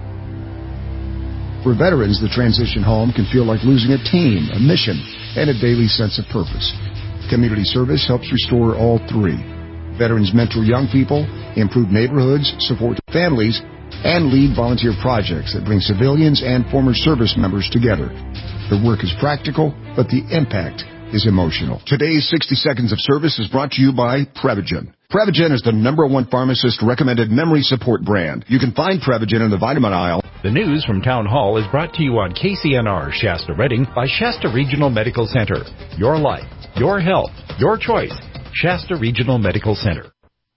For veterans, the transition home can feel like losing a team, a mission, and a daily sense of purpose. Community service helps restore all three. Veterans mentor young people, improve neighborhoods, support families, and lead volunteer projects that bring civilians and former service members together. The work is practical, but the impact is emotional. Today's sixty Seconds of Service is brought to you by Prevagen. Prevagen is the number one pharmacist-recommended memory support brand. You can find Prevagen in the vitamin aisle. The news from Town Hall is brought to you on K C N R Shasta Redding by Shasta Regional Medical Center. Your life, your health, your choice. Shasta Regional Medical Center.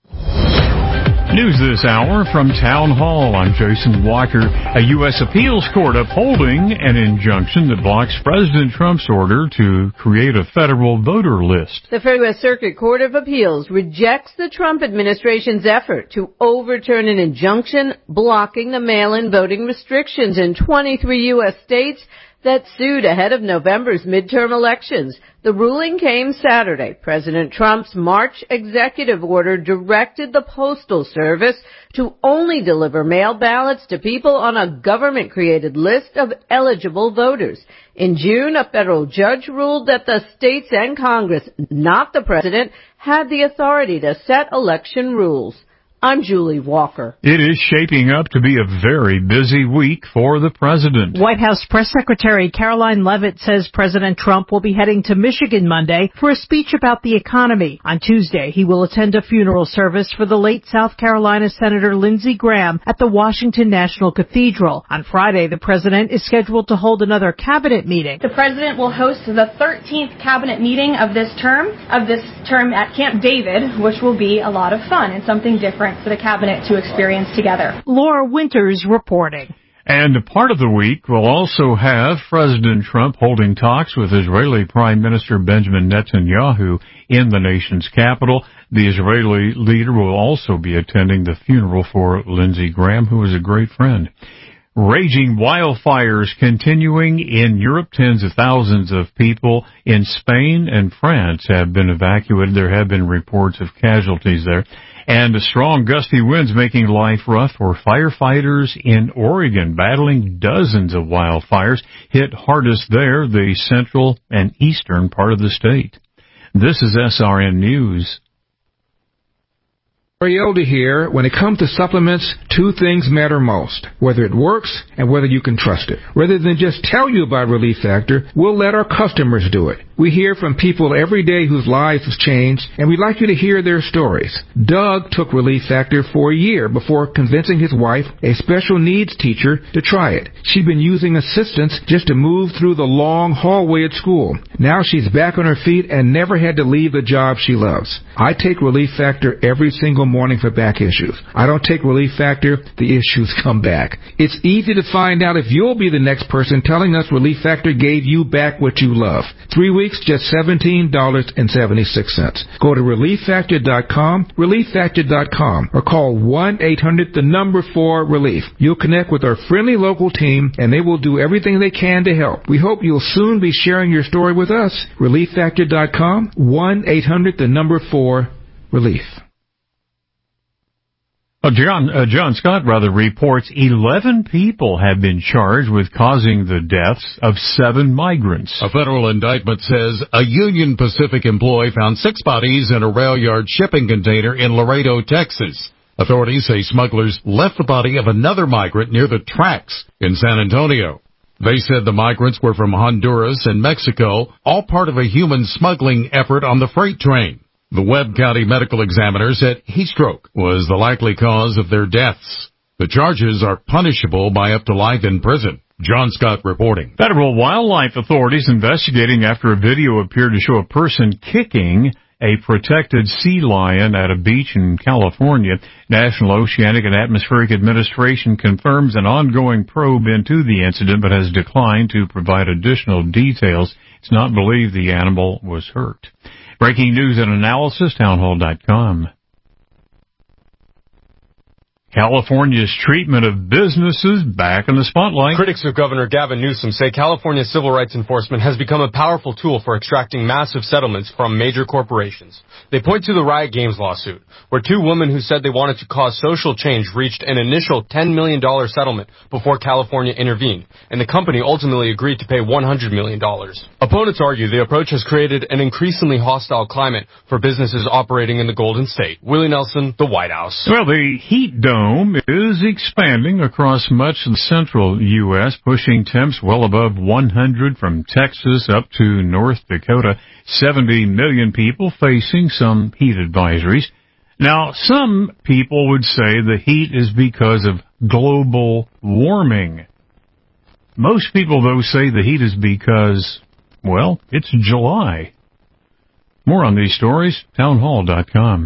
News this hour from Town Hall. I'm Jason Walker. A U S appeals court upholding an injunction that blocks President Trump's order to create a federal voter list. The Federal Circuit Court of Appeals rejects the Trump administration's effort to overturn an injunction blocking the mail-in voting restrictions in twenty-three U S states that sued ahead of November's midterm elections. The ruling came Saturday. President Trump's March executive order directed the Postal Service to only deliver mail ballots to people on a government-created list of eligible voters. In June, a federal judge ruled that the states and Congress, not the president, had the authority to set election rules. I'm Julie Walker. It is shaping up to be a very busy week for the president. White House Press Secretary Caroline Leavitt says President Trump will be heading to Michigan Monday for a speech about the economy. On Tuesday, he will attend a funeral service for the late South Carolina Senator Lindsey Graham at the Washington National Cathedral. On Friday, the president is scheduled to hold another cabinet meeting. The president will host the thirteenth cabinet meeting of this term, of this term at Camp David, which will be a lot of fun and something different for the cabinet to experience together. Laura Winters reporting. And a part of the week will also have President Trump holding talks with Israeli Prime Minister Benjamin Netanyahu in the nation's capital. The Israeli leader will also be attending the funeral for Lindsey Graham, who is a great friend. Raging wildfires continuing in Europe. Tens of thousands of people in Spain and France have been evacuated. There have been reports of casualties there. And strong gusty winds making life rough for firefighters in Oregon, battling dozens of wildfires. Hit hardest there, the central and eastern part of the state. This is S R N News. Arielda here. When it comes to supplements, two things matter most. Whether it works and whether you can trust it. Rather than just tell you about Relief Factor, we'll let our customers do it. We hear from people every day whose lives have changed, and we'd like you to hear their stories. Doug took Relief Factor for a year before convincing his wife, a special needs teacher, to try it. She'd been using assistance just to move through the long hallway at school. Now she's back on her feet and never had to leave the job she loves. I take Relief Factor every single morning for back issues. I don't take Relief Factor, the issues come back. It's easy to find out if you'll be the next person telling us Relief Factor gave you back what you love. Three weeks, just seventeen dollars and seventy-six cents. Go to relief factor dot com, relief factor dot com, or call one eight hundred the number four relief. You'll connect with our friendly local team, and they will do everything they can to help. We hope you'll soon be sharing your story with us. relief factor dot com, one eight hundred the number four relief. Uh, John, uh, John Scott rather reports eleven people have been charged with causing the deaths of seven migrants. A federal indictment says a Union Pacific employee found six bodies in a rail yard shipping container in Laredo, Texas. Authorities say smugglers left the body of another migrant near the tracks in San Antonio. They said the migrants were from Honduras and Mexico, all part of a human smuggling effort on the freight train. The Webb County medical examiner said heat stroke was the likely cause of their deaths. The charges are punishable by up to life in prison. John Scott reporting. Federal wildlife authorities investigating after a video appeared to show a person kicking a protected sea lion at a beach in California. National Oceanic and Atmospheric Administration confirms an ongoing probe into the incident, but has declined to provide additional details. It's not believed the animal was hurt. Breaking news and analysis, townhall dot com. California's treatment of businesses back in the spotlight. Critics of Governor Gavin Newsom say California's civil rights enforcement has become a powerful tool for extracting massive settlements from major corporations. They point to the Riot Games lawsuit, where two women who said they wanted to cause social change reached an initial ten million dollars settlement before California intervened, and the company ultimately agreed to pay one hundred million dollars. Opponents argue the approach has created an increasingly hostile climate for businesses operating in the Golden State. Willie Nelson, the White House. Well, the heat dome dome is expanding across much of the central U S, pushing temps well above one hundred from Texas up to North Dakota. seventy million people facing some heat advisories. Now, some people would say the heat is because of global warming. Most people, though, say the heat is because, well, it's July. More on these stories, townhall dot com.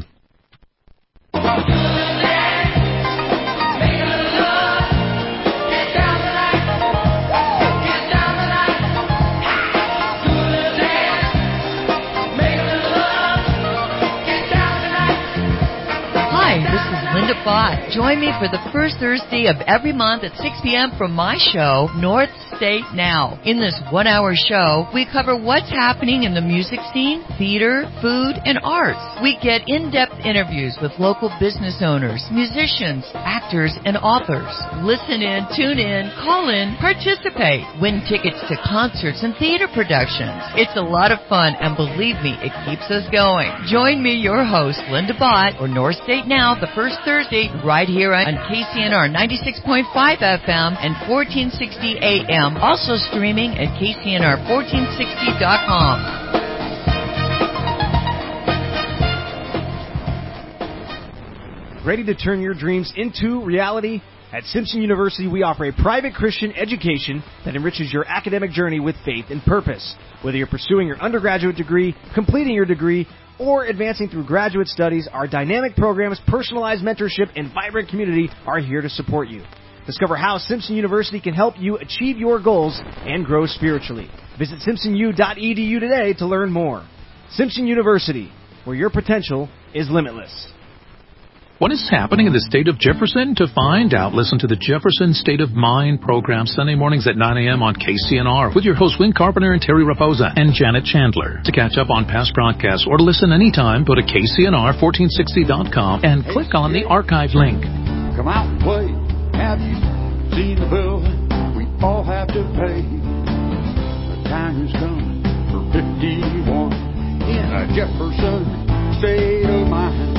Bott. Join me for the first Thursday of every month at six p.m. from my show, North State Now. In this one-hour show, we cover what's happening in the music scene, theater, food, and arts. We get in-depth interviews with local business owners, musicians, actors, and authors. Listen in, tune in, call in, participate. Win tickets to concerts and theater productions. It's a lot of fun, and believe me, it keeps us going. Join me, your host, Linda Bott, for North State Now, the first Thursday, right here on K C N R ninety-six point five F M and fourteen sixty A M. Also streaming at K C N R fourteen sixty dot com. Ready to turn your dreams into reality? At Simpson University, we offer a private Christian education that enriches your academic journey with faith and purpose. Whether you're pursuing your undergraduate degree, completing your degree, or advancing through graduate studies, our dynamic programs, personalized mentorship, and vibrant community are here to support you. Discover how Simpson University can help you achieve your goals and grow spiritually. Visit simpson u dot e d u today to learn more. Simpson University, where your potential is limitless. What is happening in the state of Jefferson? To find out, listen to the Jefferson State of Mind program Sunday mornings at nine a.m. on K C N R with your hosts Win Carpenter and Terry Raposa and Janet Chandler. To catch up on past broadcasts or to listen anytime, go to K C N R fourteen sixty dot com and click on the archive link. Come out and play. Have you seen the bill we all have to pay? The time is coming for fifty-one in a Jefferson State of Mind.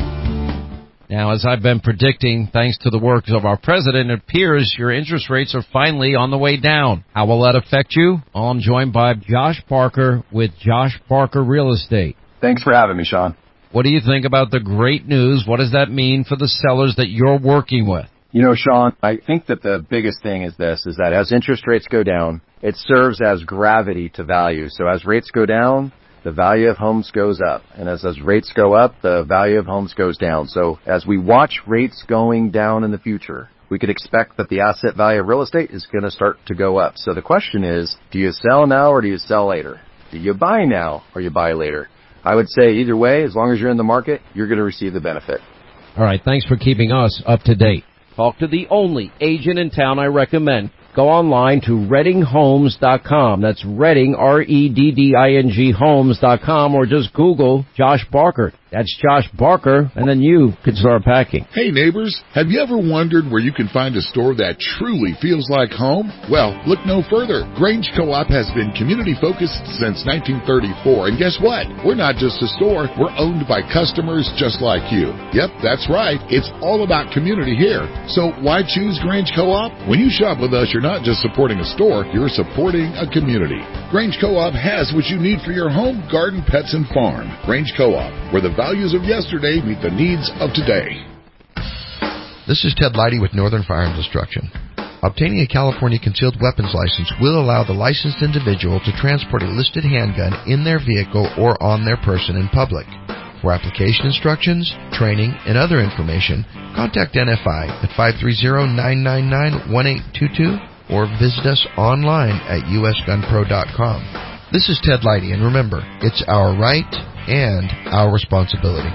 Now, as I've been predicting, thanks to the work of our president, it appears your interest rates are finally on the way down. How will that affect you? Well, I'm joined by Josh Parker with Josh Parker Real Estate. Thanks for having me, Sean. What do you think about the great news? What does that mean for the sellers that you're working with? You know, Sean, I think that the biggest thing is this, is that as interest rates go down, it serves as gravity to value. So as rates go down, the value of homes goes up. And as those rates go up, the value of homes goes down. So as we watch rates going down in the future, we could expect that the asset value of real estate is going to start to go up. So the question is, do you sell now or do you sell later? Do you buy now or you buy later? I would say either way, as long as you're in the market, you're going to receive the benefit. All right, thanks for keeping us up to date. Talk to the only agent in town I recommend. Go online to redding homes dot com. That's Redding, R E D D I N G homes dot com, or just Google Josh Barker. That's Josh Barker, and then you can start packing. Hey neighbors, have you ever wondered where you can find a store that truly feels like home? Well, look no further. Grange Co-op has been community-focused since nineteen thirty-four, and guess what? We're not just a store, we're owned by customers just like you. Yep, that's right. It's all about community here. So why choose Grange Co-op? When you shop with us, you're not just supporting a store, you're supporting a community. Grange Co-op has what you need for your home, garden, pets, and farm. Grange Co-op, where the values of yesterday meet the needs of today. This is Ted Leidy with Northern Firearms Instruction. Obtaining a California concealed weapons license will allow the licensed individual to transport a listed handgun in their vehicle or on their person in public. For application instructions, training, and other information, contact N F I at five three zero, nine nine nine, one eight two two or visit us online at u s gun pro dot com. This is Ted Leidy, and remember, it's our right and our responsibility.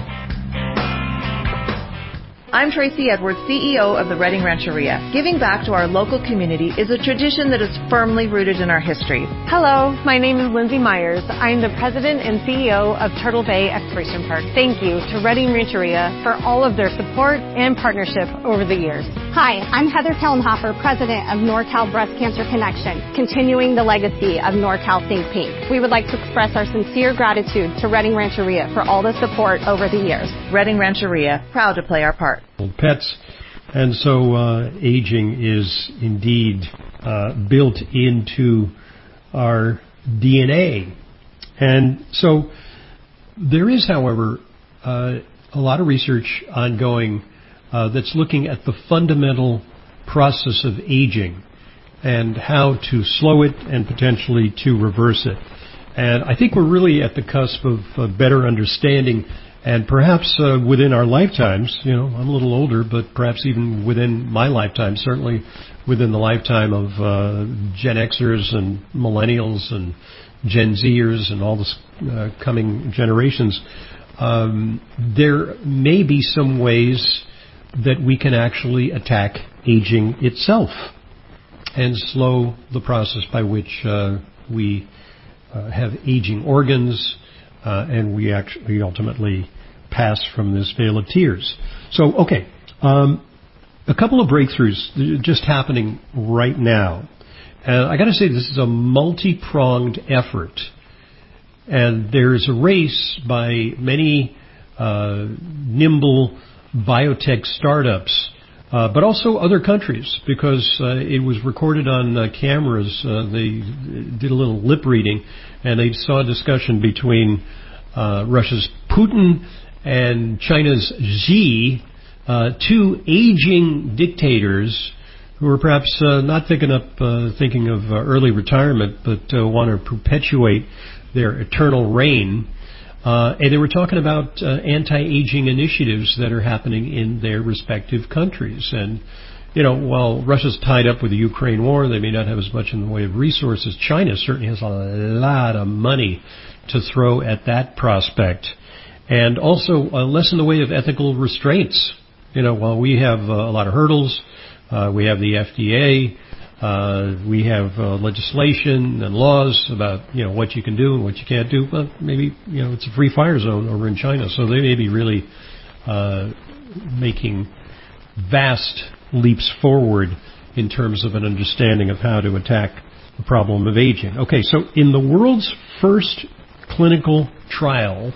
I'm Tracy Edwards, C E O of the Redding Rancheria. Giving back to our local community is a tradition that is firmly rooted in our history. Hello, my name is Lindsay Myers. I'm the president and C E O of Turtle Bay Exploration Park. Thank you to Redding Rancheria for all of their support and partnership over the years. Hi, I'm Heather Kellenhofer, president of NorCal Breast Cancer Connection, continuing the legacy of NorCal Think Pink. We would like to express our sincere gratitude to Redding Rancheria for all the support over the years. Redding Rancheria, proud to play our part. Pets And so uh, aging is indeed uh, built into our D N A. And so there is, however, uh, a lot of research ongoing uh, that's looking at the fundamental process of aging and how to slow it and potentially to reverse it. And I think we're really at the cusp of uh, better understanding, and perhaps uh, within our lifetimes, you know, I'm a little older, but perhaps even within my lifetime, certainly within the lifetime of uh, Gen Xers and Millennials and Gen Zers and all the uh, coming generations, um, there may be some ways that we can actually attack aging itself and slow the process by which uh, we uh, have aging organs uh, and we actually ultimately pass from this vale of tears. So, okay, um, a couple of breakthroughs just happening right now. Uh, I got to say, this is a multi-pronged effort, and there's a race by many uh, nimble biotech startups, uh, but also other countries, because uh, it was recorded on uh, cameras. Uh, they did a little lip reading, and they saw a discussion between uh, Russia's Putin and China's Xi, uh, two aging dictators who are perhaps uh, not thinking up, uh, thinking of uh, early retirement, but uh, want to perpetuate their eternal reign. Uh, and they were talking about uh, anti-aging initiatives that are happening in their respective countries. And, you know, while Russia's tied up with the Ukraine war, they may not have as much in the way of resources. China certainly has a lot of money to throw at that prospect. And also uh, less in the way of ethical restraints. You know, while we have uh, a lot of hurdles, uh, we have the F D A, uh, we have uh, legislation and laws about, you know, what you can do and what you can't do. But maybe, you know, it's a free fire zone over in China, so they may be really uh, making vast leaps forward in terms of an understanding of how to attack the problem of aging. Okay, so in the world's first clinical trial,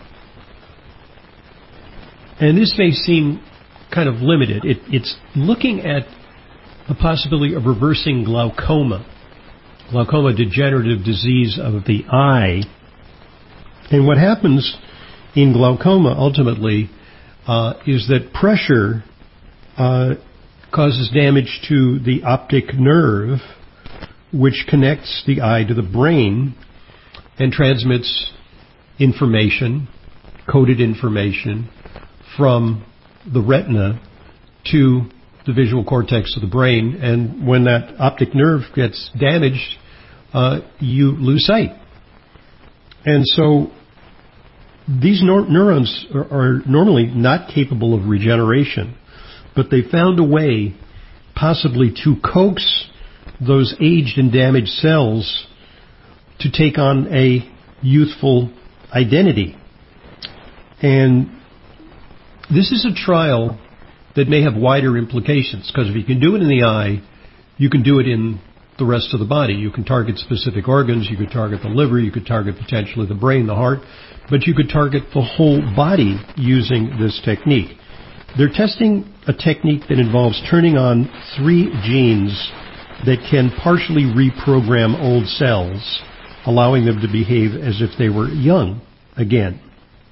and this may seem kind of limited, it, it's looking at the possibility of reversing glaucoma. Glaucoma, degenerative disease of the eye. And what happens in glaucoma ultimately uh, is that pressure uh, causes damage to the optic nerve, which connects the eye to the brain and transmits information, coded information, from the retina to the visual cortex of the brain, and when that optic nerve gets damaged, uh, you lose sight. And so these neur- neurons are, are normally not capable of regeneration, but they found a way possibly to coax those aged and damaged cells to take on a youthful identity. And this is a trial that may have wider implications, because if you can do it in the eye, you can do it in the rest of the body. You can target specific organs, you could target the liver, you could target potentially the brain, the heart, but you could target the whole body using this technique. They're testing a technique that involves turning on three genes that can partially reprogram old cells, allowing them to behave as if they were young again.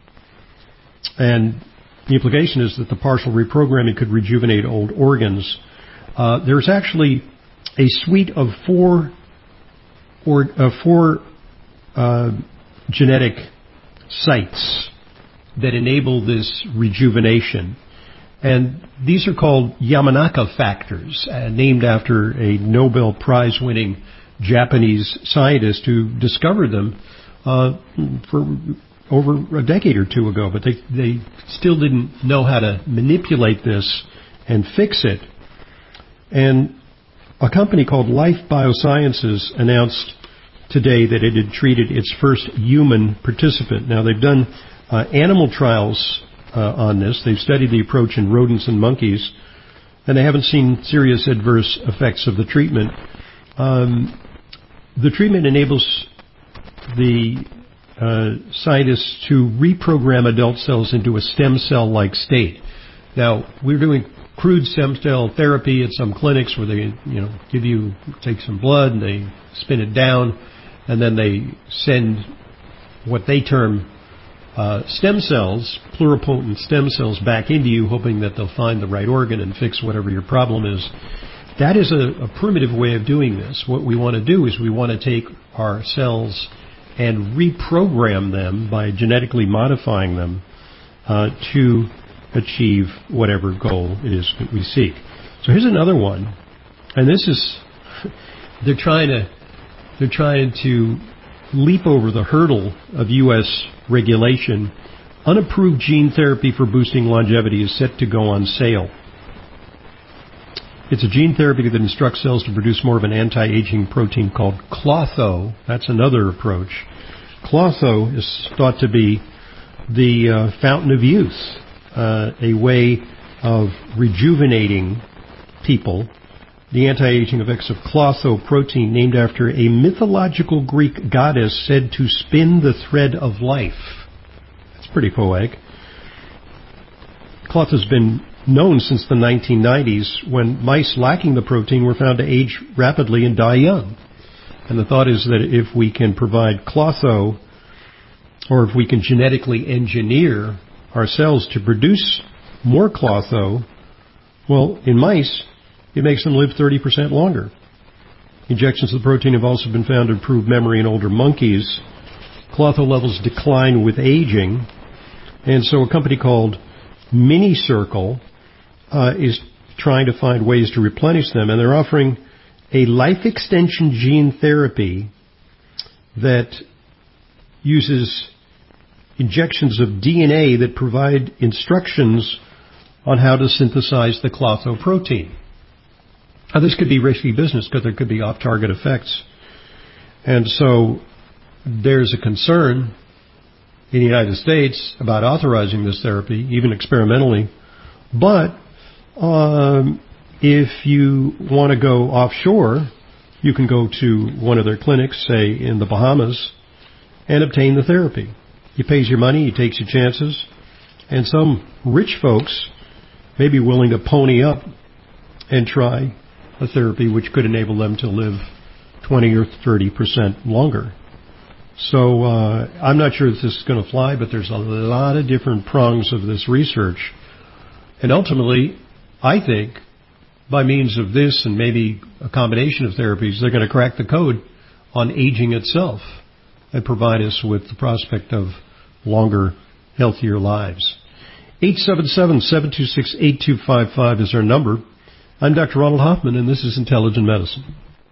And the implication is that the partial reprogramming could rejuvenate old organs. Uh, there's actually a suite of four or uh, four uh, genetic sites that enable this rejuvenation. And these are called Yamanaka factors, uh, named after a Nobel Prize-winning Japanese scientist who discovered them uh, for over a decade or two ago, but they, they still didn't know how to manipulate this and fix it. And a company called Life Biosciences announced today that it had treated its first human participant. Now, they've done uh, animal trials uh, on this. They've studied the approach in rodents and monkeys, and they haven't seen serious adverse effects of the treatment. Um, the treatment enables the Uh, scientists to reprogram adult cells into a stem cell-like state. Now, we're doing crude stem cell therapy at some clinics where they, you know, give you, take some blood and they spin it down, and then they send what they term uh, stem cells, pluripotent stem cells, back into you, hoping that they'll find the right organ and fix whatever your problem is. That is a, a primitive way of doing this. What we want to do is we want to take our cells and reprogram them by genetically modifying them uh, to achieve whatever goal it is that we seek. So here's another one, and this is they're trying to they're trying to leap over the hurdle of U S regulation. Unapproved gene therapy for boosting longevity is set to go on sale. It's a gene therapy that instructs cells to produce more of an anti-aging protein called Klotho. That's another approach. Klotho is thought to be the uh, fountain of youth, uh, a way of rejuvenating people. The anti-aging effects of Klotho protein, named after a mythological Greek goddess said to spin the thread of life. That's pretty poetic. Klotho's been known since the nineteen nineties, when mice lacking the protein were found to age rapidly and die young. And the thought is that if we can provide Klotho, or if we can genetically engineer our cells to produce more Klotho, well, in mice, it makes them live thirty percent longer. Injections of the protein have also been found to improve memory in older monkeys. Klotho levels decline with aging, and so a company called MiniCircle uh, is trying to find ways to replenish them, and they're offering a life extension gene therapy that uses injections of D N A that provide instructions on how to synthesize the Klotho protein. Now, this could be risky business because there could be off-target effects. And so there's a concern in the United States about authorizing this therapy, even experimentally. But um, if you want to go offshore, you can go to one of their clinics, say in the Bahamas, and obtain the therapy. He pays your money, he takes your chances, and some rich folks may be willing to pony up and try a therapy which could enable them to live twenty or thirty percent longer. So uh, I'm not sure if this is going to fly, but there's a lot of different prongs of this research. And ultimately, I think, by means of this and maybe a combination of therapies, they're going to crack the code on aging itself and provide us with the prospect of longer, healthier lives. eight seven seven, seven two six, eight two five five is our number. I'm Doctor Ronald Hoffman, and this is Intelligent Medicine.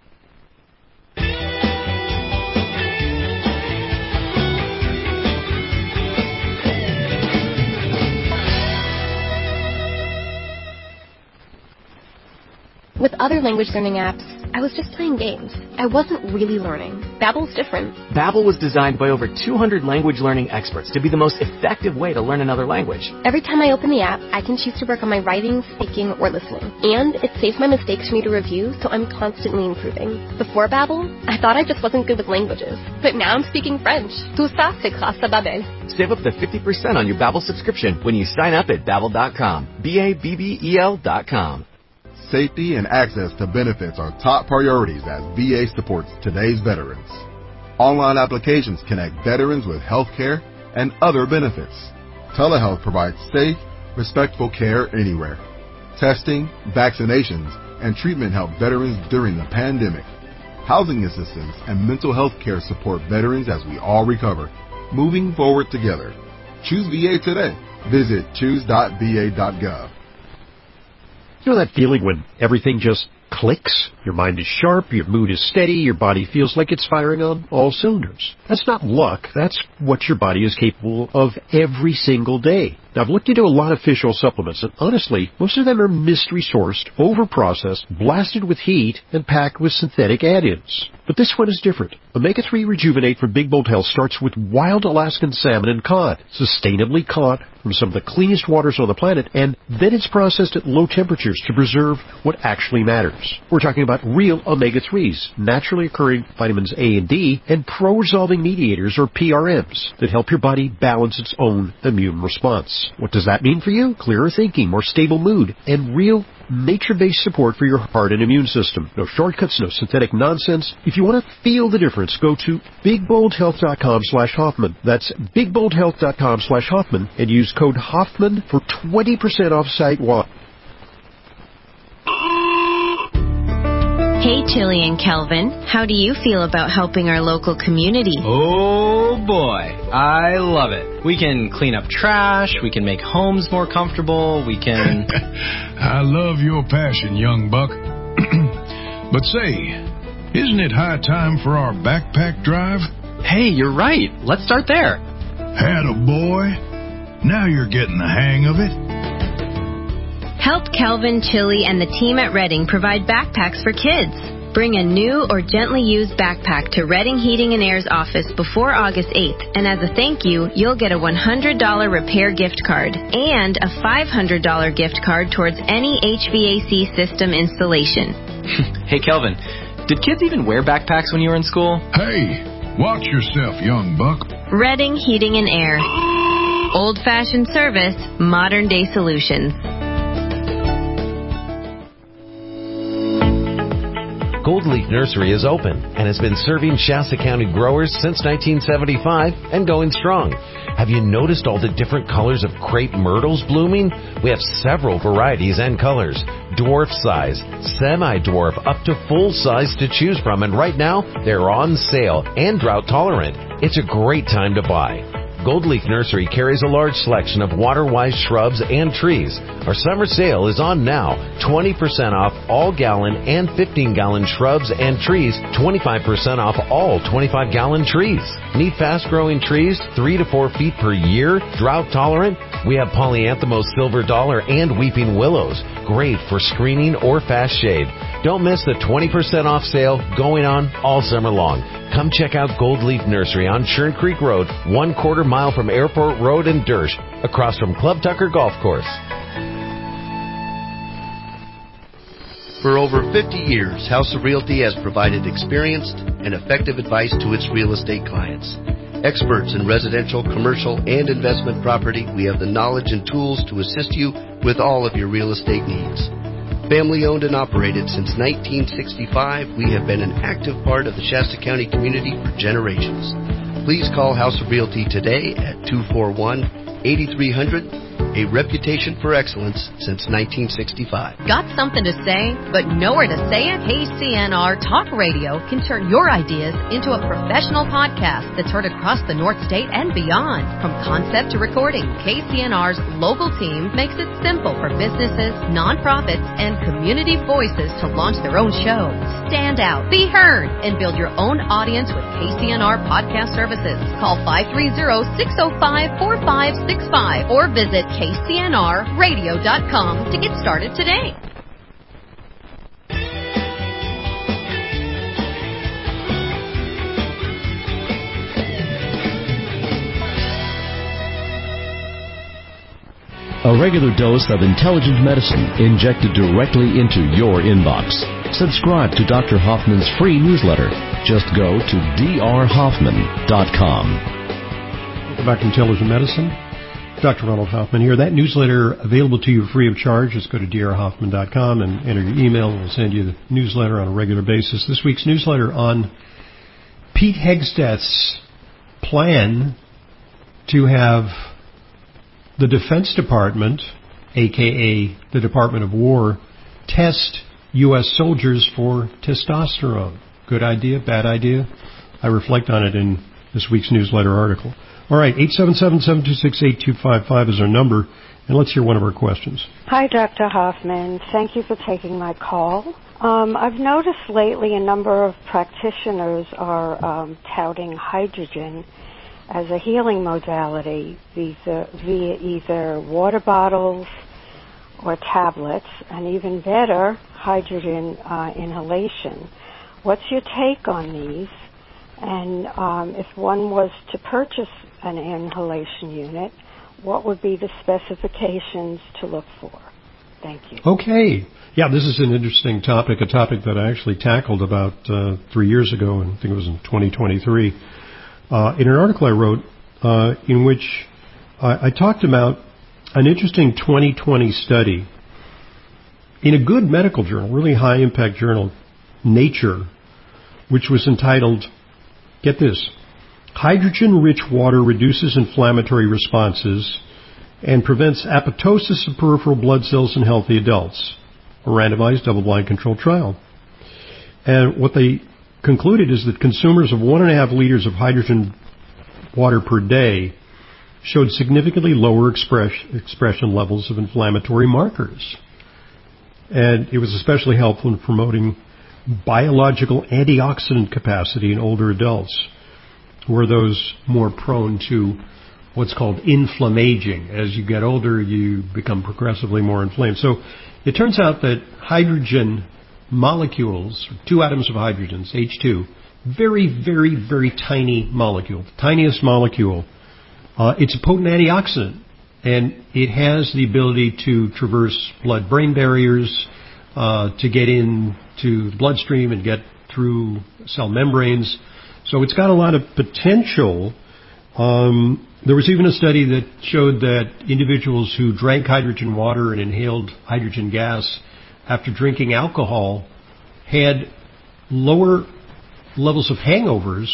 With other language learning apps, I was just playing games. I wasn't really learning. Babbel's different. Babbel was designed by over two hundred language learning experts to be the most effective way to learn another language. Every time I open the app, I can choose to work on my writing, speaking, or listening. And it saves my mistakes for me to review, so I'm constantly improving. Before Babbel, I thought I just wasn't good with languages. But now I'm speaking French. Tout ça, c'est grâce à Babbel. Save up to fifty percent on your Babbel subscription when you sign up at Babbel dot com. B A B B E L dot com. Safety and access to benefits are top priorities as V A supports today's veterans. Online applications connect veterans with health care and other benefits. Telehealth provides safe, respectful care anywhere. Testing, vaccinations, and treatment help veterans during the pandemic. Housing assistance and mental health care support veterans as we all recover, moving forward together. Choose V A today. Visit choose dot V A dot gov. You know that feeling when everything just clicks? Your mind is sharp, your mood is steady, your body feels like it's firing on all cylinders. That's not luck, that's what your body is capable of every single day. Now, I've looked into a lot of fish oil supplements, and honestly, most of them are mystery-sourced, over-processed, blasted with heat, and packed with synthetic add-ins. But this one is different. Omega three Rejuvenate from Big Bold Health starts with wild Alaskan salmon and cod, sustainably caught from some of the cleanest waters on the planet, and then it's processed at low temperatures to preserve what actually matters. matters. We're talking about real omega threes, naturally occurring vitamins A and D, and pro-resolving mediators, or P R Ms, that help your body balance its own immune response. What does that mean for you? Clearer thinking, more stable mood, and real nature-based support for your heart and immune system. No shortcuts, no synthetic nonsense. If you want to feel the difference, go to bigboldhealth.com slash Hoffman. That's bigboldhealth.com slash Hoffman and use code Hoffman for twenty percent off site-wide. Hey, Chili and Kelvin. How do you feel about helping our local community? Oh, boy. I love it. We can clean up trash. We can make homes more comfortable. We can... I love your passion, young buck. But say, isn't it high time for our backpack drive? Hey, you're right. Let's start there. Attaboy. Now you're getting the hang of it. Help Kelvin, Chili, and the team at Redding provide backpacks for kids. Bring a new or gently used backpack to Redding Heating and Air's office before August eighth, and as a thank you, you'll get a one hundred dollars repair gift card and a five hundred dollars gift card towards any H V A C system installation. Hey, Kelvin, did kids even wear backpacks when you were in school? Hey, watch yourself, young buck. Redding Heating and Air. Old-fashioned service, modern-day solutions. Gold Leaf Nursery is open and has been serving Shasta County growers since nineteen seventy-five and going strong. Have you noticed all the different colors of crepe myrtles blooming? We have several varieties and colors. Dwarf size, semi-dwarf, up to full size to choose from, and right now they're on sale and drought tolerant. It's a great time to buy. Gold Leaf Nursery carries a large selection of water-wise shrubs and trees. Our summer sale is on now. twenty percent off all gallon and fifteen gallon shrubs and trees. twenty-five percent off all twenty-five gallon trees. Need fast-growing trees, three to four feet per year, drought tolerant? We have polyanthemous silver dollar and weeping willows. Great for screening or fast shade. Don't miss the twenty percent off sale going on all summer long. Come check out Gold Leaf Nursery on Churn Creek Road, one quarter mile from Airport Road in Dersh, across from Club Tucker Golf Course. For over fifty years, House of Realty has provided experienced and effective advice to its real estate clients. Experts in residential, commercial, and investment property, we have the knowledge and tools to assist you with all of your real estate needs. Family owned and operated since nineteen sixty-five, we have been an active part of the Shasta County community for generations. Please call House of Realty today at two four one, eight three zero zero, a reputation for excellence since nineteen sixty-five. Got something to say, but nowhere to say it? K C N R Talk Radio can turn your ideas into a professional podcast that's heard across the North State and beyond. From concept to recording, K C N R's local team makes it simple for businesses, nonprofits, and community voices to launch their own show. Stand out, be heard, and build your own audience with K C N R Podcast Services. Call five three zero, six zero five, four five six five or visit K C N R radio dot com to get started today. A regular dose of intelligent medicine injected directly into your inbox. Subscribe to Doctor Hoffman's free newsletter. Just go to d r hoffman dot com. Welcome back to Intelligent Medicine. Doctor Ronald Hoffman here. That newsletter available to you free of charge. Just go to d r hoffman dot com and enter your email, and we'll send you the newsletter on a regular basis. This week's newsletter on Pete Hegseth's plan to have the Defense Department, a k a the Department of War, test U S soldiers for testosterone. Good idea? Bad idea? I reflect on it in this week's newsletter article. All right, eight seven seven, seven two six, eight two five five is our number, and let's hear one of our questions. Hi, Doctor Hoffman. Thank you for taking my call. Um, I've noticed lately a number of practitioners are um, touting hydrogen as a healing modality via, via either water bottles or tablets, and even better, hydrogen uh, inhalation. What's your take on these? And um, if one was to purchase an inhalation unit, what would be the specifications to look for? Thank you. Okay. Yeah, this is an interesting topic, a topic that I actually tackled about uh, three years ago, and I think it was in twenty twenty-three, uh, in an article I wrote uh, in which I, I talked about an interesting twenty twenty study in a good medical journal, really high-impact journal, Nature, which was entitled, get this, Hydrogen-Rich Water Reduces Inflammatory Responses and Prevents Apoptosis of Peripheral Blood Cells in Healthy Adults, a randomized double-blind controlled trial. And what they concluded is that consumers of one and a half liters of hydrogen water per day showed significantly lower express, expression levels of inflammatory markers. And it was especially helpful in promoting biological antioxidant capacity in older adults, who are those more prone to what's called inflammaging. As you get older, you become progressively more inflamed. So it turns out that hydrogen molecules, two atoms of hydrogens, H two, very, very, very tiny molecule, the tiniest molecule. Uh, it's a potent antioxidant, and it has the ability to traverse blood-brain barriers, uh, to get into the bloodstream and get through cell membranes. So it's got a lot of potential. Um, there was even a study that showed that individuals who drank hydrogen water and inhaled hydrogen gas after drinking alcohol had lower levels of hangovers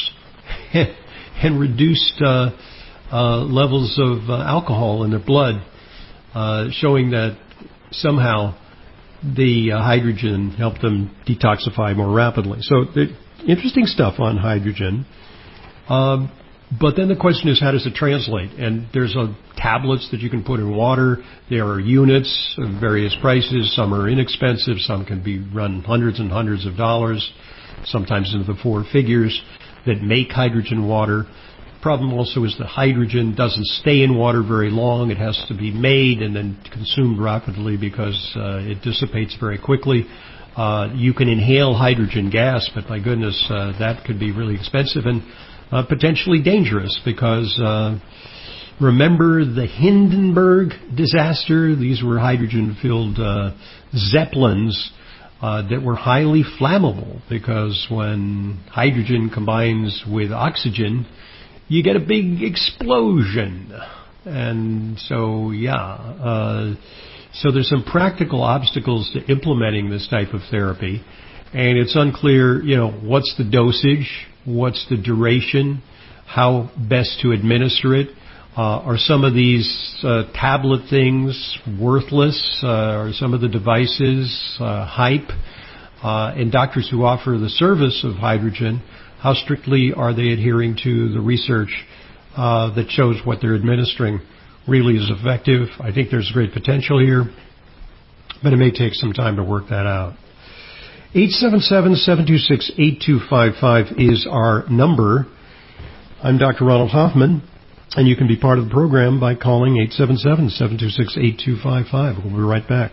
and reduced uh, uh, levels of uh, alcohol in their blood, uh, showing that somehow the uh, hydrogen helped them detoxify more rapidly. So the, interesting stuff on hydrogen. Um, but then the question is, how does it translate? And there's uh, tablets that you can put in water. There are units of various prices. Some are inexpensive. Some can be run hundreds and hundreds of dollars, sometimes into the four figures, that make hydrogen water. Problem also is the hydrogen doesn't stay in water very long. It has to be made and then consumed rapidly because uh, it dissipates very quickly. Uh, you can inhale hydrogen gas, but my goodness, uh, that could be really expensive and uh, potentially dangerous because uh, remember the Hindenburg disaster? These were hydrogen-filled uh, Zeppelins uh, that were highly flammable because when hydrogen combines with oxygen, you get a big explosion. And so, yeah, uh, so there's some practical obstacles to implementing this type of therapy. And it's unclear, you know, what's the dosage, what's the duration, how best to administer it. Uh, are some of these uh, tablet things worthless? Uh, are some of the devices uh, hype? Uh, and doctors who offer the service of hydrogen, how strictly are they adhering to the research uh, that shows what they're administering really is effective? I think there's great potential here, but it may take some time to work that out. eight seven seven, seven two six, eight two five five is our number. I'm Doctor Ronald Hoffman, and you can be part of the program by calling eight seven seven, seven two six, eight two five five. We'll be right back.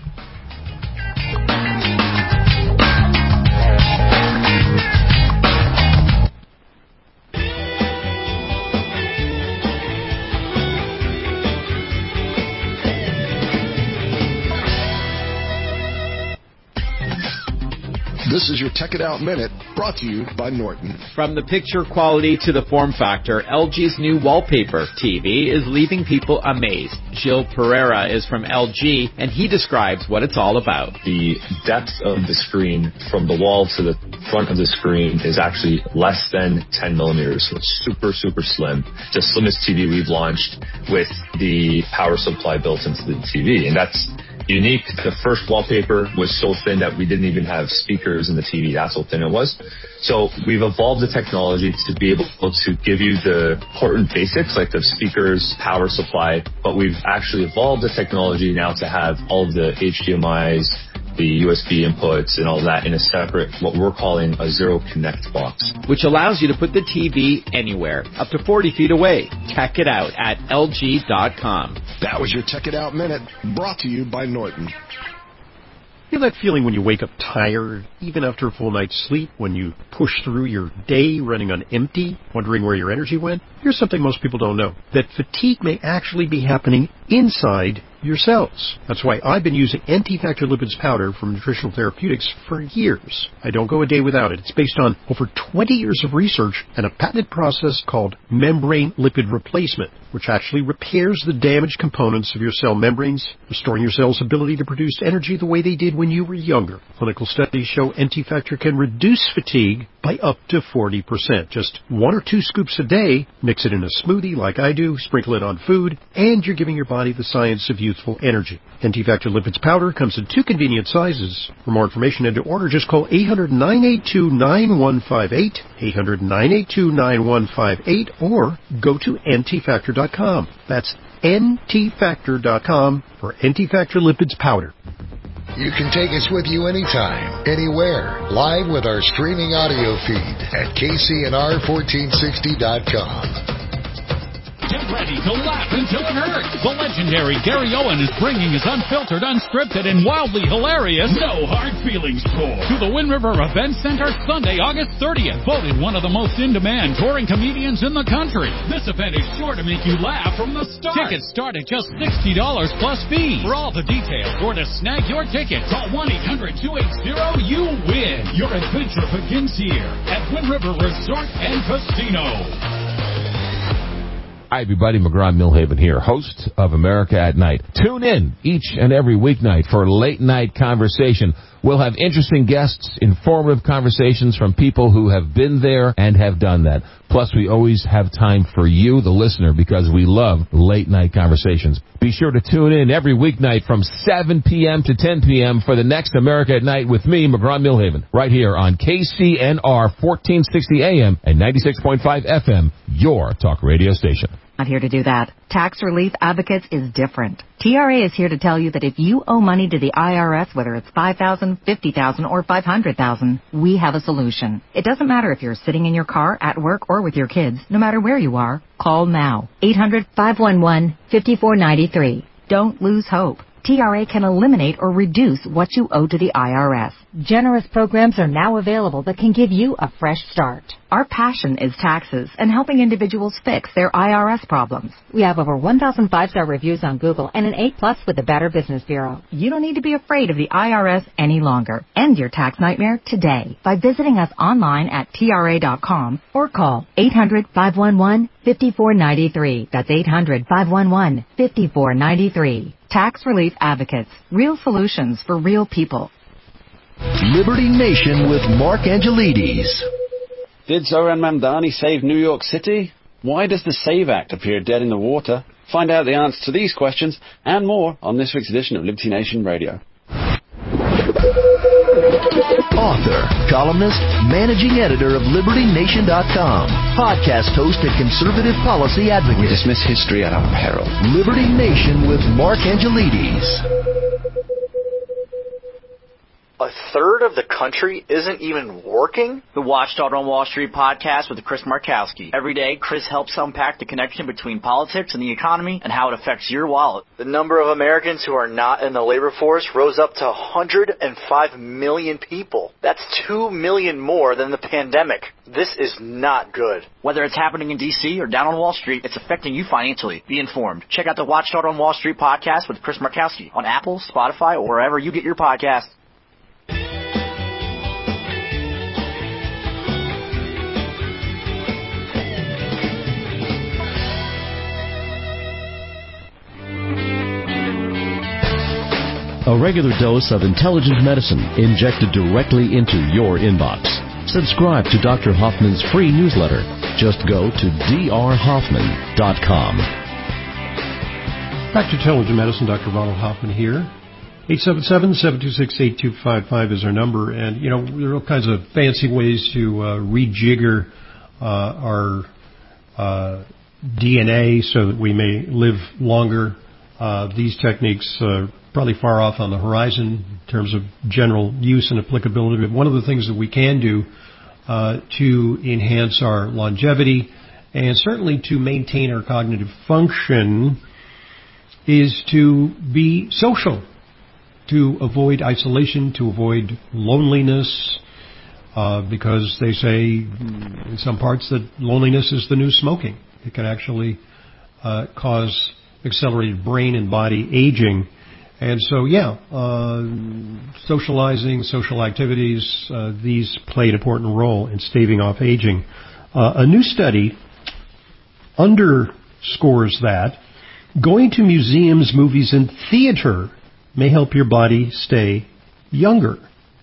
This is your Tech It Out Minute, brought to you by Norton. From the picture quality to the form factor, L G's new wallpaper T V is leaving people amazed. Gilles Pereira is from L G, and he describes what it's all about. The depth of the screen from the wall to the front of the screen is actually less than ten millimeters. So it's super, super slim. The slimmest T V we've launched with the power supply built into the T V, and that's unique. The first wallpaper was so thin that we didn't even have speakers in the T V. That's how thin it was. So we've evolved the technology to be able to give you the important basics like the speakers, power supply, but we've actually evolved the technology now to have all of the H D M Is, the U S B inputs and all that in a separate, what we're calling a Zero Connect box. Which allows you to put the T V anywhere, up to forty feet away. Check it out at L G dot com. That was your Check It Out Minute, brought to you by Norton. You know that feeling when you wake up tired, even after a full night's sleep, when you push through your day running on empty, wondering where your energy went? Here's something most people don't know, that fatigue may actually be happening inside your cells. That's why I've been using Anti-Factor Lipids powder from Nutritional Therapeutics for years. I don't go a day without it. It's based on over twenty years of research and a patented process called membrane lipid replacement, which actually repairs the damaged components of your cell membranes, restoring your cell's ability to produce energy the way they did when you were younger. Clinical studies show Anti-Factor can reduce fatigue by up to forty percent. Just one or two scoops a day, mix it in a smoothie like I do, sprinkle it on food, and you're giving your body the science of youthful energy. Anti-Factor Lipids powder comes in two convenient sizes. For more information and to order, just call eight hundred, nine eight two, nine one five eight, eight hundred, nine eight two, nine one five eight, or go to anti factor dot com. That's anti factor dot com for Anti-Factor Lipids powder. You can take us with you anytime, anywhere, live with our streaming audio feed at K C N R fourteen sixty dot com. Get ready to laugh until it hurts. The legendary Gary Owen is bringing his unfiltered, unscripted, and wildly hilarious No Hard Feelings tour to the Wind River Event Center Sunday, August thirtieth. Voted one of the most in-demand touring comedians in the country. This event is sure to make you laugh from the start. Tickets start at just sixty dollars plus fees. For all the details or to snag your ticket, call one eight hundred, two eight zero, you win. Your adventure begins here at Wind River Resort and Casino. Hi, everybody. McGraw-Milhaven here, host of America at Night. Tune in each and every weeknight for Late Night Conversation. We'll have interesting guests, informative conversations from people who have been there and have done that. Plus, we always have time for you, the listener, because we love late night conversations. Be sure to tune in every weeknight from seven p.m. to ten p.m. for the next America at Night with me, McGraw-Milhaven, right here on K C N R fourteen sixty A M and ninety-six point five F M, your talk radio station. Not here to do that. Tax Relief Advocates is different. T R A is here to tell you that if you owe money to the I R S, whether it's five thousand dollars, fifty thousand dollars, or five hundred thousand dollars, we have a solution. It doesn't matter if you're sitting in your car, at work, or with your kids. No matter where you are, call now. eight hundred, five one one, five four nine three. Don't lose hope. T R A can eliminate or reduce what you owe to the I R S. Generous programs are now available that can give you a fresh start. Our passion is taxes and helping individuals fix their I R S problems. We have over one thousand five-star reviews on Google and an A plus with the Better Business Bureau. You don't need to be afraid of the I R S any longer. End your tax nightmare today by visiting us online at T R A dot com or call eight hundred, five one one, five four nine three. That's eight hundred, five one one, five four nine three. Tax Relief Advocates. Real solutions for real people. Liberty Nation with Mark Angelides. Did Zohran Mamdani save New York City? Why does the SAVE Act appear dead in the water? Find out the answer to these questions and more on this week's edition of Liberty Nation Radio. Author, columnist, managing editor of Liberty Nation dot com, podcast host and conservative policy advocate. We dismiss history at our peril. Liberty Nation with Mark Angelides. A third of the country isn't even working? The Watchdog on Wall Street podcast with Chris Markowski. Every day, Chris helps unpack the connection between politics and the economy and how it affects your wallet. The number of Americans who are not in the labor force rose up to one hundred five million people. That's two million more than the pandemic. This is not good. Whether it's happening in D C or down on Wall Street, it's affecting you financially. Be informed. Check out the Watchdog on Wall Street podcast with Chris Markowski on Apple, Spotify, or wherever you get your podcasts. A regular dose of intelligent medicine injected directly into your inbox. Subscribe to Doctor Hoffman's free newsletter. Just go to d r hoffman dot com. Back to Intelligent Medicine, Doctor Ronald Hoffman here. eight seven seven, seven two six, eight two five five is our number. And, you know, there are all kinds of fancy ways to uh, rejigger uh, our uh, D N A so that we may live longer. Uh, these techniques uh, probably far off on the horizon in terms of general use and applicability. But one of the things that we can do uh, to enhance our longevity and certainly to maintain our cognitive function is to be social, to avoid isolation, to avoid loneliness, uh, because they say in some parts that loneliness is the new smoking. It can actually uh, cause accelerated brain and body aging. And so, yeah, uh, socializing, social activities, uh, these play an important role in staving off aging. Uh, a new study underscores that going to museums, movies, and theater may help your body stay younger.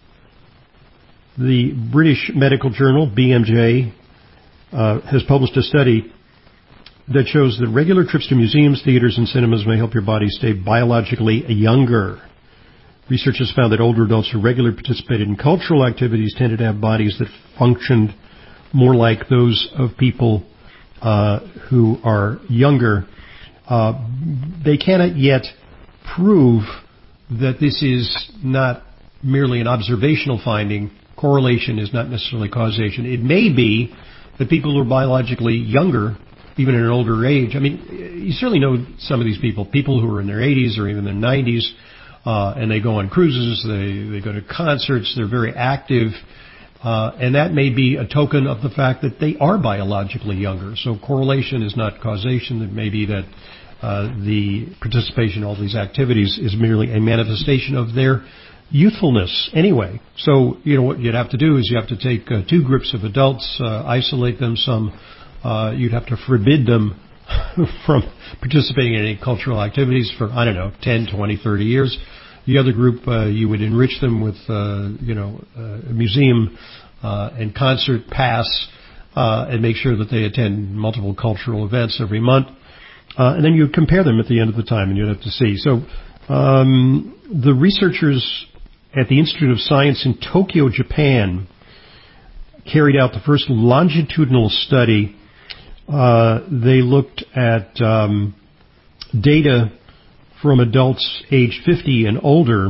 The British medical journal, B M J, uh, has published a study that shows that regular trips to museums, theaters, and cinemas may help your body stay biologically younger. Research has found that older adults who regularly participated in cultural activities tended to have bodies that functioned more like those of people uh, who are younger. Uh, they cannot yet prove that this is not merely an observational finding. Correlation is not necessarily causation. It may be that people who are biologically younger, even at an older age, I mean, you certainly know some of these people, people who are in their eighties or even their nineties, uh, and they go on cruises, they, they go to concerts, they're very active, uh, and that may be a token of the fact that they are biologically younger. So correlation is not causation. It may be that uh, the participation in all these activities is merely a manifestation of their youthfulness anyway. So, you know, what you'd have to do is you have to take uh, two groups of adults, uh, isolate them some. Uh, you'd have to forbid them from participating in any cultural activities for, I don't know, ten, twenty, thirty years. The other group, uh, you would enrich them with, uh, you know, uh, a museum uh, and concert pass uh, and make sure that they attend multiple cultural events every month. Uh, and then you compare them at the end of the time, and you'd have to see. So um, the researchers at the Institute of Science in Tokyo, Japan, carried out the first longitudinal study. Uh, they looked at um, data from adults age fifty and older,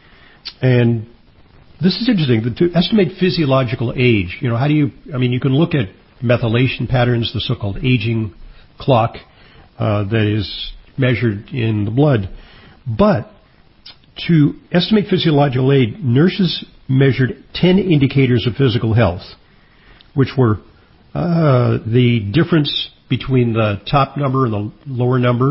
and this is interesting. To estimate physiological age, you know, how do you? I mean, you can look at methylation patterns, the so-called aging clock uh, that is measured in the blood, but to estimate physiological age, nurses measured ten indicators of physical health, which were uh, the difference between the top number and the lower number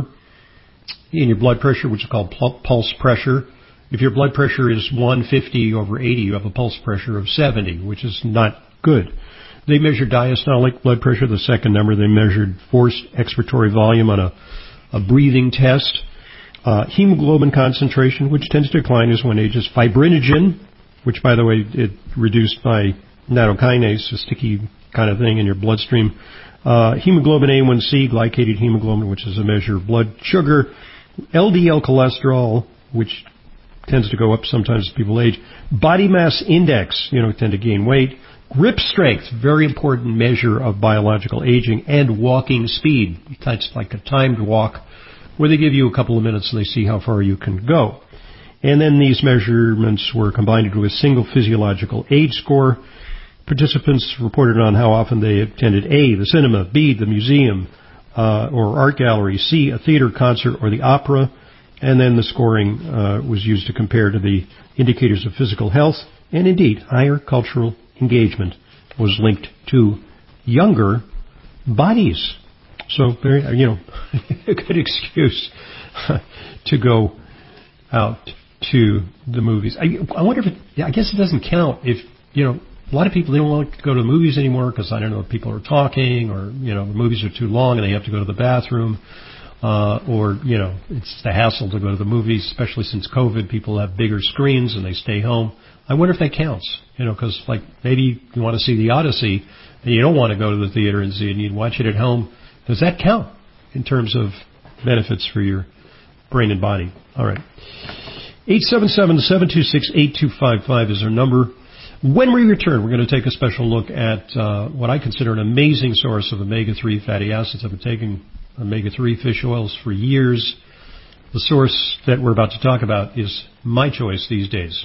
in your blood pressure, which is called pulse pressure. If your blood pressure is one fifty over eighty, you have a pulse pressure of seventy, which is not good. They measured diastolic blood pressure, the second number. They measured forced expiratory volume on a, a breathing test. Uh, hemoglobin concentration, which tends to decline as one ages. Fibrinogen, which, by the way, it reduced by nattokinase, a sticky kind of thing in your bloodstream. Uh, hemoglobin A one C, glycated hemoglobin, which is a measure of blood sugar. L D L cholesterol, which tends to go up sometimes as people age. Body mass index, you know, tend to gain weight. Grip strength, very important measure of biological aging. And walking speed. That's like a timed walk, where they give you a couple of minutes and they see how far you can go. And then these measurements were combined into a single physiological age score. Participants reported on how often they attended A, the cinema, B, the museum uh, or art gallery, C, a theater, concert, or the opera. And then the scoring uh, was used to compare to the indicators of physical health. And indeed, higher cultural engagement was linked to younger bodies. So, very, you know, a good excuse to go out to the movies. I, I wonder if it, I guess it doesn't count if, you know, a lot of people, they don't want to go to the movies anymore because, I don't know, people are talking or, you know, the movies are too long and they have to go to the bathroom. Uh, or, you know, it's the hassle to go to the movies, especially since COVID. People have bigger screens and they stay home. I wonder if that counts, you know, because, like, maybe you want to see the Odyssey and you don't want to go to the theater and see it and you watch it at home. Does that count in terms of benefits for your brain and body? All right. eight seven seven, seven two six, eight two five five is our number. When we return, we're going to take a special look at uh, what I consider an amazing source of omega three fatty acids. I've been taking omega three fish oils for years. The source that we're about to talk about is my choice these days.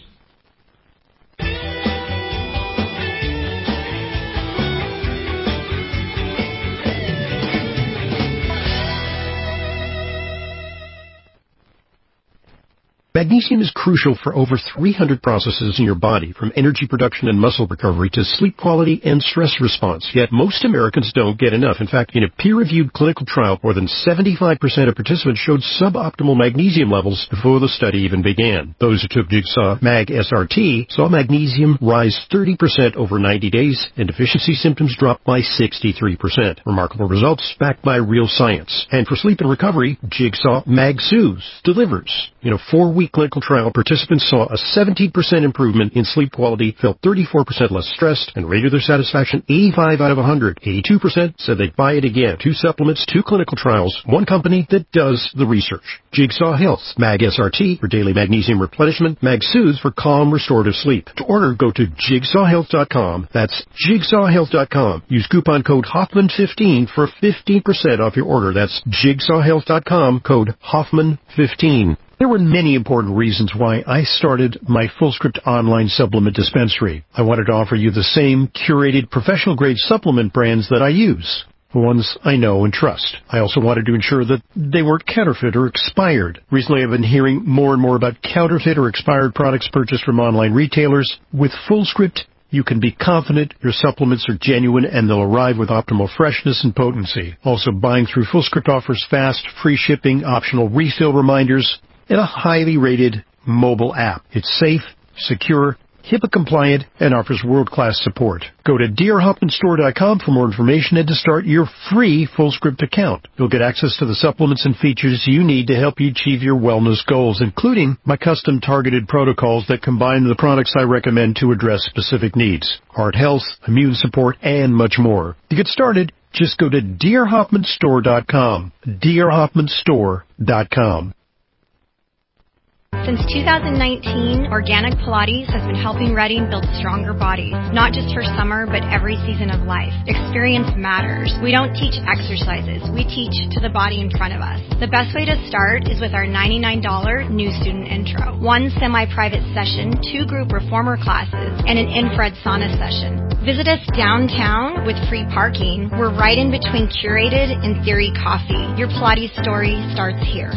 Magnesium is crucial for over three hundred processes in your body, from energy production and muscle recovery to sleep quality and stress response. Yet most Americans don't get enough. In fact, in a peer-reviewed clinical trial, more than seventy-five percent of participants showed suboptimal magnesium levels before the study even began. Those who took Jigsaw Mag S R T saw magnesium rise thirty percent over ninety days, and deficiency symptoms dropped by sixty-three percent. Remarkable results backed by real science. And for sleep and recovery, Jigsaw Mag Soothes delivers. In a four-week clinical trial, participants saw a seventeen percent improvement in sleep quality, felt thirty-four percent less stressed, and rated their satisfaction eighty-five out of one hundred. eighty-two percent said they'd buy it again. Two supplements, two clinical trials, one company that does the research. Jigsaw Health, Mag S R T for daily magnesium replenishment, Mag Soothes for calm, restorative sleep. To order, go to jigsaw health dot com. That's jigsaw health dot com. Use coupon code Hoffman fifteen for fifteen percent off your order. That's jigsaw health dot com, code Hoffman fifteen. There were many important reasons why I started my FullScript online supplement dispensary. I wanted to offer you the same curated professional-grade supplement brands that I use, the ones I know and trust. I also wanted to ensure that they weren't counterfeit or expired. Recently, I've been hearing more and more about counterfeit or expired products purchased from online retailers. With FullScript, you can be confident your supplements are genuine and they'll arrive with optimal freshness and potency. Also, buying through FullScript offers fast, free shipping, optional refill reminders, and a highly rated mobile app. It's safe, secure, HIPAA compliant, and offers world-class support. Go to d r hoffman store dot com for more information and to start your free FullScript account. You'll get access to the supplements and features you need to help you achieve your wellness goals, including my custom targeted protocols that combine the products I recommend to address specific needs: heart health, immune support, and much more. To get started, just go to d r hoffman store dot com. d r hoffman store dot com. Since two thousand nineteen, Organic Pilates has been helping Reading build stronger bodies, not just for summer, but every season of life. Experience matters. We don't teach exercises. We teach to the body in front of us. The best way to start is with our ninety-nine dollars new student intro. One semi-private session, two group reformer classes, and an infrared sauna session. Visit us downtown with free parking. We're right in between Curated and Theory Coffee. Your Pilates story starts here.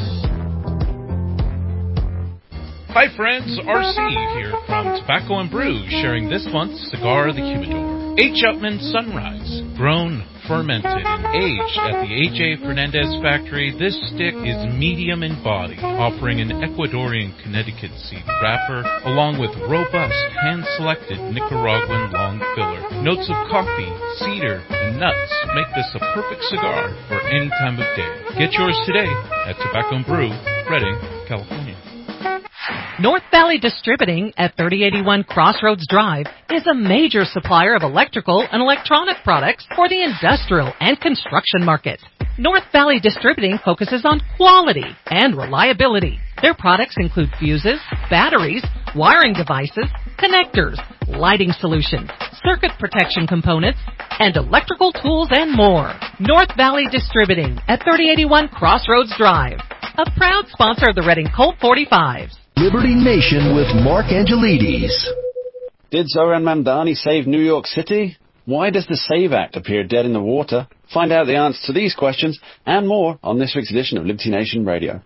Hi friends, R C here from Tobacco and Brew, sharing this month's Cigar of the Humidor. H. Upmann Sunrise, grown, fermented, and aged at the A J Fernandez factory, this stick is medium in body, offering an Ecuadorian Connecticut seed wrapper, along with robust, hand-selected Nicaraguan long filler. Notes of coffee, cedar, and nuts make this a perfect cigar for any time of day. Get yours today at Tobacco and Brew, Redding, California. North Valley Distributing at thirty eighty-one Crossroads Drive is a major supplier of electrical and electronic products for the industrial and construction market. North Valley Distributing focuses on quality and reliability. Their products include fuses, batteries, wiring devices, connectors, lighting solutions, circuit protection components, and electrical tools and more. North Valley Distributing at thirty eighty-one Crossroads Drive, a proud sponsor of the Reading Colt forty-fives. Liberty Nation with Mark Angelides. Did Zoran Mamdani save New York City? Why does the SAVE Act appear dead in the water? Find out the answer to these questions and more on this week's edition of Liberty Nation Radio.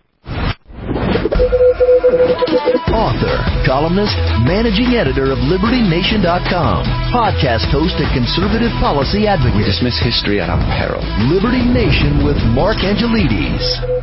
Author, columnist, managing editor of Liberty Nation dot com, podcast host and conservative policy advocate. We dismiss history at our peril. Liberty Nation with Mark Angelides.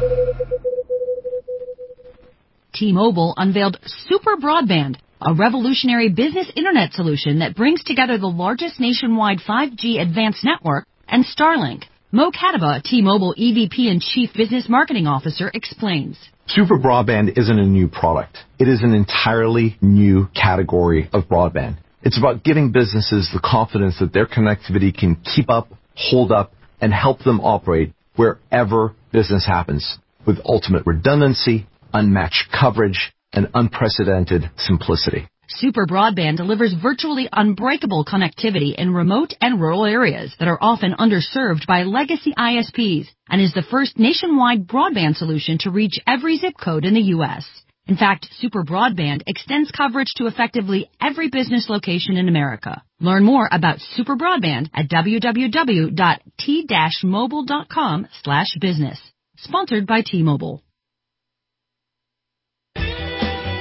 T-Mobile unveiled Super Broadband, a revolutionary business internet solution that brings together the largest nationwide five G advanced network and Starlink. Mo Kataba, T-Mobile E V P and Chief Business Marketing Officer, explains. Super Broadband isn't a new product. It is an entirely new category of broadband. It's about giving businesses the confidence that their connectivity can keep up, hold up, and help them operate wherever business happens with ultimate redundancy, unmatched coverage, and unprecedented simplicity. Super Broadband delivers virtually unbreakable connectivity in remote and rural areas that are often underserved by legacy I S Ps and is the first nationwide broadband solution to reach every zip code in the U S. In fact, Super Broadband extends coverage to effectively every business location in America. Learn more about Super Broadband at w w w dot t mobile dot com slash business. Sponsored by T-Mobile.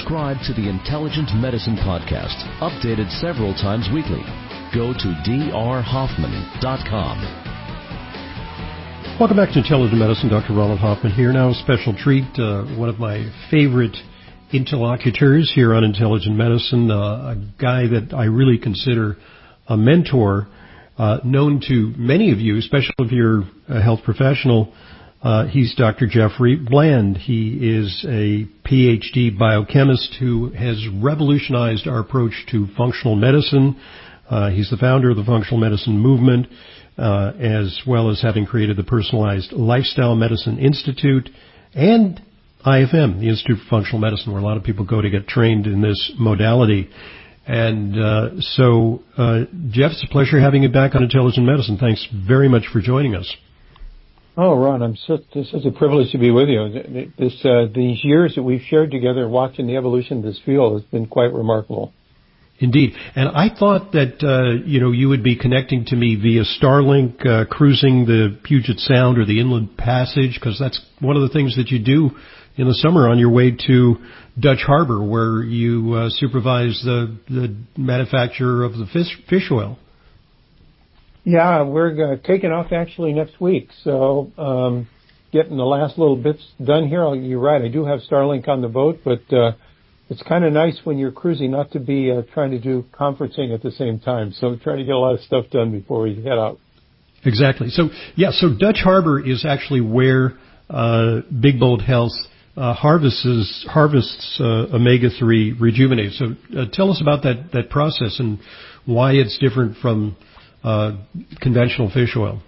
subscribe to the Intelligent Medicine Podcast, updated several times weekly. Go to d r hoffman dot com. Welcome back to Intelligent Medicine. Doctor Ronald Hoffman here. Now a special treat, uh, one of my favorite interlocutors here on Intelligent Medicine, uh, a guy that I really consider a mentor, uh, known to many of you, especially if you're a health professional. Uh, he's Doctor Jeffrey Bland. He is a P H D biochemist who has revolutionized our approach to functional medicine. Uh, he's the founder of the functional medicine movement, uh, as well as having created the Personalized Lifestyle Medicine Institute and I F M, the Institute for Functional Medicine, where a lot of people go to get trained in this modality. And uh, so, uh, Jeff, it's a pleasure having you back on Intelligent Medicine. Thanks very much for joining us. Oh, Ron, I'm such, it's such a privilege to be with you. This, uh, these years that we've shared together watching the evolution of this field has been quite remarkable. Indeed. And I thought that, uh, you know, you would be connecting to me via Starlink, uh, cruising the Puget Sound or the Inland Passage, because that's one of the things that you do in the summer on your way to Dutch Harbor, where you uh, supervise the, the manufacture of the fish, fish oil. Yeah, we're uh, taking off actually next week, so um, getting the last little bits done here. You're right, I do have Starlink on the boat, but uh, it's kind of nice when you're cruising not to be uh, trying to do conferencing at the same time, so try to get a lot of stuff done before we head out. Exactly. So, yeah, so Dutch Harbor is actually where uh, Big Bold Health uh, harvests, harvests uh, omega three Rejuvenate. So uh, tell us about that, that process and why it's different from Uh, conventional fish oil.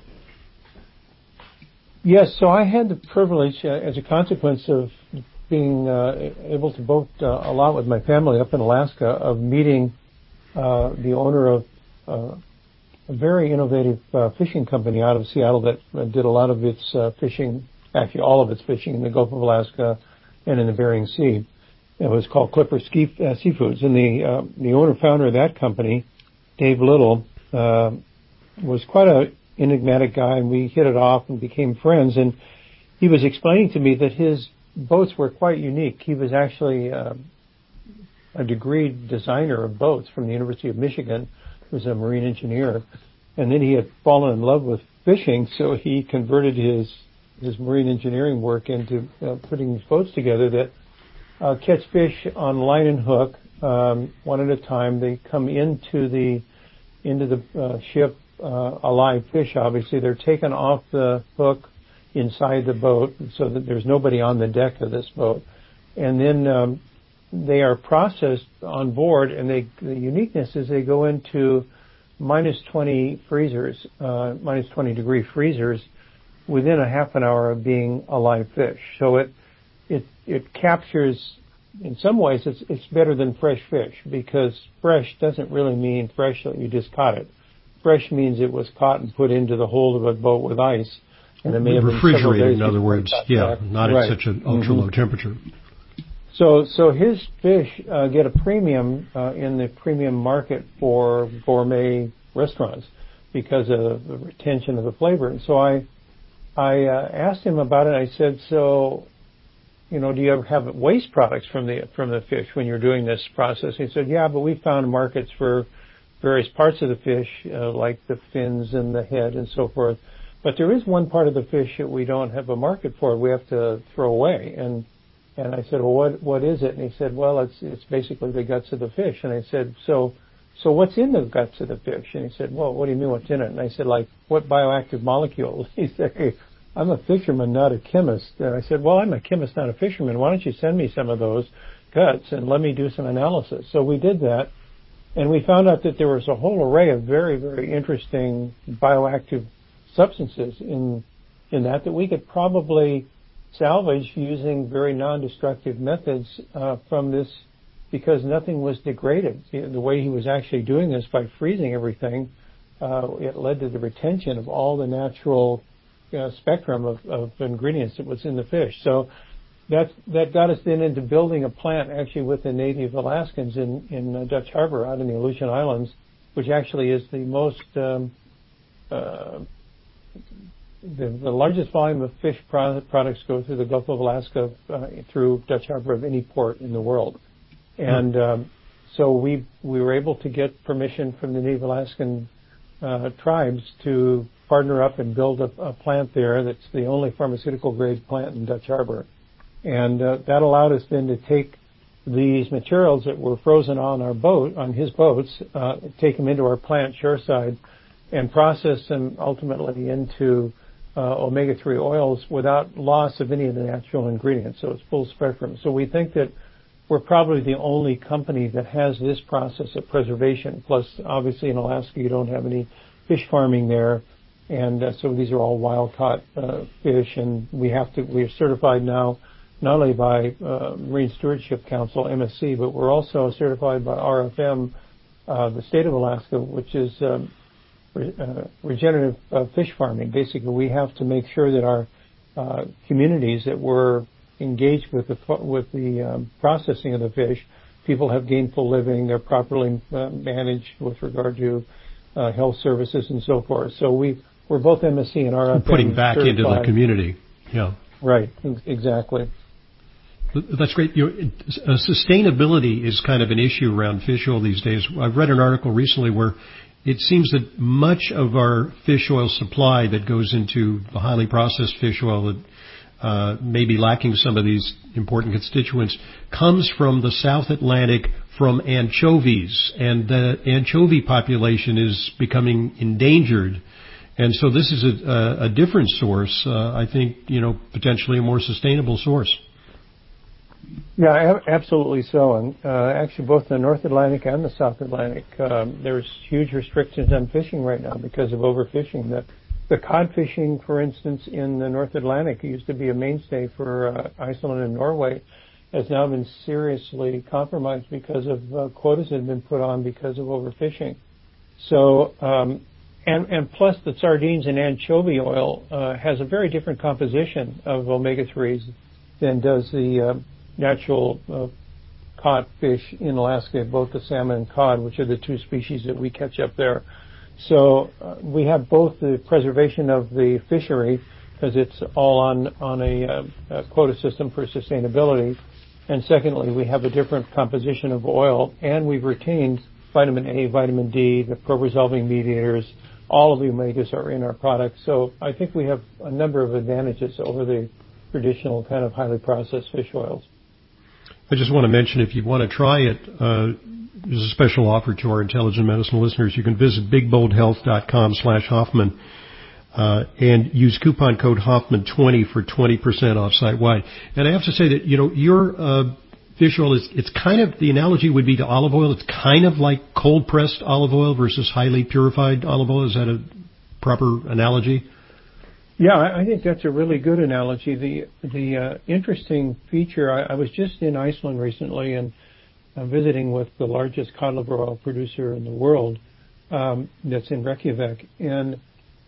Yes, so I had the privilege, uh, as a consequence of being uh, able to boat uh, a lot with my family up in Alaska, of meeting uh, the owner of uh, a very innovative uh, fishing company out of Seattle that uh, did a lot of its uh, fishing, actually all of its fishing in the Gulf of Alaska and in the Bering Sea. It was called Clipper Ski, uh, Seafoods, and the uh, the owner founder of that company, Dave Little, uh, was quite a enigmatic guy, and we hit it off and became friends. And he was explaining to me that his boats were quite unique. He was actually uh, a degreed designer of boats from the University of Michigan. He was a marine engineer, and then he had fallen in love with fishing, so he converted his his marine engineering work into uh, putting these boats together that uh, catch fish on line and hook, um, one at a time. They come into the into the uh, ship. Uh, a live fish, obviously. They're taken off the hook inside the boat so that there's nobody on the deck of this boat. And then um, they are processed on board, and they, the uniqueness is they go into minus twenty freezers, uh, minus twenty degree freezers within a half an hour of being a live fish. So it, it, it captures, in some ways, it's, it's better than fresh fish, because fresh doesn't really mean fresh that you just caught it. Fresh means it was caught and put into the hold of a boat with ice, and it may have been several days. In other words, yeah, back. Not right. At such an ultra low mm-hmm. temperature. So, so his fish uh, get a premium uh, in the premium market for gourmet restaurants because of the retention of the flavor. And so I, I uh, asked him about it. I said, so, you know, do you ever have waste products from the from the fish when you're doing this process? He said, yeah, but we found markets for various parts of the fish, uh, like the fins and the head and so forth. But there is one part of the fish that we don't have a market for. We have to throw away. And and I said, well, what what is it? And he said, well, it's it's basically the guts of the fish. And I said, so so what's in the guts of the fish? And he said, well, what do you mean what's in it? And I said, like, what bioactive molecules? He said, hey, I'm a fisherman, not a chemist. And I said, well, I'm a chemist, not a fisherman. Why don't you send me some of those guts and let me do some analysis? So we did that. And we found out that there was a whole array of very, very interesting bioactive substances in in that that we could probably salvage using very non-destructive methods uh, from this, because nothing was degraded. The way he was actually doing this by freezing everything, uh, it led to the retention of all the natural uh, spectrum of, of ingredients that was in the fish. So that that got us then into building a plant actually with the native Alaskans in, in uh, Dutch Harbor out in the Aleutian Islands, which actually is the most, um, uh, the, the largest volume of fish product, products go through the Gulf of Alaska uh, through Dutch Harbor of any port in the world. And um, so we we were able to get permission from the Native Alaskan uh, tribes to partner up and build a, a plant there that's the only pharmaceutical-grade plant in Dutch Harbor. And uh, that allowed us then to take these materials that were frozen on our boat, on his boats, uh, take them into our plant shoreside and process them ultimately into uh, omega three oils without loss of any of the natural ingredients. So it's full spectrum. So we think that we're probably the only company that has this process of preservation. Plus, obviously, in Alaska, you don't have any fish farming there. And uh, so these are all wild-caught uh, fish. And we have to, we're certified now not only by uh, Marine Stewardship Council, M S C, but we're also certified by R F M, uh, the state of Alaska, which is um, re- uh, regenerative uh, fish farming. Basically, we have to make sure that our uh, communities that we're engaged with the, with the um, processing of the fish, people have gainful living, they're properly uh, managed with regard to uh, health services and so forth. So we, we're both M S C and R F M putting back certified. Into the community. Yeah. Right, exactly. That's great. You know, uh, sustainability is kind of an issue around fish oil these days. I've read an article recently where it seems that much of our fish oil supply that goes into the highly processed fish oil that uh, may be lacking some of these important constituents comes from the South Atlantic from anchovies, and the anchovy population is becoming endangered. And so this is a, a, a different source. Uh, I think, you know, potentially a more sustainable source. Yeah, absolutely so. And uh, actually, both the North Atlantic and the South Atlantic, um, there's huge restrictions on fishing right now because of overfishing. The, the cod fishing, for instance, in the North Atlantic used to be a mainstay for uh, Iceland and Norway, has now been seriously compromised because of uh, quotas that have been put on because of overfishing. So, um, and, and plus the sardines and anchovy oil uh, has a very different composition of omega threes than does the uh, natural uh, caught fish in Alaska, both the salmon and cod, which are the two species that we catch up there. So uh, we have both the preservation of the fishery, because it's all on, on a, uh, a quota system for sustainability, and secondly, we have a different composition of oil, and we've retained vitamin A, vitamin D, the pro-resolving mediators. All of the omegas are in our products. So I think we have a number of advantages over the traditional kind of highly processed fish oils. I just want to mention, if you want to try it, uh, there's a special offer to our Intelligent Medicine listeners. You can visit big bold health dot com slash Hoffman uh, and use coupon code Hoffman twenty for twenty percent off site-wide. And I have to say that, you know, your uh, fish oil is, it's kind of, the analogy would be to olive oil. It's kind of like cold-pressed olive oil versus highly purified olive oil. Is that a proper analogy? Yeah, I think that's a really good analogy. The the uh, interesting feature, I, I was just in Iceland recently and uh, visiting with the largest cod liver oil producer in the world, um, that's in Reykjavik, and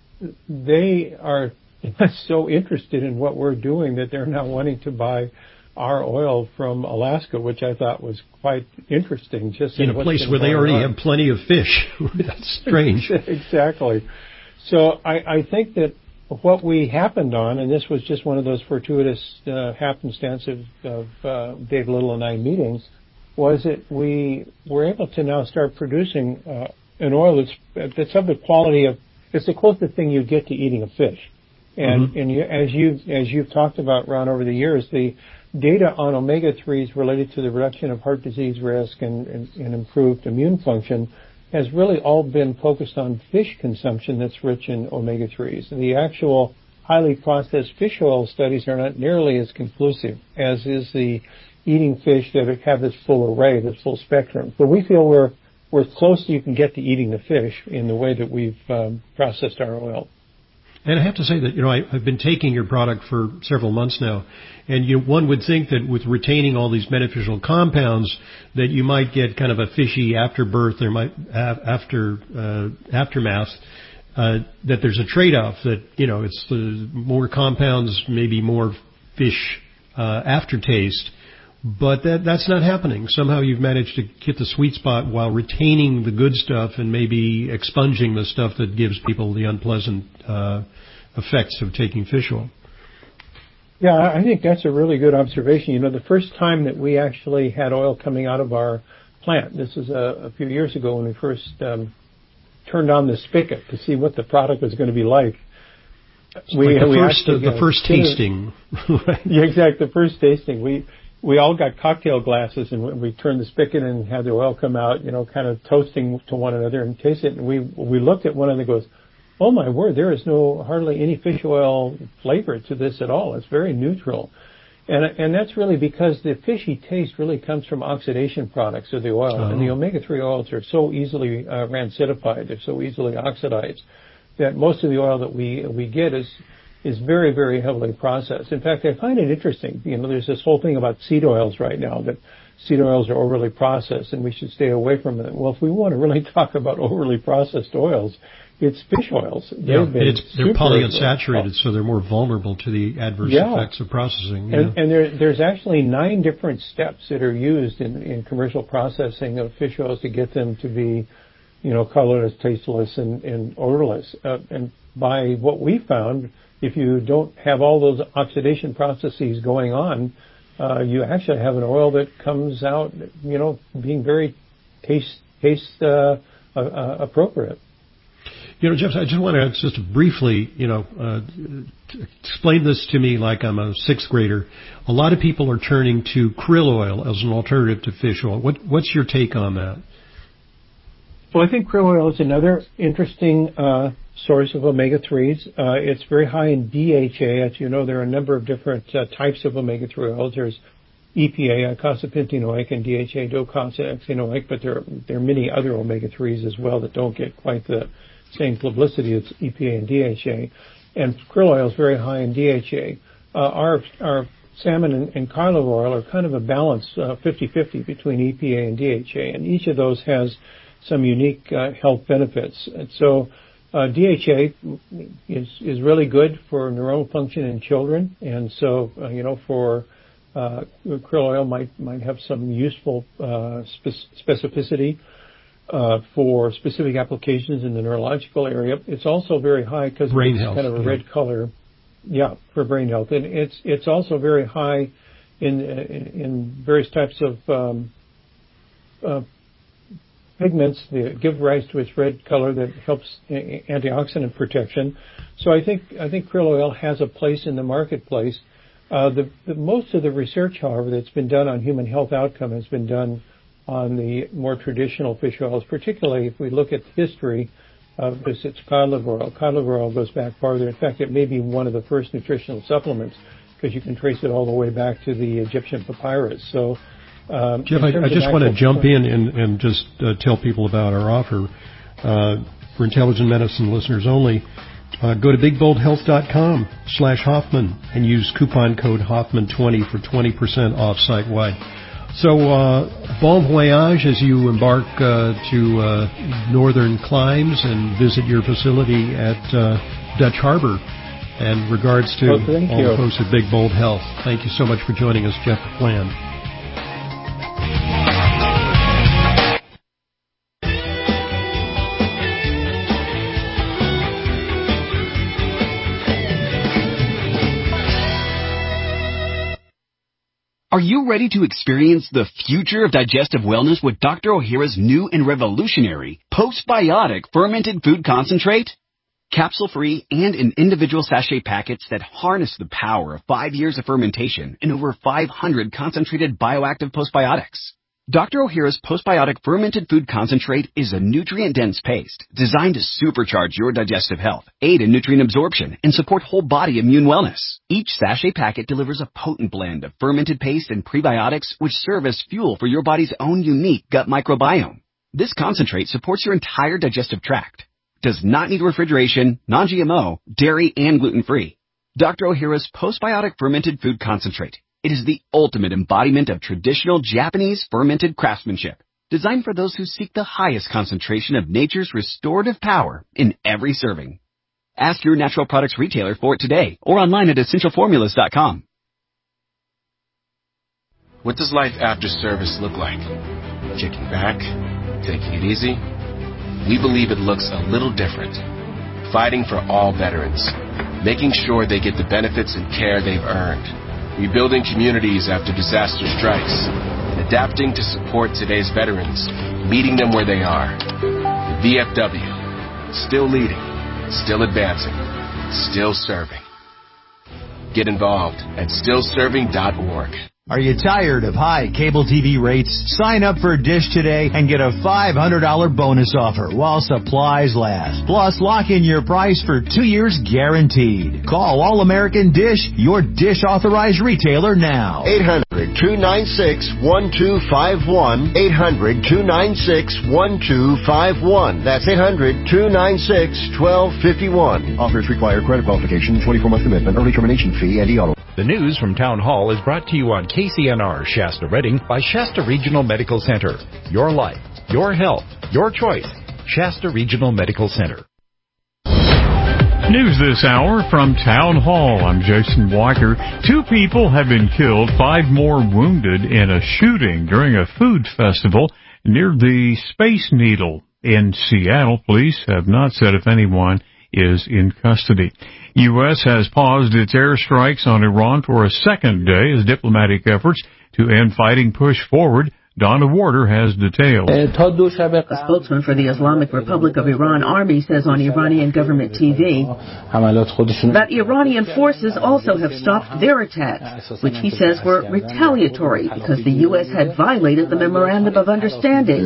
they are so interested in what we're doing that they're now wanting to buy our oil from Alaska, which I thought was quite interesting. Just in, in a place where they already on. have plenty of fish. That's strange. Exactly. So I, I think that what we happened on, and this was just one of those fortuitous uh, happenstance of, of uh, Dave Little and I meetings, was that we were able to now start producing uh, an oil that's that's of the quality of, it's the closest thing you get to eating a fish. And, mm-hmm. and you, as you as you've talked about, Ron, over the years, the data on omega threes related to the reduction of heart disease risk and, and, and improved immune function has really all been focused on fish consumption that's rich in omega threes. The actual highly processed fish oil studies are not nearly as conclusive as is the eating fish that have this full array, this full spectrum. So we feel we're we're as close as you can get to eating the fish in the way that we've um, processed our oil. And I have to say that, you know, I, I've been taking your product for several months now, and you, one would think that with retaining all these beneficial compounds that you might get kind of a fishy afterbirth, there might after uh, aftermath, uh, that there's a trade-off that, you know, it's the more compounds, maybe more fish uh, aftertaste, but that that's not happening. Somehow you've managed to hit the sweet spot while retaining the good stuff and maybe expunging the stuff that gives people the unpleasant uh, effects of taking fish oil. Yeah, I think that's a really good observation. You know, the first time that we actually had oil coming out of our plant, this is a, a few years ago when we first um, turned on the spigot to see what the product was going to be like. We, like the, we first, actually, uh, the first tasting. Yeah, exactly, the first tasting. We we all got cocktail glasses, and we turned the spigot and had the oil come out, you know, kind of toasting to one another and taste it. And we we looked at one another and goes, oh my word, there is no hardly any fish oil flavor to this at all. It's very neutral. And and that's really because the fishy taste really comes from oxidation products of the oil. Oh. And the omega three oils are so easily uh, rancidified, they're so easily oxidized, that most of the oil that we we get is is very, very heavily processed. In fact, I find it interesting. You know, there's this whole thing about seed oils right now, that seed oils are overly processed and we should stay away from them. Well, if we want to really talk about overly processed oils, it's fish oils. Yeah, it's, they're polyunsaturated, so they're more vulnerable to the adverse yeah. effects of processing. And, and there, there's actually nine different steps that are used in, in commercial processing of fish oils to get them to be, you know, colorless, tasteless, and, and odorless. Uh, and by what we found, if you don't have all those oxidation processes going on, uh, you actually have an oil that comes out, you know, being very taste taste uh, uh, appropriate. You know, Jeff, I just want to just briefly, you know, uh, explain this to me like I'm a sixth grader. A lot of people are turning to krill oil as an alternative to fish oil. What, what's your take on that? Well, I think krill oil is another interesting uh, source of omega threes. Uh, it's very high in D H A. As you know, there are a number of different uh, types of omega three oils. There's E P A, icosapentaenoic, and D H A, docosahexaenoic, but there are, there are many other omega threes as well that don't get quite the same publicity as E P A and D H A. And krill oil is very high in D H A. Uh, our our salmon and, and cod liver oil are kind of a balance, uh, fifty-fifty between E P A and D H A, and each of those has some unique uh, health benefits. And so uh, D H A is is really good for neuronal function in children, and so uh, you know for uh, krill oil might might have some useful uh, spe- specificity uh, for specific applications in the neurological area. It's also very high because it's health, kind of a yeah. red color, yeah, for brain health, and it's it's also very high in in, in various types of um, uh, pigments that give rise to its red color that helps antioxidant protection. So I think I think krill oil has a place in the marketplace. Uh, the, the most of the research, however, that's been done on human health outcome has been done on the more traditional fish oils, particularly if we look at history of this, it's cod liver oil. Cod liver oil goes back farther. In fact, it may be one of the first nutritional supplements because you can trace it all the way back to the Egyptian papyrus. So Um, Jeff, I, I just want to jump in and, and just uh, tell people about our offer uh, for Intelligent Medicine listeners only. Uh, go to big bold health dot com slash Hoffman and use coupon code Hoffman twenty for twenty percent off site-wide. So uh, bon voyage as you embark uh, to uh, northern climes and visit your facility at uh, Dutch Harbor. And regards to well, all you. the folks at Big Bold Health. Thank you so much for joining us, Jeff Bland. Are you ready to experience the future of digestive wellness with Doctor Ohhira's new and revolutionary postbiotic fermented food concentrate? Capsule-free and in individual sachet packets that harness the power of five years of fermentation and over five hundred concentrated bioactive postbiotics. Doctor Ohhira's postbiotic fermented food concentrate is a nutrient-dense paste designed to supercharge your digestive health, aid in nutrient absorption, and support whole body immune wellness. Each sachet packet delivers a potent blend of fermented paste and prebiotics which serve as fuel for your body's own unique gut microbiome. This concentrate supports your entire digestive tract, does not need refrigeration, non-G M O, dairy, and gluten-free. Doctor Ohhira's postbiotic fermented food concentrate. It is the ultimate embodiment of traditional Japanese fermented craftsmanship, designed for those who seek the highest concentration of nature's restorative power in every serving. Ask your natural products retailer for it today or online at essential formulas dot com. What does life after service look like? Kicking back? Taking it easy? We believe it looks a little different. Fighting for all veterans. making sure they get the benefits and care they've earned, rebuilding communities after disaster strikes, and adapting to support today's veterans, meeting them where they are. The V F W, still leading, still advancing, still serving. Get involved at still serving dot org. Are you tired of high cable T V rates? Sign up for Dish today and get a five hundred dollars bonus offer while supplies last. Plus, lock in your price for two years guaranteed. Call All American Dish, your Dish authorized retailer now. eight hundred, two nine six, one two five one. eight hundred, two nine six, one two five one. That's eight hundred, two nine six, one two five one. Offers require credit qualification, twenty-four month commitment, early termination fee, and e-auto. The news from Town Hall is brought to you on K C N R Shasta Redding by Shasta Regional Medical Center. Your life, your health, your choice. Shasta Regional Medical Center. News this hour from Town Hall. I'm Jason Walker. Two people have been killed, five more wounded in a shooting during a food festival near the Space Needle in Seattle. Police have not said if anyone is in custody. U S has paused its airstrikes on Iran for a second day as diplomatic efforts to end fighting push forward. Donna Warder has details. A spokesman for the Islamic Republic of Iran Army says on Iranian government T V that Iranian forces also have stopped their attacks, which he says were retaliatory because the U S had violated the Memorandum of Understanding.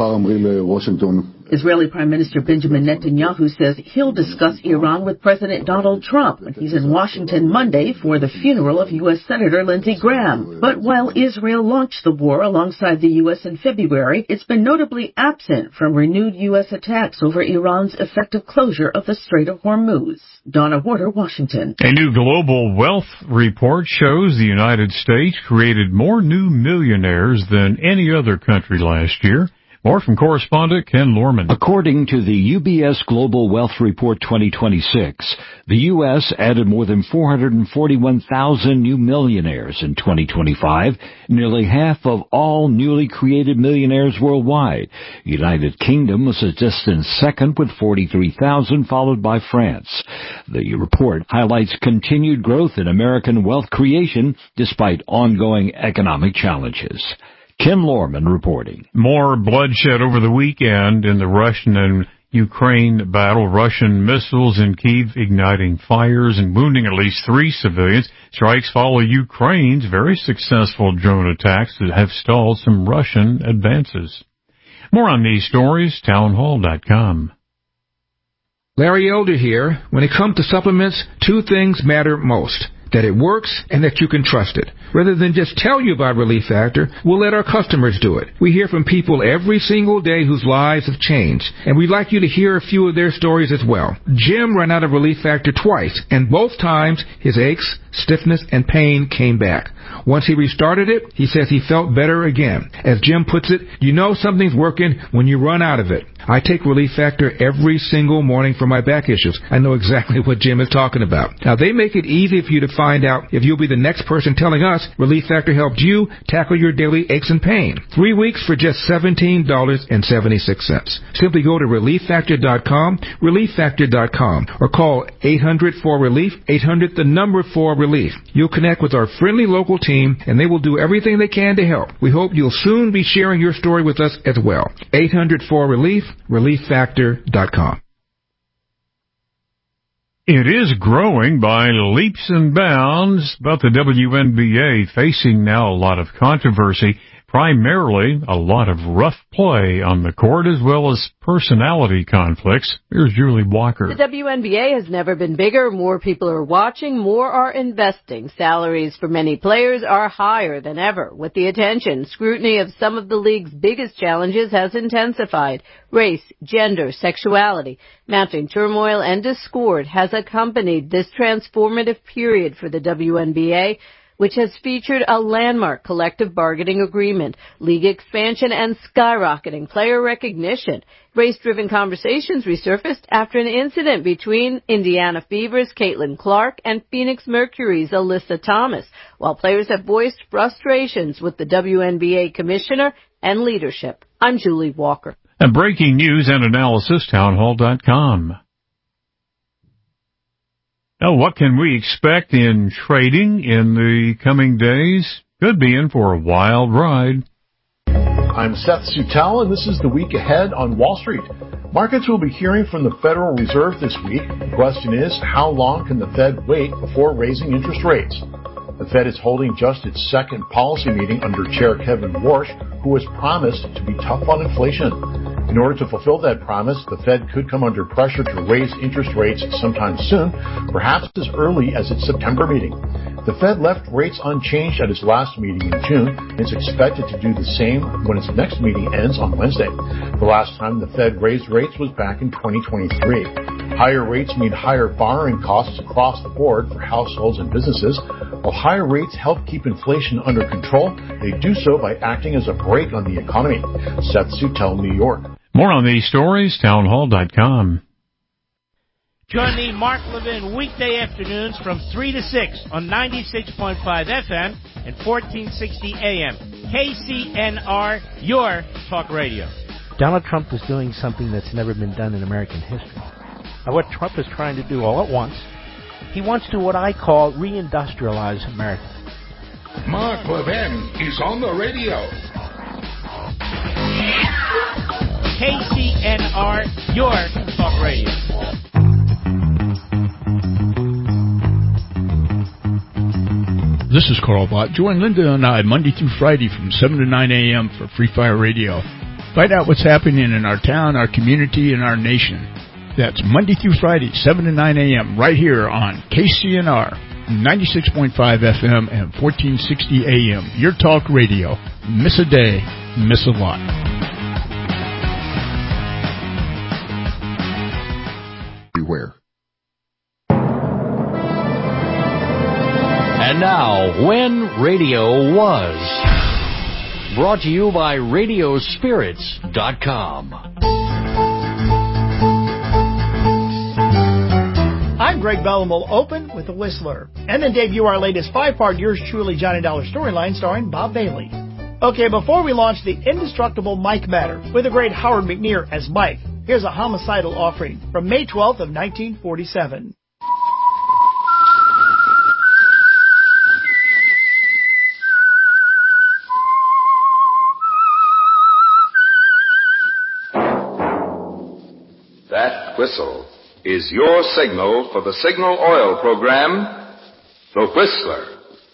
Israeli Prime Minister Benjamin Netanyahu says he'll discuss Iran with President Donald Trump when he's in Washington Monday for the funeral of U S Senator Lindsey Graham. But while Israel launched the war alongside the U S in February, it's been notably absent from renewed U S attacks over Iran's effective closure of the Strait of Hormuz. Donna Warder, Washington. A new global wealth report shows the United States created more new millionaires than any other country last year. More from correspondent Ken Lorman. According to the U B S Global Wealth Report twenty twenty-six, the U S added more than four hundred forty-one thousand new millionaires in twenty twenty-five, nearly half of all newly created millionaires worldwide. United Kingdom was a distant second with forty-three thousand, followed by France. The report highlights continued growth in American wealth creation despite ongoing economic challenges. Ken Lorman reporting. More bloodshed over the weekend in the Russian and Ukraine battle. Russian missiles in Kyiv igniting fires and wounding at least three civilians. Strikes follow Ukraine's very successful drone attacks that have stalled some Russian advances. More on these stories, townhall dot com. Larry Elder here. When it comes to supplements, two things matter most. That it works and that you can trust it. Rather than just tell you about Relief Factor, we'll let our customers do it. We hear from people every single day whose lives have changed, and we'd like you to hear a few of their stories as well. Jim ran out of Relief Factor twice, and both times his aches, stiffness, and pain came back. Once he restarted it, he says he felt better again. As Jim puts it, you know something's working when you run out of it. I take Relief Factor every single morning for my back issues. I know exactly what Jim is talking about. Now, they make it easy for you to find out if you'll be the next person telling us Relief Factor helped you tackle your daily aches and pain. Three weeks for just seventeen dollars and seventy-six cents. Simply go to relief factor dot com, relief factor dot com, or call eight hundred four relief, eight hundred the number four relief. You'll connect with our friendly local team, and they will do everything they can to help. We hope you'll soon be sharing your story with us as well. eight hundred four relief, relief factor dot com. It is growing by leaps and bounds, but the W N B A facing now a lot of controversy, primarily a lot of rough play on the court as well as personality conflicts. Here's Julie Walker. The W N B A has never been bigger. More people are watching, more are investing. Salaries for many players are higher than ever. With the attention, scrutiny of some of the league's biggest challenges has intensified. Race, gender, sexuality, mounting turmoil and discord has accompanied this transformative period for the W N B A, which has featured a landmark collective bargaining agreement, league expansion, and skyrocketing player recognition. Race-driven conversations resurfaced after an incident between Indiana Fever's Caitlin Clark and Phoenix Mercury's Alyssa Thomas, while players have voiced frustrations with the W N B A commissioner and leadership. I'm Julie Walker. And breaking news and analysis, townhall dot com. Now, what can we expect in trading in the coming days? Could be in for a wild ride. I'm Seth Sutell, and this is the week ahead on Wall Street. Markets will be hearing from the Federal Reserve this week. The question is, how long can the Fed wait before raising interest rates? The Fed is holding just its second policy meeting under Chair Kevin Warsh, who has promised to be tough on inflation. In order to fulfill that promise, the Fed could come under pressure to raise interest rates sometime soon, perhaps as early as its September meeting. The Fed left rates unchanged at its last meeting in June and is expected to do the same when its next meeting ends on Wednesday. The last time the Fed raised rates was back in twenty twenty-three. Higher rates mean higher borrowing costs across the board for households and businesses. While higher rates help keep inflation under control, they do so by acting as a brake on the economy. Seth Sutell, New York. More on these stories, townhall dot com. Join me, Mark Levin, weekday afternoons from three to six on ninety-six point five F M and fourteen sixty A M. K C N R, your talk radio. Donald Trump is doing something that's never been done in American history. Now, what Trump is trying to do all at once, he wants to what I call reindustrialize America. Mark Levin is on the radio. K C N R, your talk radio. This is Carl Bott. Join Linda and I Monday through Friday from seven to nine A M for Free Fire Radio. Find out what's happening in our town, our community, and our nation. That's Monday through Friday, seven to nine A M, right here on K C N R, ninety-six point five F M and fourteen sixty A M. Your talk radio. Miss a day, miss a lot. Beware. And now, When Radio Was. Brought to you by radio spirits dot com. I'm Greg Bell, and we'll open with The Whistler, and then debut our latest five-part Yours Truly Johnny Dollar storyline starring Bob Bailey. Okay, before we launch the indestructible Mike Matter with the great Howard McNear as Mike, here's a homicidal offering from May twelfth of nineteen forty-seven. That whistle is your signal for the Signal Oil program, The Whistler.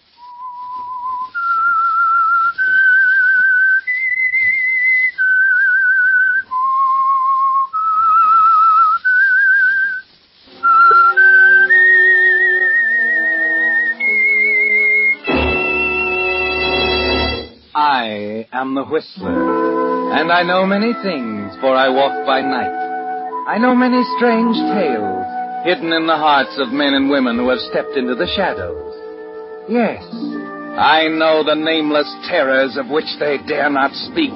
I am the Whistler, and I know many things, for I walk by night. I know many strange tales hidden in the hearts of men and women who have stepped into the shadows. Yes, I know the nameless terrors of which they dare not speak.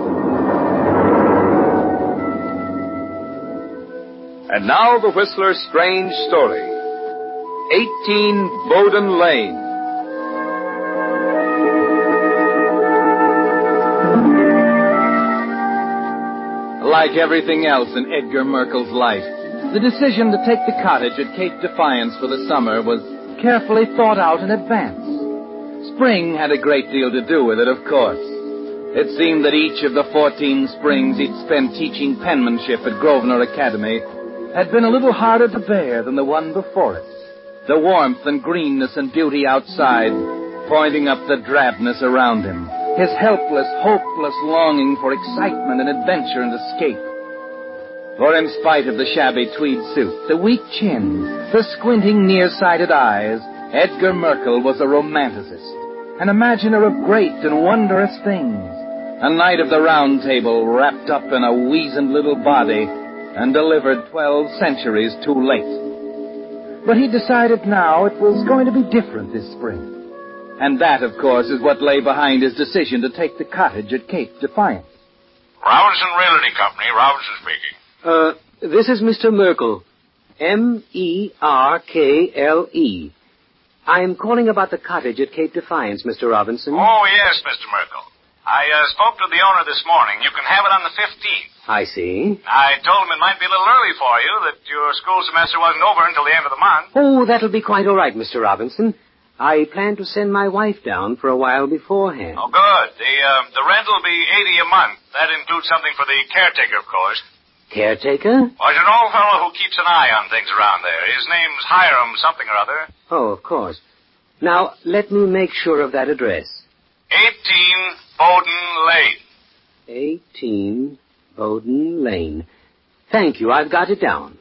And now the Whistler's strange story. eighteen Bowden Lane. Like everything else in Edgar Merkel's life, the decision to take the cottage at Cape Defiance for the summer was carefully thought out in advance. Spring had a great deal to do with it, of course. It seemed that each of the fourteen springs he'd spent teaching penmanship at Grosvenor Academy had been a little harder to bear than the one before it. The warmth and greenness and beauty outside, pointing up the drabness around him. His helpless, hopeless longing for excitement and adventure and escape. For in spite of the shabby tweed suit, the weak chin, the squinting nearsighted eyes, Edgar Merkel was a romanticist, an imaginer of great and wondrous things, a knight of the round table wrapped up in a weazened little body and delivered twelve centuries too late. But he decided now it was going to be different this spring. And that, of course, is what lay behind his decision to take the cottage at Cape Defiance. Robinson Realty Company, Robinson speaking. Uh, this is Mister Merkel. M E R K L E. I am calling about the cottage at Cape Defiance, Mister Robinson. Oh, yes, Mister Merkel. I uh, spoke to the owner this morning. You can have it on the fifteenth. I see. I told him it might be a little early for you, that your school semester wasn't over until the end of the month. Oh, that'll be quite all right, Mister Robinson. I plan to send my wife down for a while beforehand. Oh, good. The uh, the rent will be eighty a month. That includes something for the caretaker, of course. Caretaker? Well, there's an old fellow who keeps an eye on things around there. His name's Hiram something or other. Oh, of course. Now, let me make sure of that address. eighteen Bowden Lane. eighteen Bowden Lane. Thank you. I've got it down.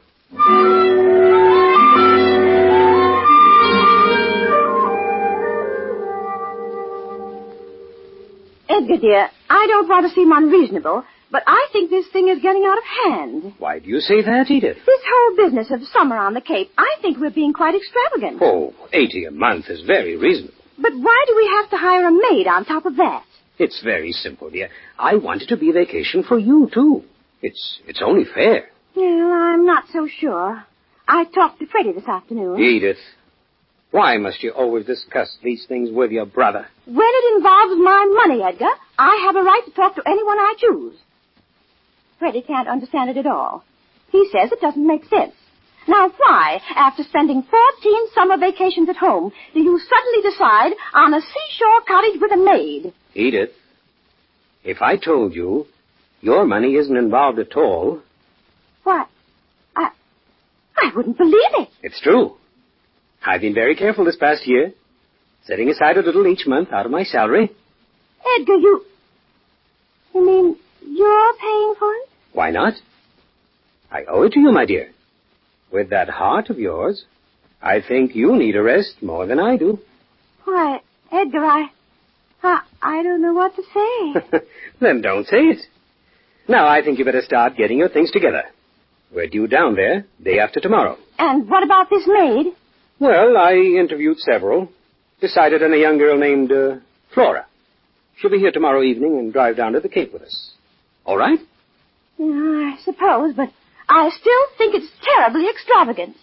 Edgar, dear, I don't want to seem unreasonable, but I think this thing is getting out of hand. Why do you say that, Edith? This whole business of summer on the Cape, I think we're being quite extravagant. Oh, eighty a month is very reasonable. But why do we have to hire a maid on top of that? It's very simple, dear. I want it to be a vacation for you, too. It's it's only fair. Well, I'm not so sure. I talked to Freddie this afternoon. Edith, why must you always discuss these things with your brother? When it involves my money, Edgar, I have a right to talk to anyone I choose. Freddie can't understand it at all. He says it doesn't make sense. Now, why, after spending fourteen summer vacations at home, do you suddenly decide on a seashore cottage with a maid? Edith, if I told you your money isn't involved at all... What? I... I wouldn't believe it. It's true. I've been very careful this past year, setting aside a little each month out of my salary. Edgar, you... You mean you're paying for it? Why not? I owe it to you, my dear. With that heart of yours, I think you need a rest more than I do. Why, Edgar, I... I, I don't know what to say. Then don't say it. Now, I think you better start getting your things together. We're due down there day after tomorrow. And what about this maid? Well, I interviewed several. Decided on a young girl named uh, Flora. She'll be here tomorrow evening and drive down to the Cape with us. All right? Yeah, I suppose, but I still think it's terribly extravagant.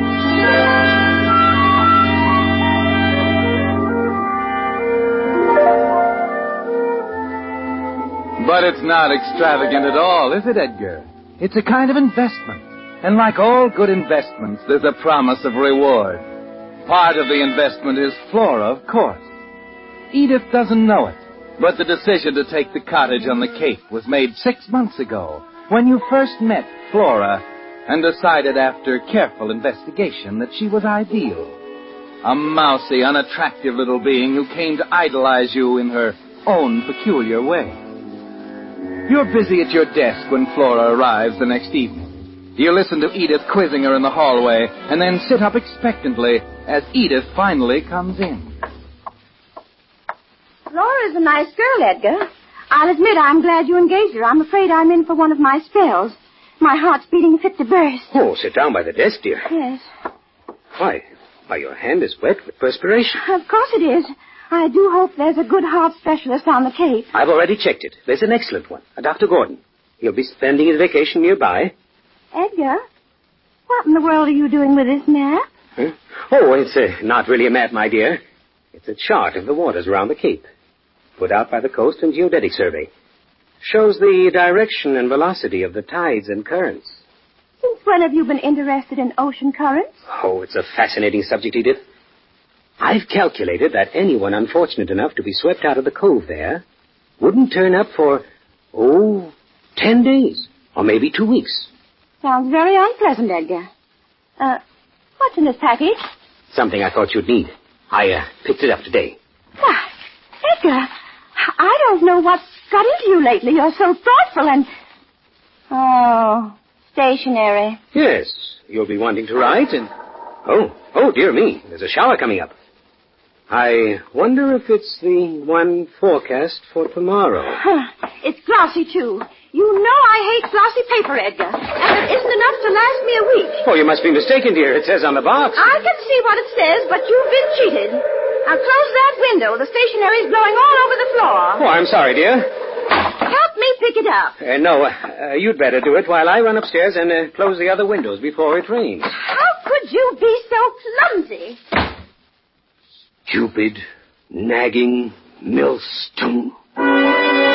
But it's not extravagant at all, is it, Edgar? It's a kind of investment. And like all good investments, there's a promise of reward. Part of the investment is Flora, of course. Edith doesn't know it, but the decision to take the cottage on the Cape was made six months ago, when you first met Flora and decided after careful investigation that she was ideal. A mousy, unattractive little being who came to idolize you in her own peculiar way. You're busy at your desk when Flora arrives the next evening. You listen to Edith quizzing her in the hallway, and then sit up expectantly as Edith finally comes in. Flora's a nice girl, Edgar. I'll admit I'm glad you engaged her. I'm afraid I'm in for one of my spells. My heart's beating fit to burst. Oh, sit down by the desk, dear. Yes. Why? Why, your hand is wet with perspiration. Of course it is. I do hope there's a good heart specialist on the Cape. I've already checked it. There's an excellent one, a Doctor Gordon. He'll be spending his vacation nearby. Edgar, what in the world are you doing with this map? Huh? Oh, it's uh, not really a map, my dear. It's a chart of the waters around the Cape, put out by the Coast and Geodetic Survey. Shows the direction and velocity of the tides and currents. Since when have you been interested in ocean currents? Oh, it's a fascinating subject, Edith. I've calculated that anyone unfortunate enough to be swept out of the cove there wouldn't turn up for, oh, ten days, or maybe two weeks. Sounds very unpleasant, Edgar. Uh, what's in this package? Something I thought you'd need. I, uh, picked it up today. Why, Edgar, I don't know what's got into you lately. You're so thoughtful and... Oh, stationery. Yes, you'll be wanting to write and... Oh, oh, dear me, there's a shower coming up. I wonder if it's the one forecast for tomorrow. Huh. It's glossy, too. You know I hate glossy paper, Edgar. And it isn't enough to last me a week. Oh, you must be mistaken, dear. It says on the box. I can see what it says, but you've been cheated. Now close that window. The stationery's blowing all over the floor. Oh, I'm sorry, dear. Help me pick it up. Uh, no, uh, you'd better do it while I run upstairs and uh, close the other windows before it rains. How could you be so clumsy? Stupid, nagging millstone.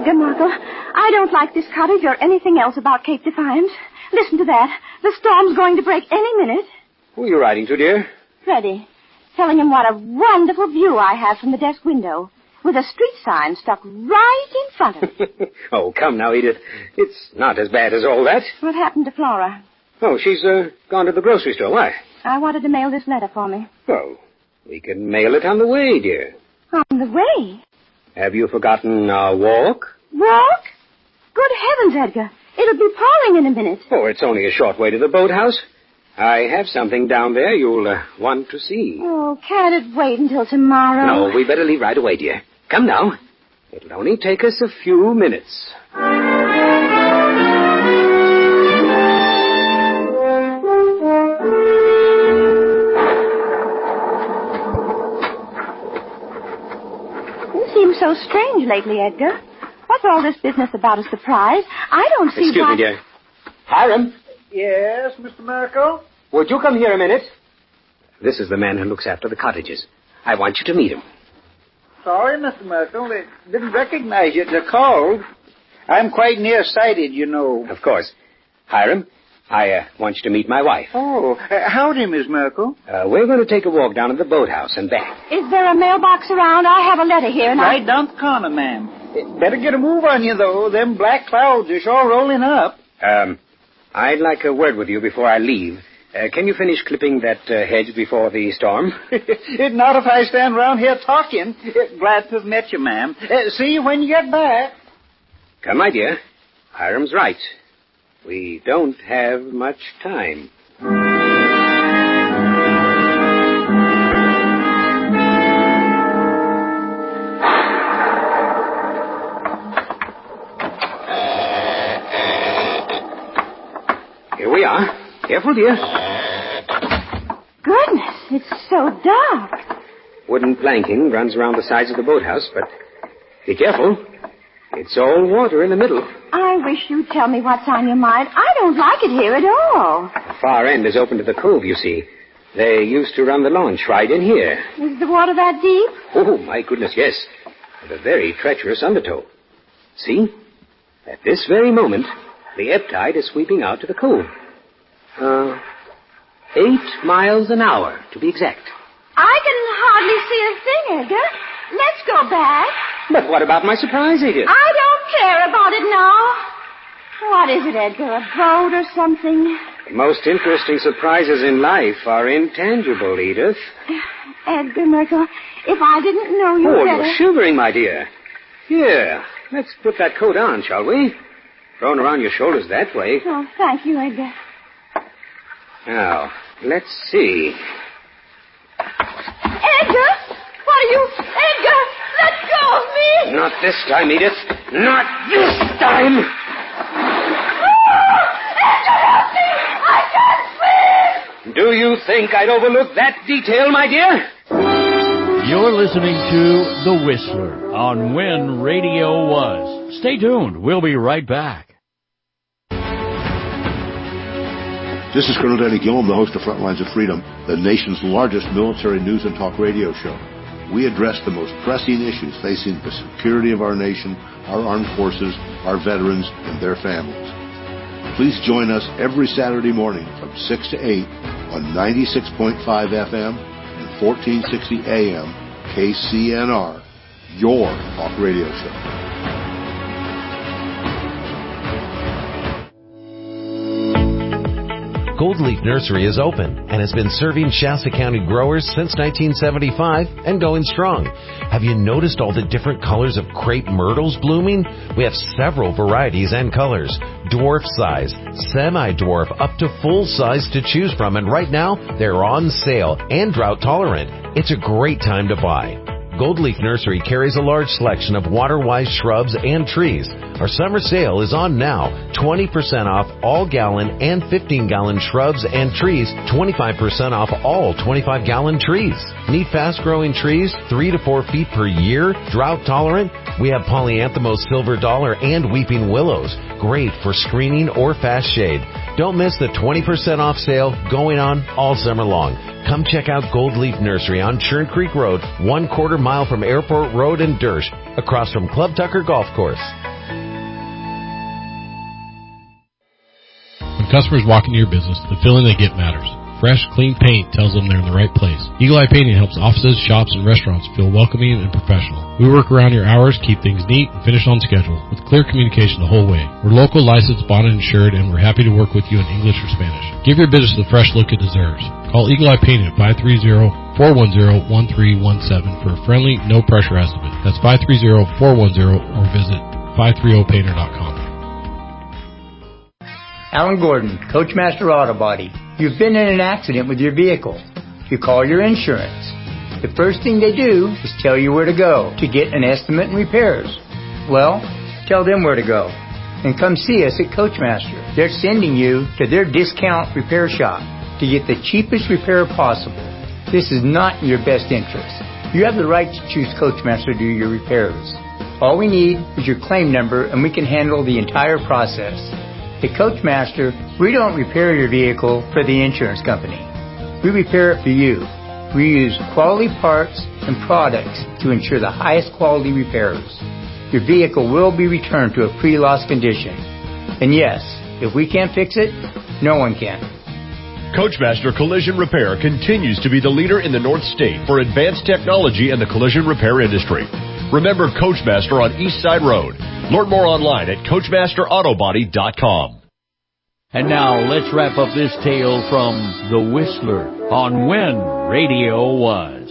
Edgar Markle, I don't like this cottage or anything else about Cape Defiance. Listen to that. The storm's going to break any minute. Who are you writing to, dear? Freddie. Telling him what a wonderful view I have from the desk window, with a street sign stuck right in front of it. Oh, come now, Edith. It's not as bad as all that. What happened to Flora? Oh, she's uh, gone to the grocery store. Why? I wanted to mail this letter for me. Oh, we can mail it on the way, dear. On the way? Have you forgotten our walk? Walk? Good heavens, Edgar. It'll be pouring in a minute. Oh, it's only a short way to the boathouse. I have something down there you'll uh, want to see. Oh, can't it wait until tomorrow? No, we better leave right away, dear. Come now. It'll only take us a few minutes. You seem so strange lately, Edgar. What's all this business about a surprise? I don't see Excuse why... me, dear. Hiram? Yes, Mister Merkel? Would you come here a minute? This is the man who looks after the cottages. I want you to meet him. Sorry, Mister Merkel. They didn't recognize you. They're called. I'm quite nearsighted, you know. Of course. Hiram, I uh, want you to meet my wife. Oh, uh, howdy, Miss Merkel. Uh, we're going to take a walk down to the boathouse and back. Is there a mailbox around? I have a letter here. And Right I... down the corner, ma'am. Better get a move on you, though. Them black clouds are sure rolling up. Um, I'd like a word with you before I leave. Uh, can you finish clipping that uh, hedge before the storm? Not if I stand around here talking. Glad to have met you, ma'am. Uh, see you when you get back. Come, my dear. Hiram's right. We don't have much time. Here we are. Careful, dear. Goodness, it's so dark. Wooden planking runs around the sides of the boathouse, but be careful. It's all water in the middle. I wish you'd tell me what's on your mind. I don't like it here at all. The far end is open to the cove, you see. They used to run the launch right in here. Is the water that deep? Oh, my goodness, yes. With a very treacherous undertow. See? At this very moment, the ebb tide is sweeping out to the cove. Uh, eight miles an hour, to be exact. I can hardly see a thing, Edgar. Let's go back. But what about my surprise, Edith? I don't care about it now. What is it, Edgar? A boat or something? The most interesting surprises in life are intangible, Edith. Edgar Merkel, if I didn't know you Oh, better... you're shivering, my dear. Here, let's put that coat on, shall we? Thrown around your shoulders that way. Oh, thank you, Edgar. Now, let's see. Edgar! What are you... Edgar! Let go of me! Not this time, Edith. Not this time! Oh! Edgar, help me! I can't swim! Do you think I'd overlook that detail, my dear? You're listening to The Whistler on When Radio Was. Stay tuned. We'll be right back. This is Colonel Danny Gillum, the host of Frontlines of Freedom, the nation's largest military news and talk radio show. We address the most pressing issues facing the security of our nation, our armed forces, our veterans, and their families. Please join us every Saturday morning from six to eight on ninety-six point five F M and fourteen sixty A M K C N R, your talk radio show. Gold Leaf Nursery is open and has been serving Shasta County growers since nineteen seventy-five and going strong. Have you noticed all the different colors of crepe myrtles blooming? We have several varieties and colors. Dwarf size, semi-dwarf, up to full size to choose from, and right now they're on sale and drought tolerant. It's a great time to buy. Gold Leaf Nursery carries a large selection of water-wise shrubs and trees. Our summer sale is on now. twenty percent off all gallon and fifteen gallon shrubs and trees. twenty-five percent off all twenty-five gallon trees. Need fast-growing trees, three to four feet per year, drought tolerant? We have Polyanthemos silver dollar and weeping willows. Great for screening or fast shade. Don't miss the twenty percent off sale going on all summer long. Come check out Gold Leaf Nursery on Churn Creek Road, one quarter mile from Airport Road in Dersh, across from Club Tucker Golf Course. When customers walk into your business, the feeling they get matters. Fresh, clean paint tells them they're in the right place. Eagle Eye Painting helps offices, shops, and restaurants feel welcoming and professional. We work around your hours, keep things neat, and finish on schedule, with clear communication the whole way. We're local, licensed, bonded, and insured, and we're happy to work with you in English or Spanish. Give your business the fresh look it deserves. Call Eagle Eye Painting at five three zero, four one zero, one three one seven for a friendly, no-pressure estimate. That's five three zero, four one zero or visit five three zero painter dot com. Alan Gordon, Coachmaster Auto Body. You've been in an accident with your vehicle. You call your insurance. The first thing they do is tell you where to go to get an estimate and repairs. Well, tell them where to go. And come see us at Coachmaster. They're sending you to their discount repair shop to get the cheapest repair possible. This is not in your best interest. You have the right to choose Coachmaster to do your repairs. All we need is your claim number and we can handle the entire process. At Coachmaster, we don't repair your vehicle for the insurance company. We repair it for you. We use quality parts and products to ensure the highest quality repairs. Your vehicle will be returned to a pre-loss condition. And yes, if we can't fix it, no one can. Coachmaster Collision Repair continues to be the leader in the North State for advanced technology in the collision repair industry. Remember Coachmaster on East Side Road. Learn more online at coachmaster auto body dot com. And now let's wrap up this tale from The Whistler on When Radio Was.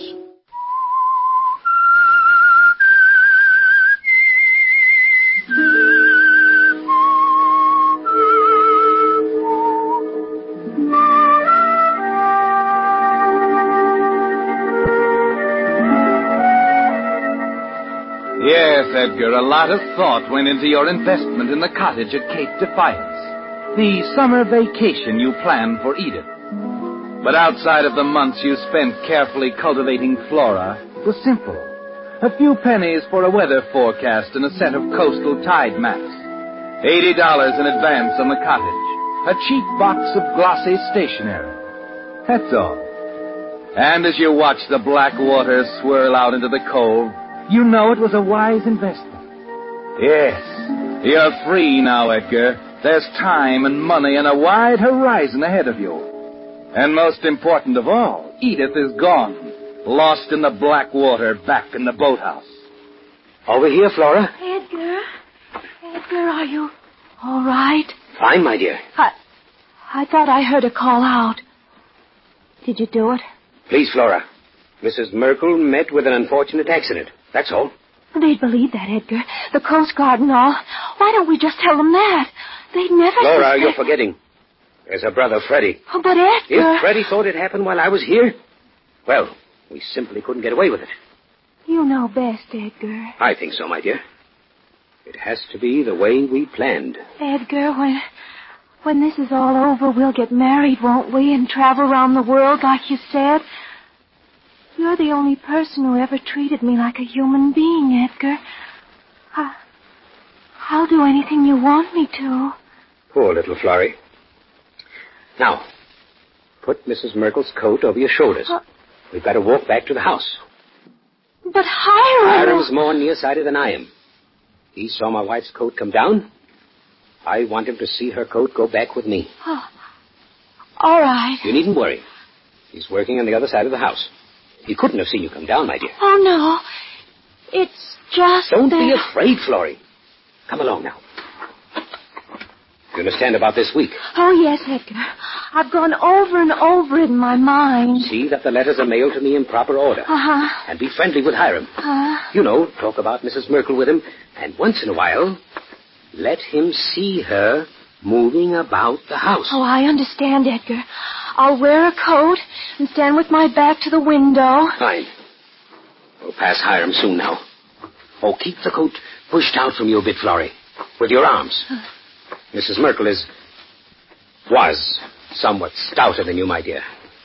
Yes, Edgar, a lot of thought went into your investment in the cottage at Cape Defiance. The summer vacation you planned for Edith. But outside of the months you spent carefully cultivating Flora, it was simple. A few pennies for a weather forecast and a set of coastal tide maps. Eighty dollars in advance on the cottage. A cheap box of glossy stationery. That's all. And as you watch the black water swirl out into the cove, you know it was a wise investment. Yes, you're free now, Edgar. There's time and money and a wide horizon ahead of you. And most important of all, Edith is gone, lost in the black water back in the boathouse. Over here, Flora. Edgar? Edgar, are you all right? Fine, my dear. I, I thought I heard a call out. Did you do it? Please, Flora. Missus Merkel met with an unfortunate accident. That's all. They'd believe that, Edgar. The Coast Guard and all. Why don't we just tell them that? They'd never Flora, suspect... you're forgetting. There's her brother, Freddie. Oh, but Edgar... If Freddie thought it happened while I was here, well, we simply couldn't get away with it. You know best, Edgar. I think so, my dear. It has to be the way we planned. Edgar, when... when this is all over, we'll get married, won't we? And travel around the world like you said. You're the only person who ever treated me like a human being, Edgar. I, I'll do anything you want me to. Poor little Florrie. Now, put Missus Merkel's coat over your shoulders. Uh, We've got to walk back to the house. But Hiram... Hiram's more nearsighted than I am. He saw my wife's coat come down. I want him to see her coat go back with me. Oh, all right. You needn't worry. He's working on the other side of the house. He couldn't have seen you come down, my dear. Oh, no. It's just Don't that... be afraid, Florrie. Come along now. You understand about this week? Oh, yes, Edgar. I've gone over and over it in my mind. See that the letters are mailed to me in proper order. Uh-huh. And be friendly with Hiram. Uh-huh. You know, talk about Missus Merkel with him. And once in a while, let him see her moving about the house. Oh, I understand, Edgar. I'll wear a coat and stand with my back to the window. Fine. We'll pass Hiram soon now. Oh, keep the coat pushed out from you a bit, Florrie. With your arms. Uh. Missus Merkel is... was somewhat stouter than you, my dear.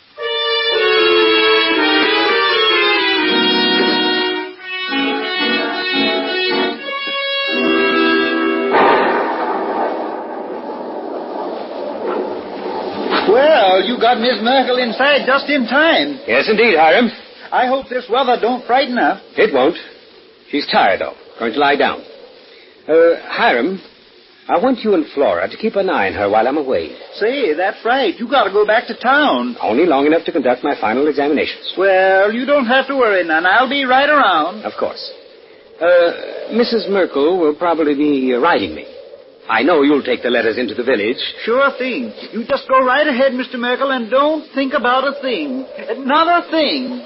Well, you got Miss Merkel inside just in time. Yes, indeed, Hiram. I hope this weather don't frighten her. It won't. She's tired, though. Going to lie down. Uh, Hiram, I want you and Flora to keep an eye on her while I'm away. Say, that's right. You got to go back to town. Only long enough to conduct my final examinations. Well, you don't have to worry none. I'll be right around. Of course. Uh, Missus Merkel will probably be riding me. I know you'll take the letters into the village. Sure thing. You just go right ahead, Mister Merkel, and don't think about a thing. Not a thing.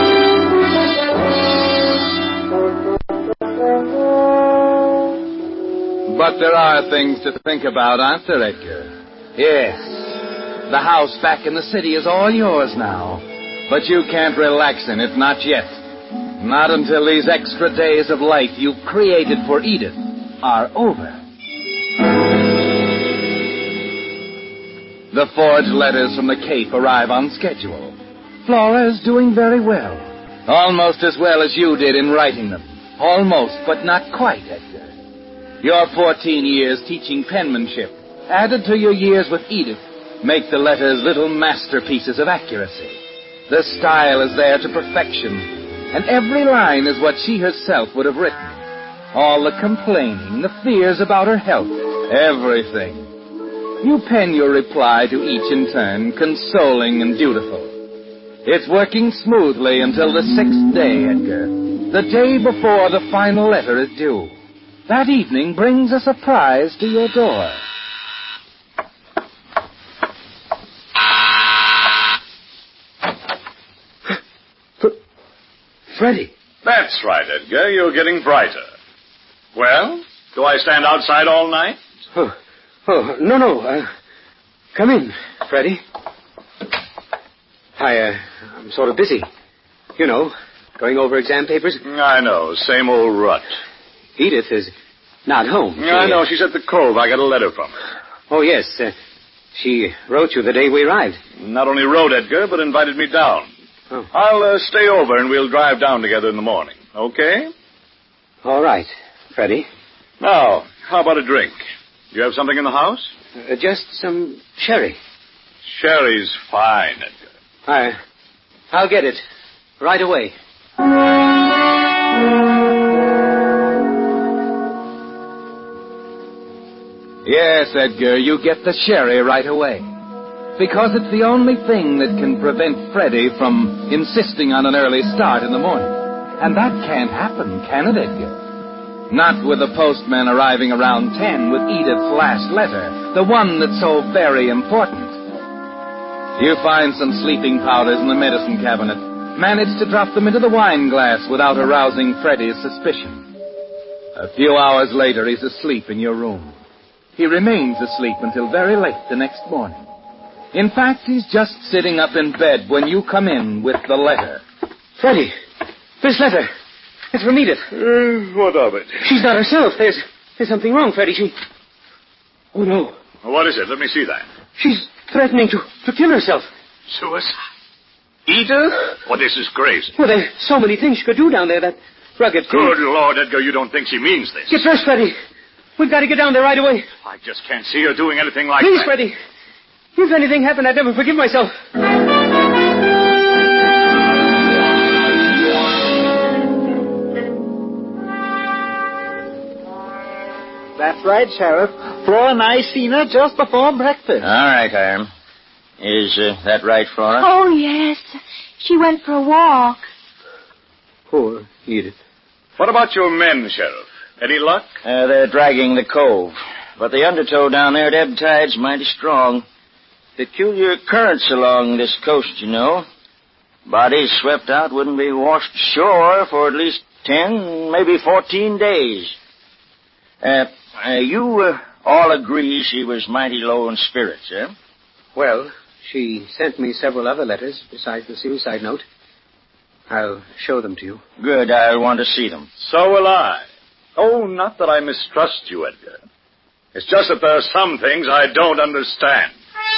But there are things to think about, aren't there, Edgar? Yes. The house back in the city is all yours now. But you can't relax in it, not yet. Not until these extra days of life you've created for Edith are over. The forged letters from the Cape arrive on schedule. Flora is doing very well. Almost as well as you did in writing them. Almost, but not quite, Edgar. Your fourteen years teaching penmanship, added to your years with Edith, make the letters little masterpieces of accuracy. The style is there to perfection, and every line is what she herself would have written. All the complaining, the fears about her health, everything. You pen your reply to each in turn, consoling and dutiful. It's working smoothly until the sixth day, Edgar. The day before the final letter is due. That evening brings a surprise to your door. Freddie. That's right, Edgar. You're getting brighter. Well, do I stand outside all night? Oh, oh no, no. Uh, come in, Freddie. I, uh, I'm sort of busy. You know, going over exam papers. I know. Same old rut. Edith is not home. She, I know. She's at the Cove. I got a letter from her. Oh, yes. Uh, she wrote you the day we arrived. Not only wrote, Edgar, but invited me down. Oh. I'll uh, stay over and we'll drive down together in the morning. Okay? All right, Freddie. Now, how about a drink? Do you have something in the house? Uh, just some sherry. Sherry's fine, Edgar. I, I'll get it right away. Yes, Edgar, you get the sherry right away. Because it's the only thing that can prevent Freddie from insisting on an early start in the morning. And that can't happen, can it, Edgar? Not with the postman arriving around ten with Edith's last letter, the one that's so very important. You find some sleeping powders in the medicine cabinet, manage to drop them into the wine glass without arousing Freddie's suspicion. A few hours later, he's asleep in your room. He remains asleep until very late the next morning. In fact, he's just sitting up in bed when you come in with the letter. Freddie, this letter. It's from Edith. Uh, what of it? She's not herself. There's there's something wrong, Freddie. She... Oh, no. What is it? Let me see that. She's threatening to, to kill herself. Suicide? Edith? Oh, this is crazy. Well, there's so many things she could do down there. That rugged... Good Lord, Edgar, you don't think she means this? Get dressed, Freddie. We've got to get down there right away. I just can't see her doing anything like Please, that. Freddie. If anything happened, I'd never forgive myself. That's right, Sheriff. Flora and I seen her just before breakfast. All right, Hiram. Is uh, that right, Flora? Oh, yes. She went for a walk. Poor Edith. What about your men, Sheriff? Any luck? Uh, they're dragging the cove. But the undertow down there at ebb tide's mighty strong. Peculiar currents along this coast, you know. Bodies swept out wouldn't be washed ashore for at least ten, maybe fourteen days. Uh, uh you uh, all agree she was mighty low in spirits, eh? Well, she sent me several other letters besides the suicide note. I'll show them to you. Good, I want to see them. So will I. Oh, not that I mistrust you, Edgar. It's just that there are some things I don't understand.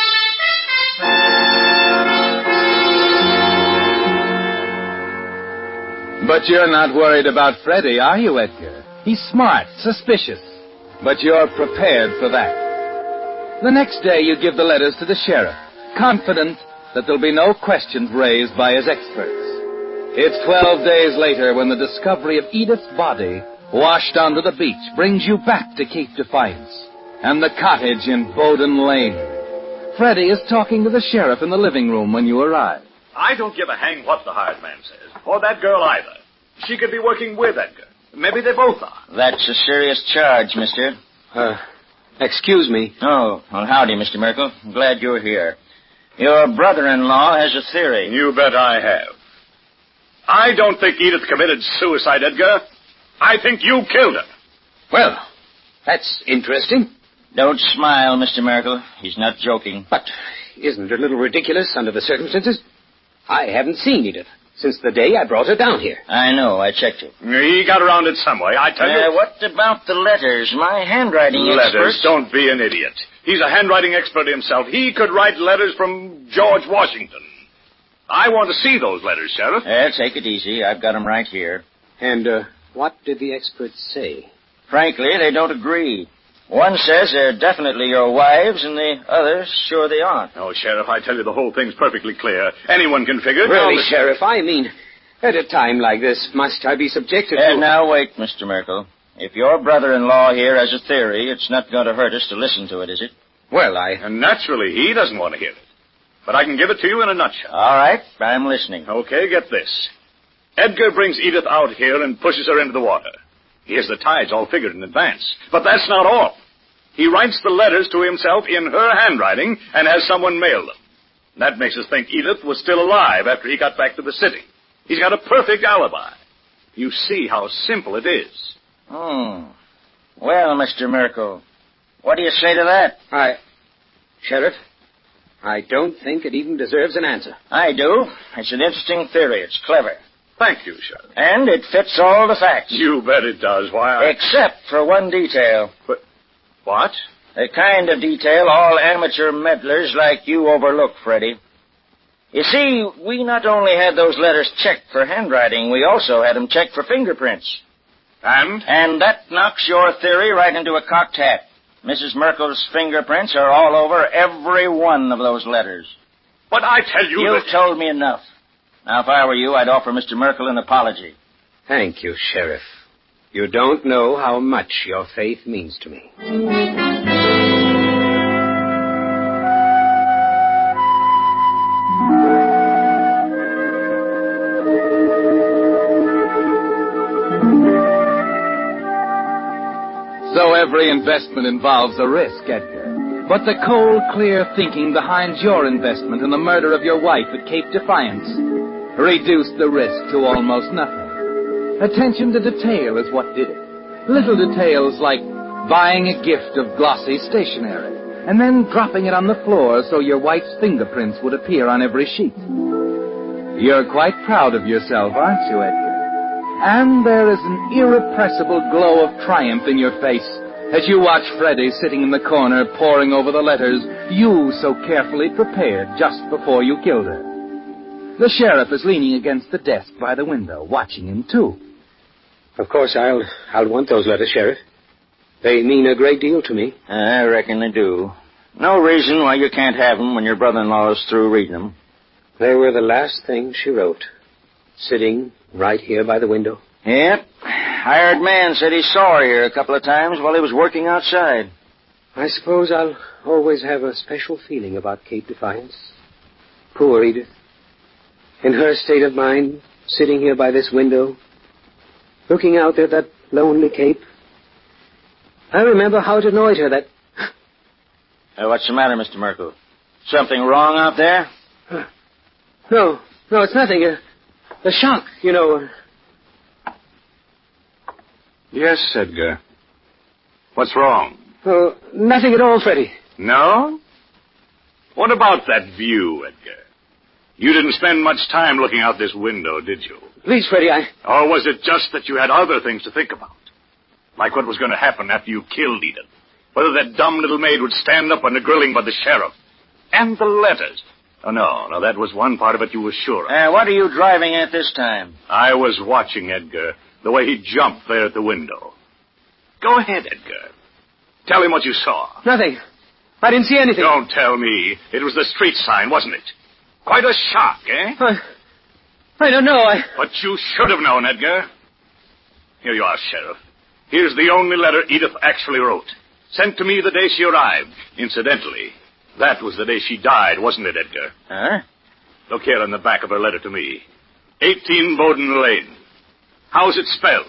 But you're not worried about Freddie, are you, Edgar? He's smart, suspicious. But you're prepared for that. The next day you give the letters to the sheriff, confident that there'll be no questions raised by his experts. It's twelve days later when the discovery of Edith's body washed onto the beach brings you back to Cape Defiance. and the cottage in Bowden Lane. Freddie is talking to the sheriff in the living room when you arrive. I don't give a hang what the hired man says, or that girl either. She could be working with Edgar. Maybe they both are. That's a serious charge, mister. Uh, excuse me. Oh, well, howdy, Mister Merkel. I'm glad you're here. Your brother-in-law has a theory. You bet I have. I don't think Edith committed suicide, Edgar. I think you killed her. Well, that's interesting. Don't smile, Mister Merkel. He's not joking. But isn't it a little ridiculous under the circumstances? I haven't seen Edith since the day I brought her down here. I know. I checked it. He got around it some way, I tell uh, you. What about the letters? My handwriting Letters? expert... Don't be an idiot. He's a handwriting expert himself. He could write letters from George Washington. I want to see those letters, Sheriff. Uh, take it easy. I've got them right here. And uh, what did the experts say? Frankly, they don't agree. One says they're definitely your wives, and the other, sure they aren't. No, Sheriff, I tell you, the whole thing's perfectly clear. Anyone can figure it out. Really, Sheriff, I mean, at a time like this, must I be subjected uh, to... Now, wait, Mister Merkel. If your brother-in-law here has a theory, it's not going to hurt us to listen to it, is it? Well, I... And naturally, he doesn't want to hear it. But I can give it to you in a nutshell. All right, I'm listening. Okay, get this. Edgar brings Edith out here and pushes her into the water. He has the tides all figured in advance. But that's not all. He writes the letters to himself in her handwriting and has someone mail them. That makes us think Edith was still alive after he got back to the city. He's got a perfect alibi. You see how simple it is. Hmm. Well, Mister Merkel, what do you say to that? I... Sheriff, I don't think it even deserves an answer. I do. It's an interesting theory. It's clever. Thank you, Sheriff. And it fits all the facts. You bet it does. Why, I... Except for one detail. But... What? The kind of detail all amateur meddlers like you overlook, Freddie. You see, we not only had those letters checked for handwriting, we also had them checked for fingerprints. And? And that knocks your theory right into a cocked hat. Missus Merkel's fingerprints are all over every one of those letters. But I tell you You've that... told me enough. Now, if I were you, I'd offer Mister Merkel an apology. Thank you, Sheriff. You don't know how much your faith means to me. So every investment involves a risk, Edgar. But the cold, clear thinking behind your investment in the murder of your wife at Cape Defiance reduced the risk to almost nothing. Attention to detail is what did it. Little details like buying a gift of glossy stationery and then dropping it on the floor so your wife's fingerprints would appear on every sheet. You're quite proud of yourself, aren't you, Edgar? And there is an irrepressible glow of triumph in your face as you watch Freddie sitting in the corner poring over the letters you so carefully prepared just before you killed her. The sheriff is leaning against the desk by the window, watching him, too. Of course, I'll I'll want those letters, Sheriff. They mean a great deal to me. I reckon they do. No reason why you can't have them when your brother-in-law is through reading them. They were the last thing she wrote, sitting right here by the window. Yep. Hired man said he saw her here a couple of times while he was working outside. I suppose I'll always have a special feeling about Cape Defiance. Poor Edith. In her state of mind, sitting here by this window, looking out at that lonely cape. I remember how it annoyed her that... Uh, what's the matter, Mister Merkel? Something wrong out there? No, no, it's nothing. Uh, the shock, you know. Yes, Edgar. What's wrong? Oh, nothing at all, Freddie. No? What about that view, Edgar? You didn't spend much time looking out this window, did you? Please, Freddie, I... Or was it just that you had other things to think about? Like what was going to happen after you killed Edith? Whether that dumb little maid would stand up under grilling by the sheriff. And the letters. Oh, no, no, that was one part of it you were sure of. Uh, what are you driving at this time? I was watching Edgar, the way he jumped there at the window. Go ahead, Edgar. Tell him what you saw. Nothing. I didn't see anything. Don't tell me. It was the street sign, wasn't it? Quite a shock, eh? I, I don't know. I... But you should have known, Edgar. Here you are, Sheriff. Here's the only letter Edith actually wrote. sent to me the day she arrived. Incidentally, that was the day she died, wasn't it, Edgar? Huh? Look here on the back of her letter to me. eighteen Bowden Lane. How's it spelled?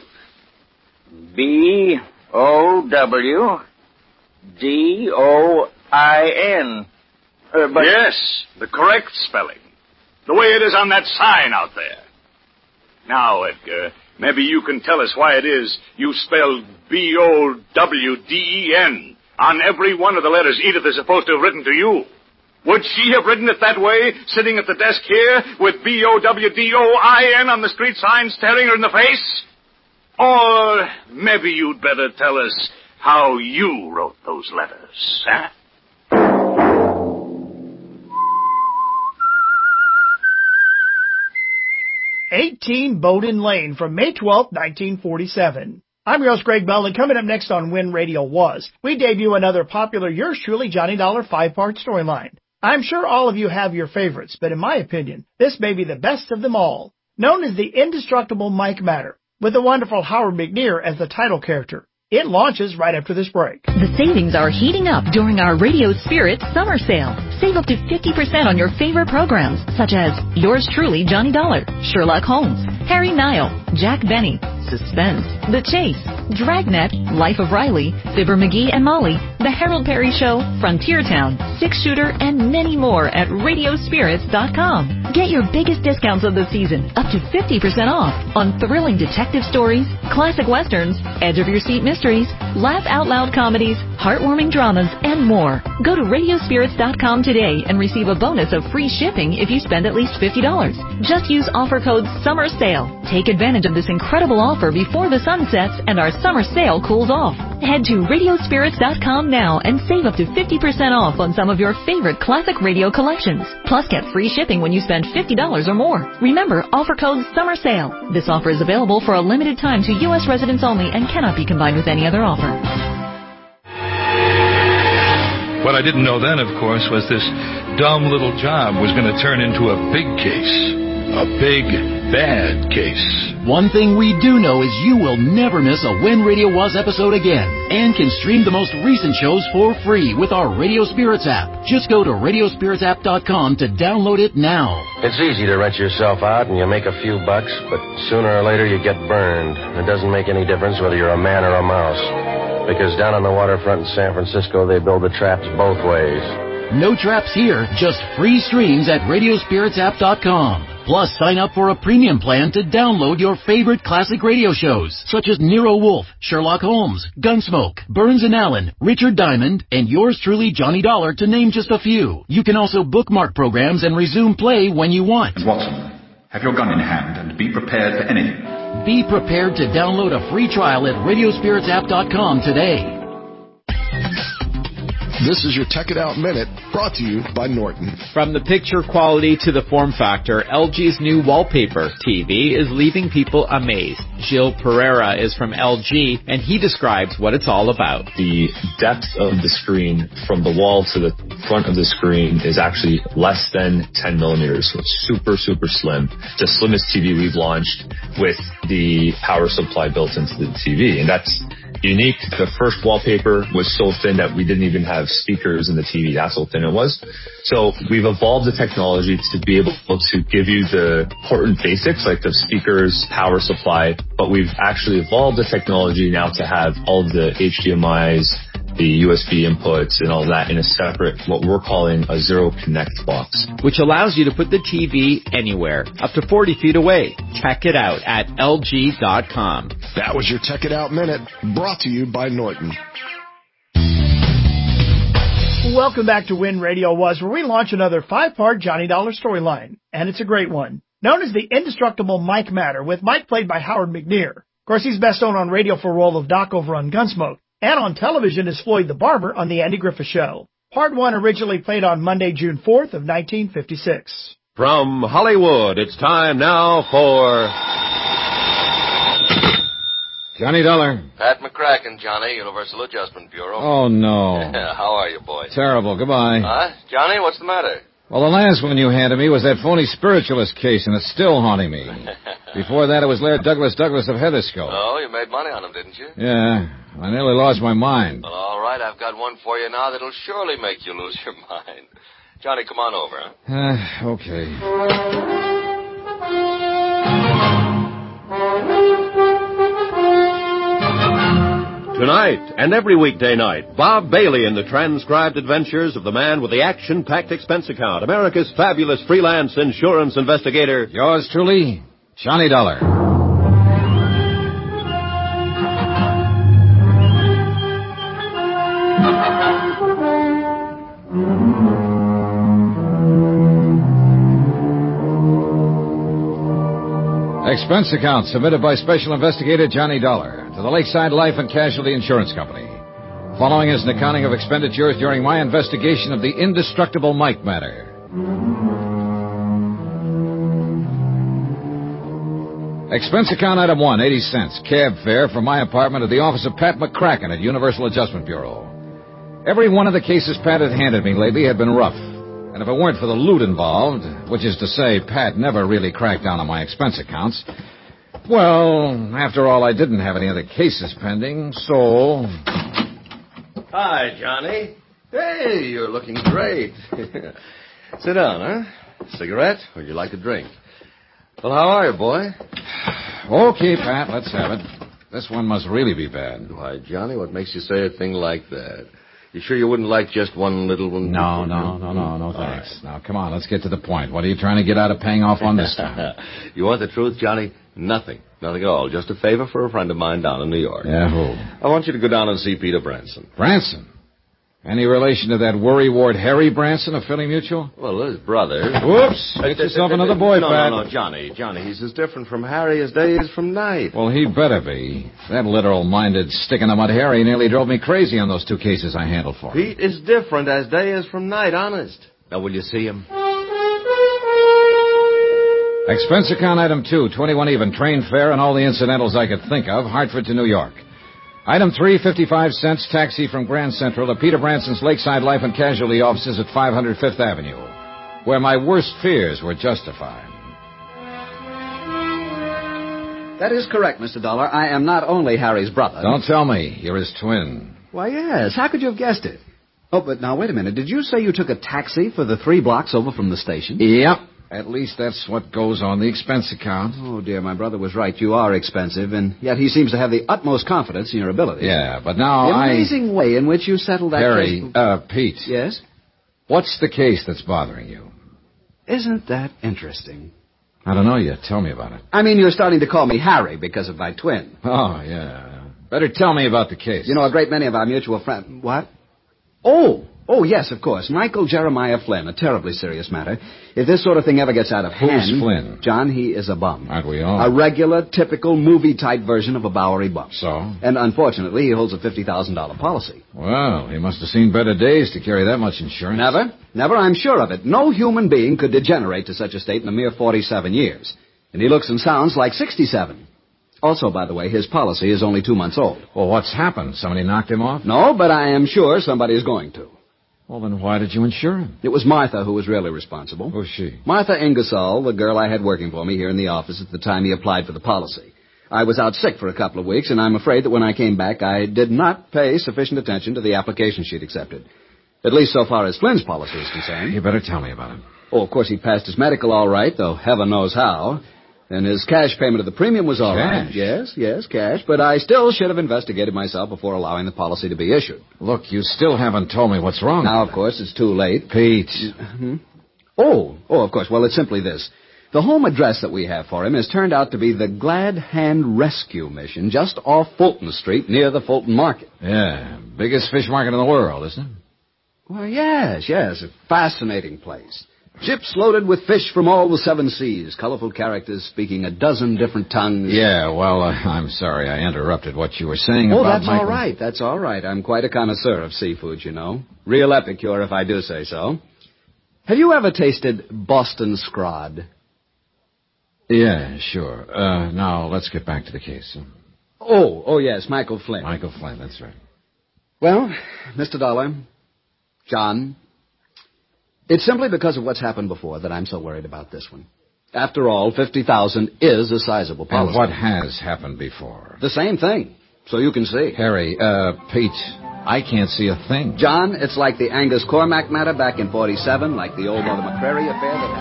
B O W D O I N. Uh, but... Yes, the correct spelling. The way it is on that sign out there. Now, Edgar, maybe you can tell us why it is you spelled B O W D E N on every one of the letters Edith is supposed to have written to you. Would she have written it that way, sitting at the desk here, with B O W D O I N on the street sign staring her in the face? Or maybe you'd better tell us how you wrote those letters, huh? eighteen Bowden Lane from May twelfth, nineteen forty-seven. I'm your host, Greg Bell, and coming up next on When Radio Was, we debut another popular Yours Truly Johnny Dollar five-part storyline. I'm sure all of you have your favorites, but in my opinion, this may be the best of them all. Known as the indestructible Mike Matter, with the wonderful Howard McNear as the title character. It launches right after this break. The savings are heating up during our Radio Spirit Summer Sale. Save up to fifty percent on your favorite programs, such as Yours Truly Johnny Dollar, Sherlock Holmes, Harry Nile, Jack Benny, Suspense, The Chase, Dragnet, Life of Riley, Fibber McGee and Molly, The Harold Perry Show, Frontier Town, Six Shooter, and many more at radio spirits dot com. Get your biggest discounts of the season, up to fifty percent off, on thrilling detective stories, classic westerns, edge-of-your-seat mysteries, laugh-out-loud comedies, heartwarming dramas, and more. Go to radio spirits dot com today and receive a bonus of free shipping if you spend at least fifty dollars. Just use offer code SUMMERSALE. Take advantage of this incredible offer before the sun sets and our summer sale cools off. Head to radio spirits dot com now and save up to fifty percent off on some of your favorite classic radio collections. Plus, get free shipping when you spend fifty dollars or more. Remember, offer code SUMMERSALE. This offer is available for a limited time to U S residents only and cannot be combined with any other offer. What I didn't know then, of course, was this dumb little job was going to turn into a big case. A big, bad case. One thing we do know is you will never miss a When Radio Was episode again, and can stream the most recent shows for free with our Radio Spirits app. Just go to radio spirits app dot com to download it now. It's easy to rent yourself out and you make a few bucks, but sooner or later you get burned. It doesn't make any difference whether you're a man or a mouse, because down on the waterfront in San Francisco they build the traps both ways. No traps here, just free streams at radio spirits app dot com. Plus, sign up for a premium plan to download your favorite classic radio shows, such as Nero Wolfe, Sherlock Holmes, Gunsmoke, Burns and Allen, Richard Diamond, and yours truly, Johnny Dollar, to name just a few. You can also bookmark programs and resume play when you want. Watson, have your gun in hand and be prepared for anything. Be prepared to download a free trial at radio spirits app dot com today. This is your Tech It Out Minute, brought to you by Norton. From the picture quality to the form factor, L G's new wallpaper T V is leaving people amazed. Gilles Pereira is from L G, and he describes what it's all about. The depth of the screen from the wall to the front of the screen is actually less than ten millimeters, so it's super, super slim. The slimmest T V we've launched with the power supply built into the T V, and that's unique. The first wallpaper was so thin that we didn't even have speakers in the T V. That's how thin it was. So we've evolved the technology to be able to give you the important basics like the speakers, power supply, but we've actually evolved the technology now to have all of the H D M Is, the U S B inputs and all that in a separate, what we're calling a Zero Connect box. Which allows you to put the T V anywhere, up to forty feet away. Check it out at L G dot com. That was your Tech It Out Minute, brought to you by Norton. Welcome back to When Radio Was, where we launch another five-part Johnny Dollar storyline. And it's a great one. Known as the indestructible Mike Matter, with Mike played by Howard McNear. Of course, he's best known on radio for a role of Doc over on Gunsmoke, and on television as Floyd the Barber on The Andy Griffith Show. Part one originally played on Monday, June fourth of nineteen fifty-six. From Hollywood, it's time now for Johnny Dollar. Pat McCracken, Johnny, Universal Adjustment Bureau. Oh, no. How are you, boys? Terrible. Goodbye. Huh? Johnny, what's the matter? Well, the last one you handed me was that phony spiritualist case, and it's still haunting me. Before that, it was Laird Douglas Douglas of Heatherscope. Oh, you made money on him, didn't you? Yeah. I nearly lost my mind. Well, all right, I've got one for you now that'll surely make you lose your mind. Johnny, come on over, huh? Uh, okay. Tonight and every weekday night, Bob Bailey in the transcribed adventures of the man with the action-packed expense account, America's fabulous freelance insurance investigator. Yours truly, Johnny Dollar. Expense account submitted by Special Investigator Johnny Dollar to the Lakeside Life and Casualty Insurance Company. Following is an accounting of expenditures during my investigation of the indestructible Mike matter. Expense account item one, eighty cents. Cab fare from my apartment to the office of Pat McCracken at Universal Adjustment Bureau. Every one of the cases Pat had handed me lately had been rough. And if it weren't for the loot involved, which is to say Pat never really cracked down on my expense accounts, well, after all, I didn't have any other cases pending, so... Hi, Johnny. Hey, you're looking great. Sit down, huh? Cigarette? Or would you like a drink? Well, how are you, boy? Okay, Pat, let's have it. This one must really be bad. Why, Johnny, what makes you say a thing like that? You sure you wouldn't like just one little one? No, no, no, no, no, thanks. Right. Now, come on, let's get to the point. What are you trying to get out of paying off on this time? You want the truth, Johnny? Nothing. Nothing at all. Just a favor for a friend of mine down in New York. Yeah, who? I want you to go down and see Peter Branson. Branson? Any relation to that worry ward Harry Branson of Philly Mutual? Well, his brother. Whoops! Get yourself another boy, no, Pat. No, no, Johnny. Johnny, he's as different from Harry as day is from night. Well, he better be. That literal-minded stick-in-the-mud Harry nearly drove me crazy on those two cases I handled for him. Pete is different as day is from night, honest. Now, will you see him? Expense account item two, twenty-one even, train fare and all the incidentals I could think of, Hartford to New York. Item three, fifty-five cents, taxi from Grand Central to Peter Branson's Lakeside Life and Casualty offices at five hundred Fifth Avenue, where my worst fears were justified. That is correct, Mister Dollar. I am not only Harry's brother. Don't tell me. You're his twin. Why, yes. How could you have guessed it? Oh, but now, wait a minute. Did you say you took a taxi for the three blocks over from the station? Yep. At least that's what goes on the expense account. Oh, dear, my brother was right. You are expensive, and yet he seems to have the utmost confidence in your abilities. Yeah, but now the I... The amazing way in which you settled that Harry, case... uh, Pete. Yes? What's the case that's bothering you? Isn't that interesting? I don't know yet. Tell me about it. I mean, you're starting to call me Harry because of my twin. Oh, yeah. Better tell me about the case. You know, a great many of our mutual friends... What? Oh! Oh, yes, of course. Michael Jeremiah Flynn, a terribly serious matter. If this sort of thing ever gets out of hand... Who's Flynn? John, he is a bum. Aren't we all? A regular, typical, movie-type version of a Bowery bum. So? And unfortunately, he holds a fifty thousand dollars policy. Well, he must have seen better days to carry that much insurance. Never. Never, I'm sure of it. No human being could degenerate to such a state in a mere forty-seven years. And he looks and sounds like sixty-seven. Also, by the way, his policy is only two months old. Well, what's happened? Somebody knocked him off? No, but I am sure somebody is going to. Well, then why did you insure him? It was Martha who was really responsible. Who's she? Martha Ingersoll, the girl I had working for me here in the office at the time he applied for the policy. I was out sick for a couple of weeks, and I'm afraid that when I came back, I did not pay sufficient attention to the application she'd accepted. At least so far as Flynn's policy is concerned. You better tell me about it. Oh, of course, he passed his medical all right, though heaven knows how. And his cash payment of the premium was all cash. right. Yes, yes, cash. But I still should have investigated myself before allowing the policy to be issued. Look, you still haven't told me what's wrong. Now, of course, it's too late. Pete. Hmm? Oh, oh, of course. Well, it's simply this. The home address that we have for him has turned out to be the Glad Hand Rescue Mission just off Fulton Street near the Fulton Market. Yeah, biggest fish market in the world, isn't it? Well, yes, yes. A fascinating place. Ships loaded with fish from all the seven seas, colorful characters speaking a dozen different tongues. Yeah, well, uh, I'm sorry I interrupted what you were saying oh, about that's Michael. all right, that's all right. I'm quite a connoisseur of seafood, you know. Real epicure, if I do say so. Have you ever tasted Boston scrod? Yeah, sure. Uh, now, let's get back to the case. Oh, oh, yes, Michael Flynn. Michael Flynn, that's right. Well, Mister Dollar, John... It's simply because of what's happened before that I'm so worried about this one. After all, fifty thousand is a sizable policy. And what has happened before? The same thing. so you can see. Harry, uh, Pete, I can't see a thing. John, it's like the Angus Cormack matter back in forty-seven, like the old Mother McCrary affair that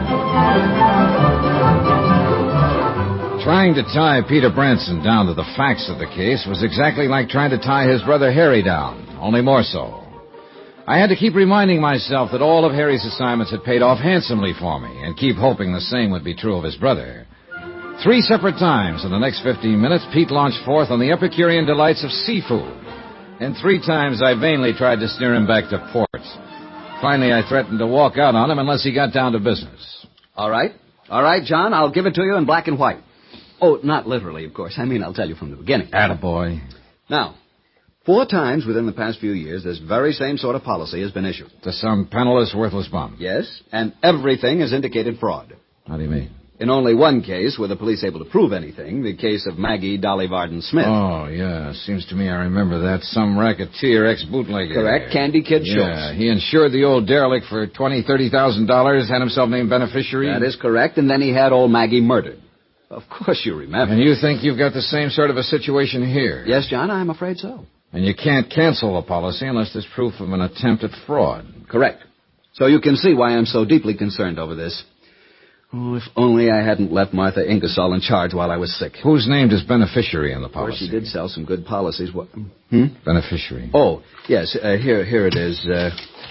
happened. Trying to tie Peter Branson down to the facts of the case was exactly like trying to tie his brother Harry down, only more so. I had to keep reminding myself that all of Harry's assignments had paid off handsomely for me, and keep hoping the same would be true of his brother. Three separate times in the next fifteen minutes, Pete launched forth on the Epicurean delights of seafood. And three times I vainly tried to steer him back to port. Finally, I threatened to walk out on him unless he got down to business. All right. All right, John, I'll give it to you in black and white. Oh, not literally, of course. I mean, I'll tell you from the beginning. Attaboy. Now, four times within the past few years, this very same sort of policy has been issued. To some penniless, worthless bum. Yes, and everything has indicated fraud. How do you mean? In only one case were the police able to prove anything, the case of Maggie Dolly Varden Smith. Oh, yeah. Seems to me I remember that. Some racketeer, ex-bootlegger. Correct. Candy Kid Schultz. Yeah, he insured the old derelict for twenty thousand dollars, thirty thousand dollars, had himself named beneficiary. That is correct, and then he had old Maggie murdered. Of course you remember. And you think you've got the same sort of a situation here? Yes, John, I'm afraid so. And you can't cancel a policy unless there's proof of an attempt at fraud. Correct. So you can see why I'm so deeply concerned over this. Oh, if only I hadn't left Martha Ingersoll in charge while I was sick. Who's named as beneficiary in the policy? Of course, she did sell some good policies. What? Hmm? Beneficiary. Oh, yes, uh, here here it is. Uh,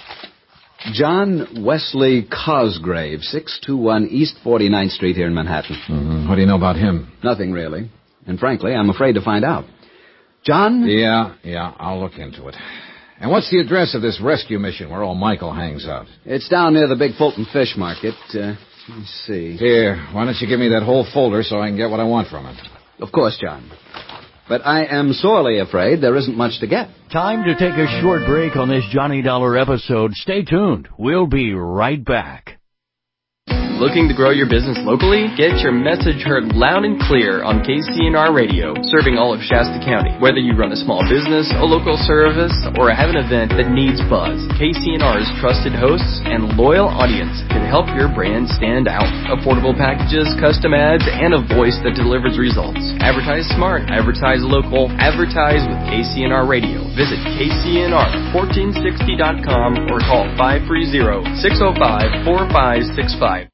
John Wesley Cosgrave, six two one East forty-ninth Street here in Manhattan. Mm-hmm. What do you know about him? Nothing, really. And frankly, I'm afraid to find out. John? Yeah, yeah, I'll look into it. And what's the address of this rescue mission where old Michael hangs out? It's down near the big Fulton Fish Market. Uh, let's see. Here, why don't you give me that whole folder so I can get what I want from it? Of course, John. But I am sorely afraid there isn't much to get. Time to take a short break on this Johnny Dollar episode. Stay tuned. We'll be right back. Looking to grow your business locally? Get your message heard loud and clear on K C N R Radio, serving all of Shasta County. Whether you run a small business, a local service, or have an event that needs buzz, K C N R's trusted hosts and loyal audience can help your brand stand out. Affordable packages, custom ads, and a voice that delivers results. Advertise smart, advertise local, advertise with K C N R Radio. Visit K C N R fourteen sixty dot com or call five three zero, six zero five, four five six five.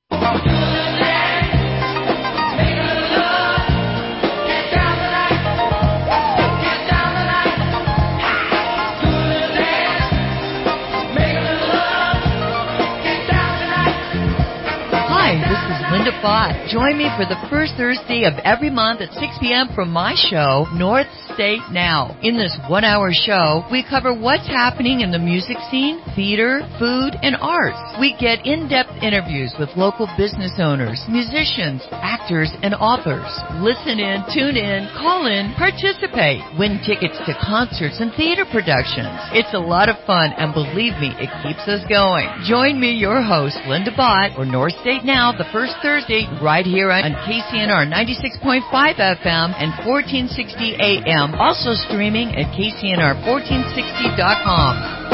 Linda Bott. Join me for the first Thursday of every month at six p.m. from my show, North State Now. In this one-hour show, we cover what's happening in the music scene, theater, food, and arts. We get in-depth interviews with local business owners, musicians, actors, and authors. Listen in, tune in, call in, participate. Win tickets to concerts and theater productions. It's a lot of fun, and believe me, it keeps us going. Join me, your host, Linda Bott, for North State Now, the first Thursday, right here on K C N R ninety-six point five F M and fourteen sixty A M. Also streaming at K C N R fourteen sixty dot com.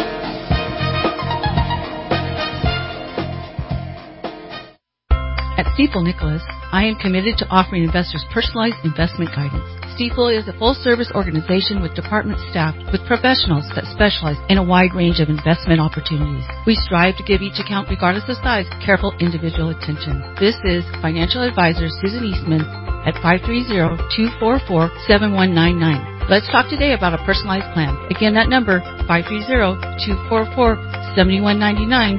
At Stifel Nicholas, I am committed to offering investors personalized investment guidance. Stifel is a full-service organization with department staff with professionals that specialize in a wide range of investment opportunities. We strive to give each account, regardless of size, careful individual attention. This is financial advisor Susan Eastman at five three zero, two four four, seven one nine nine. Let's talk today about a personalized plan. Again, that number, five three zero, two four four, seven one nine nine.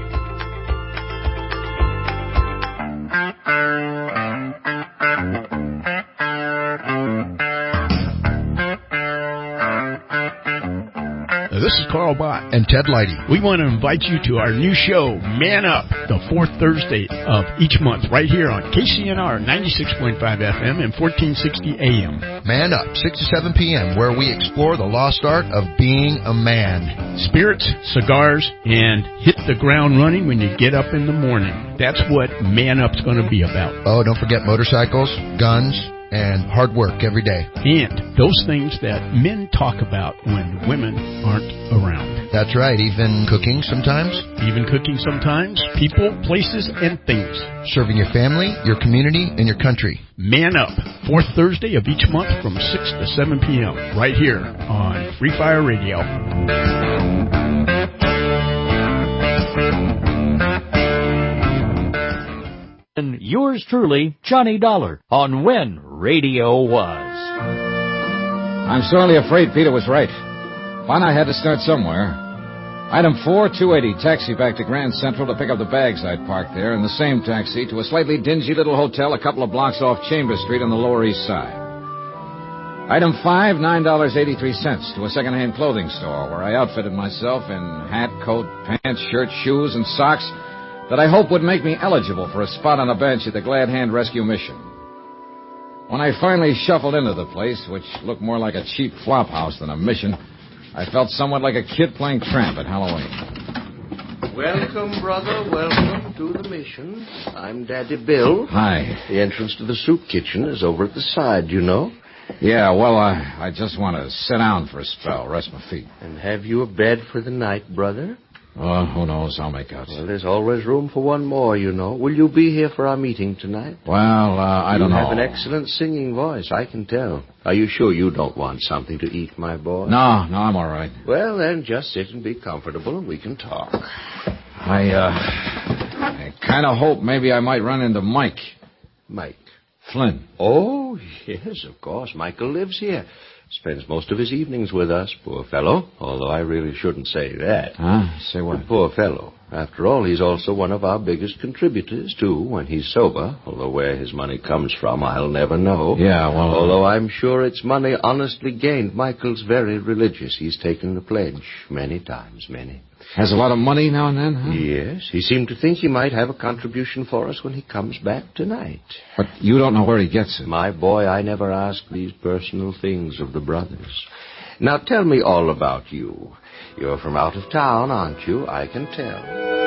This is Carl Bott and Ted Leidy. We want to invite you to our new show, Man Up, the fourth Thursday of each month, right here on K C N R ninety-six point five F M and fourteen sixty A M. Man Up, six to seven p.m., where we explore the lost art of being a man. Spirits, cigars, and hit the ground running when you get up in the morning. That's what Man Up's going to be about. Oh, don't forget motorcycles, guns, and hard work every day. And those things that men talk about when women aren't around. That's right, even cooking sometimes. Even cooking sometimes. People, places, and things. Serving your family, your community, and your country. Man Up, fourth Thursday of each month from six to seven p.m. right here on Free Fire Radio. And yours truly, Johnny Dollar, on When Radio Was. I'm sorely afraid Peter was right. Fun, I had to start somewhere. Item four, two eighty, taxi back to Grand Central to pick up the bags I'd parked there, and the same taxi to a slightly dingy little hotel a couple of blocks off Chambers Street on the Lower East Side. Item five, nine dollars and eighty-three cents to a second-hand clothing store where I outfitted myself in hat, coat, pants, shirt, shoes, and socks that I hope would make me eligible for a spot on a bench at the Glad Hand Rescue Mission. When I finally shuffled into the place, which looked more like a cheap flop house than a mission, I felt somewhat like a kid playing tramp at Halloween. Welcome, brother, welcome to the mission. I'm Daddy Bill. Hi. The entrance to the soup kitchen is over at the side, you know. Yeah, well, I, I just want to sit down for a spell, rest my feet. And have you a bed for the night, brother? Oh, who knows? I'll make out. Well, there's always room for one more, you know. Will you be here for our meeting tonight? Well, uh, I don't you know. You have an excellent singing voice, I can tell. Are you sure you don't want something to eat, my boy? No, no, I'm all right. Well, then, just sit and be comfortable and we can talk. I, uh, I kind of hope maybe I might run into Mike. Mike? Flynn. Oh, yes, of course. Michael lives here. Spends most of his evenings with us, poor fellow. Although I really shouldn't say that. Huh? Say what? The poor fellow. After all, he's also one of our biggest contributors, too, when he's sober. Although where his money comes from, I'll never know. Yeah, well... Although I'm sure it's money honestly gained. Michael's very religious. He's taken the pledge many times, many. Has a lot of money now and then, huh? Yes. He seemed to think he might have a contribution for us when he comes back tonight. But you don't know where he gets it. My boy, I never ask these personal things of the brothers. Now, tell me all about you. You're from out of town, aren't you? I can tell.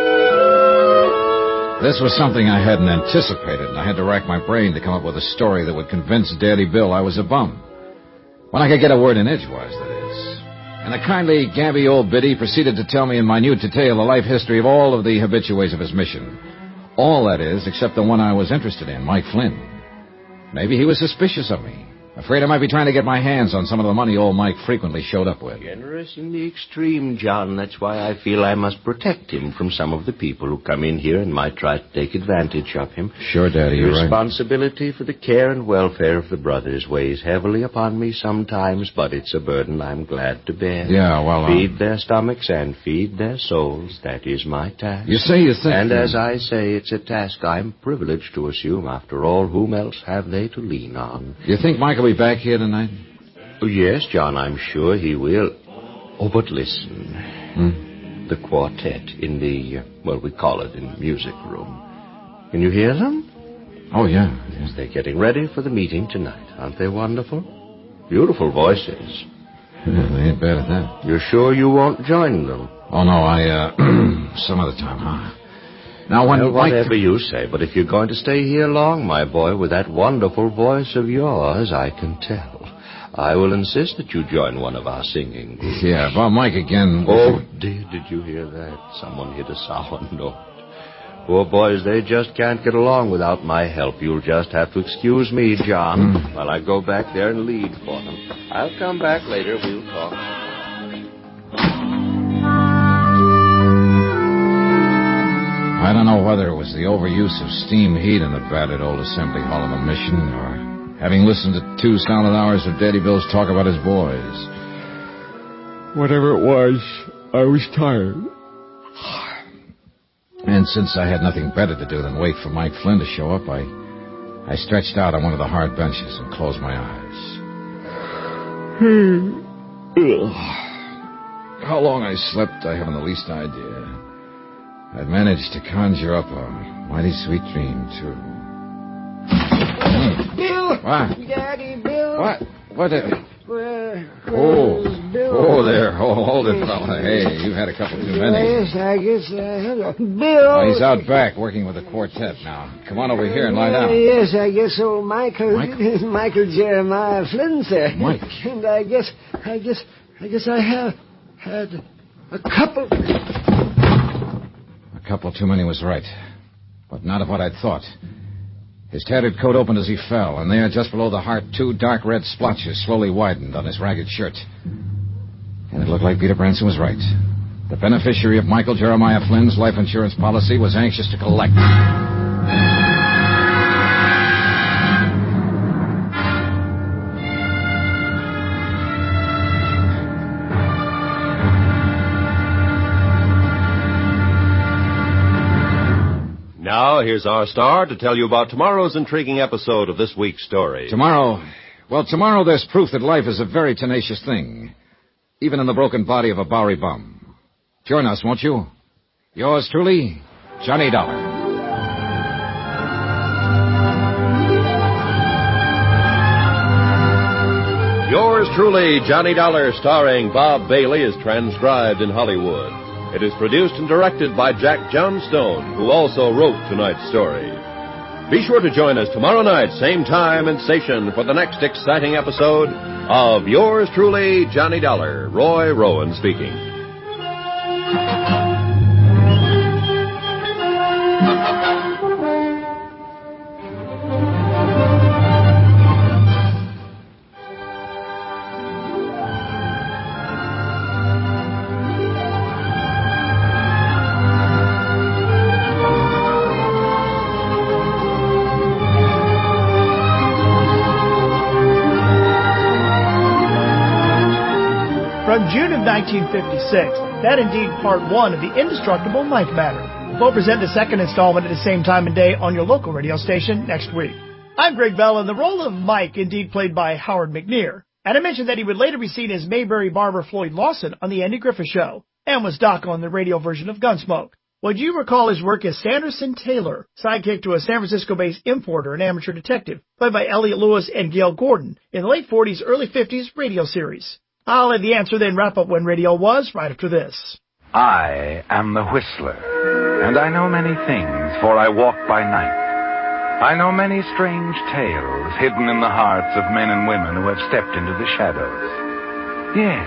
This was something I hadn't anticipated, and I had to rack my brain to come up with a story that would convince Daddy Bill I was a bum. When I could get a word in edgewise, that is. And the kindly, gabby old biddy proceeded to tell me in minute detail the life history of all of the habitués of his mission. All, that is, except the one I was interested in, Mike Flynn. Maybe he was suspicious of me. Afraid I might be trying to get my hands on some of the money old Mike frequently showed up with. Generous in the extreme, John. That's why I feel I must protect him from some of the people who come in here and might try to take advantage of him. Sure, Daddy, you're right. Responsibility for the care and welfare of the brothers weighs heavily upon me sometimes, but it's a burden I'm glad to bear. Yeah, well... Uh... Feed their stomachs and feed their souls. That is my task. You say you think... And as I say, it's a task I'm privileged to assume. After all, whom else have they to lean on? You think Mike will be back here tonight? Oh, yes, John, I'm sure he will. Oh, but listen. Hmm? The quartet in the, uh, well, we call it in the music room. Can you hear them? Oh, yeah. yes. They're getting ready for the meeting tonight. Aren't they wonderful? Beautiful voices. Yeah, they ain't bad at that. You're sure you won't join them? Oh, no, I, uh, some other time, huh? Now, when well, whatever Mike... you say, but if you're going to stay here long, my boy, with that wonderful voice of yours, I can tell. I will insist that you join one of our singing groups. Yeah, about Mike again. Oh, dear, did you hear that? Someone hit a sour note. Poor boys, they just can't get along without my help. You'll just have to excuse me, John, mm. while I go back there and lead for them. I'll come back later. We'll talk. I don't know whether it was the overuse of steam heat in the battered old assembly hall of the mission, or having listened to two solid hours of Daddy Bill's talk about his boys. Whatever it was, I was tired. And since I had nothing better to do than wait for Mike Flynn to show up, I, I stretched out on one of the hard benches and closed my eyes. How long I slept, I haven't the least idea. I'd managed to conjure up a mighty sweet dream, too. Bill! What? Daddy, Bill! What? What? The... Where, oh, Bill? oh, there. Oh, hold it, fella. Hey, you've had a couple too many. Yes, I guess I have. A... Bill! Oh, he's out back working with the quartet now. Come on over here and lie down. Yes, I guess old Michael... Michael? Michael Jeremiah Flynn, sir. Mike. And I guess, I guess, I guess I have had A couple. A couple too many was right. But not of what I'd thought. His tattered coat opened as he fell, and there, just below the heart, two dark red splotches slowly widened on his ragged shirt. And it looked like Peter Branson was right. The beneficiary of Michael Jeremiah Flynn's life insurance policy was anxious to collect. Now, here's our star to tell you about tomorrow's intriguing episode of this week's story. Tomorrow, well, tomorrow there's proof that life is a very tenacious thing, even in the broken body of a Bowery bum. Join us, won't you? Yours truly, Johnny Dollar. Yours truly, Johnny Dollar, starring Bob Bailey, is transcribed in Hollywood. It is produced and directed by Jack Johnstone, who also wrote tonight's story. Be sure to join us tomorrow night, same time and station, for the next exciting episode of Yours truly, Johnny Dollar. Roy Rowan speaking. From June of nineteen fifty-six, that indeed part one of the indestructible Mike Matter. We'll present the second installment at the same time and day on your local radio station next week. I'm Greg Bell, and the role of Mike, indeed played by Howard McNear. And I mentioned that he would later be seen as Mayberry barber Floyd Lawson on The Andy Griffith Show, and was Doc on the radio version of Gunsmoke. Would you recall his work as Sanderson Taylor, sidekick to a San Francisco-based importer and amateur detective, played by Elliot Lewis and Gail Gordon, in the late forties, early fifties radio series? I'll let the answer then wrap up When Radio Was right after this. I am the Whistler, and I know many things, for I walk by night. I know many strange tales hidden in the hearts of men and women who have stepped into the shadows. Yes,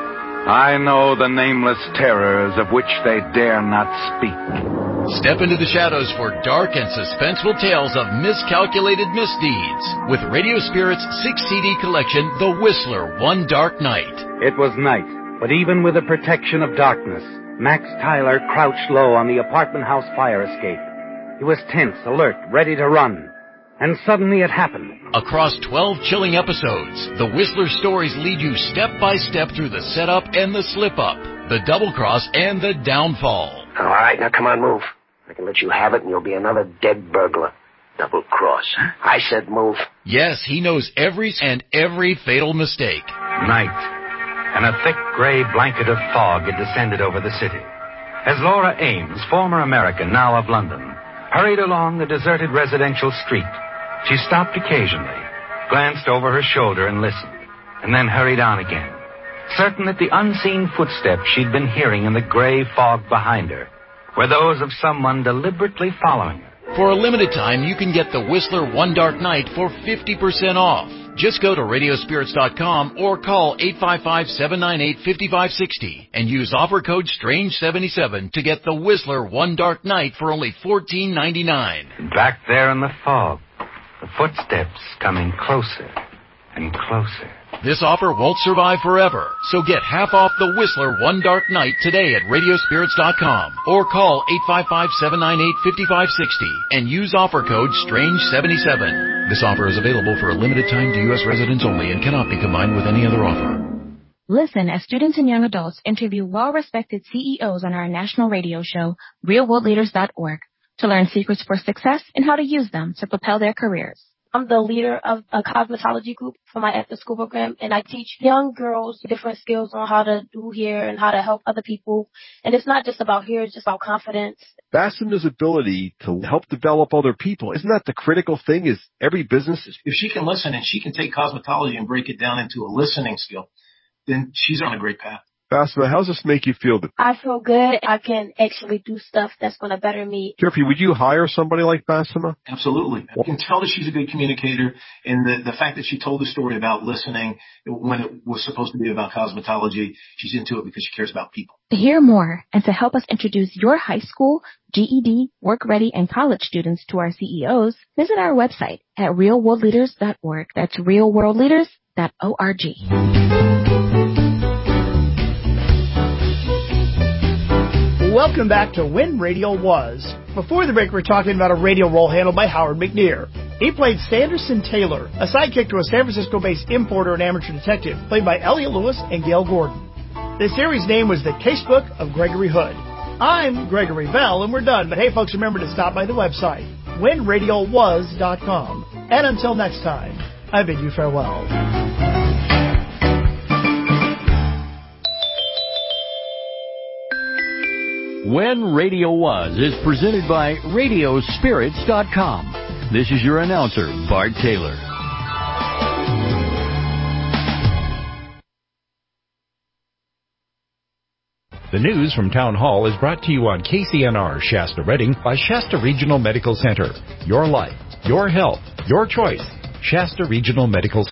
I know the nameless terrors of which they dare not speak. Step into the shadows for dark and suspenseful tales of miscalculated misdeeds with Radio Spirit's six C D collection, The Whistler, One Dark Night. It was night, but even with the protection of darkness, Max Tyler crouched low on the apartment house fire escape. He was tense, alert, ready to run. And suddenly it happened. Across twelve chilling episodes, The Whistler stories lead you step by step through the setup and the slip-up, the double-cross and the downfall. All right, now come on, move. I can let you have it and you'll be another dead burglar. Double cross. I said move. Yes, he knows every and every fatal mistake. Night, and a thick gray blanket of fog had descended over the city. As Laura Ames, former American, now of London, hurried along the deserted residential street, she stopped occasionally, glanced over her shoulder and listened, and then hurried on again, certain that the unseen footsteps she'd been hearing in the gray fog behind her were those of someone deliberately following her. For a limited time, you can get The Whistler One Dark Night for fifty percent off. Just go to radio spirits dot com or call eight five five, seven nine eight, five five six zero and use offer code strange seventy-seven to get The Whistler One Dark Night for only fourteen ninety-nine. Back there in the fog, the footsteps coming closer and closer. This offer won't survive forever, so get half off The Whistler One Dark Night today at radio spirits dot com or call eight five five, seven nine eight, five five six zero and use offer code strange seventy-seven. This offer is available for a limited time to U S residents only and cannot be combined with any other offer. Listen as students and young adults interview well-respected C E Os on our national radio show, real world leaders dot org, to learn secrets for success and how to use them to propel their careers. I'm the leader of a cosmetology group for my after-school program, and I teach young girls different skills on how to do hair and how to help other people. And it's not just about hair, it's just about confidence. Bassemina's ability to help develop other people, isn't that the critical thing? Is every business is... If she can listen and she can take cosmetology and break it down into a listening skill, then she's on a great path. Basma, how does this make you feel? I feel good. I can actually do stuff that's going to better me. Jeffrey, would you hire somebody like Basma? Absolutely. You can tell that she's a good communicator, and the, the fact that she told the story about listening when it was supposed to be about cosmetology, she's into it because she cares about people. To hear more and to help us introduce your high school, G E D, work-ready, and college students to our C E Os, visit our website at real world leaders dot org. That's real world leaders dot org. Welcome back to When Radio Was. Before the break, we were talking about a radio role handled by Howard McNear. He played Sanderson Taylor, a sidekick to a San Francisco-based importer and amateur detective, played by Elliot Lewis and Gail Gordon. The series name was The Casebook of Gregory Hood. I'm Gregory Bell, and we're done. But hey, folks, remember to stop by the website, when radio was dot com. And until next time, I bid you farewell. When Radio Was is presented by radio spirits dot com. This is your announcer, Bart Taylor. The news from Town Hall is brought to you on K C N R Shasta Redding by Shasta Regional Medical Center. Your life, your health, your choice. Shasta Regional Medical Center.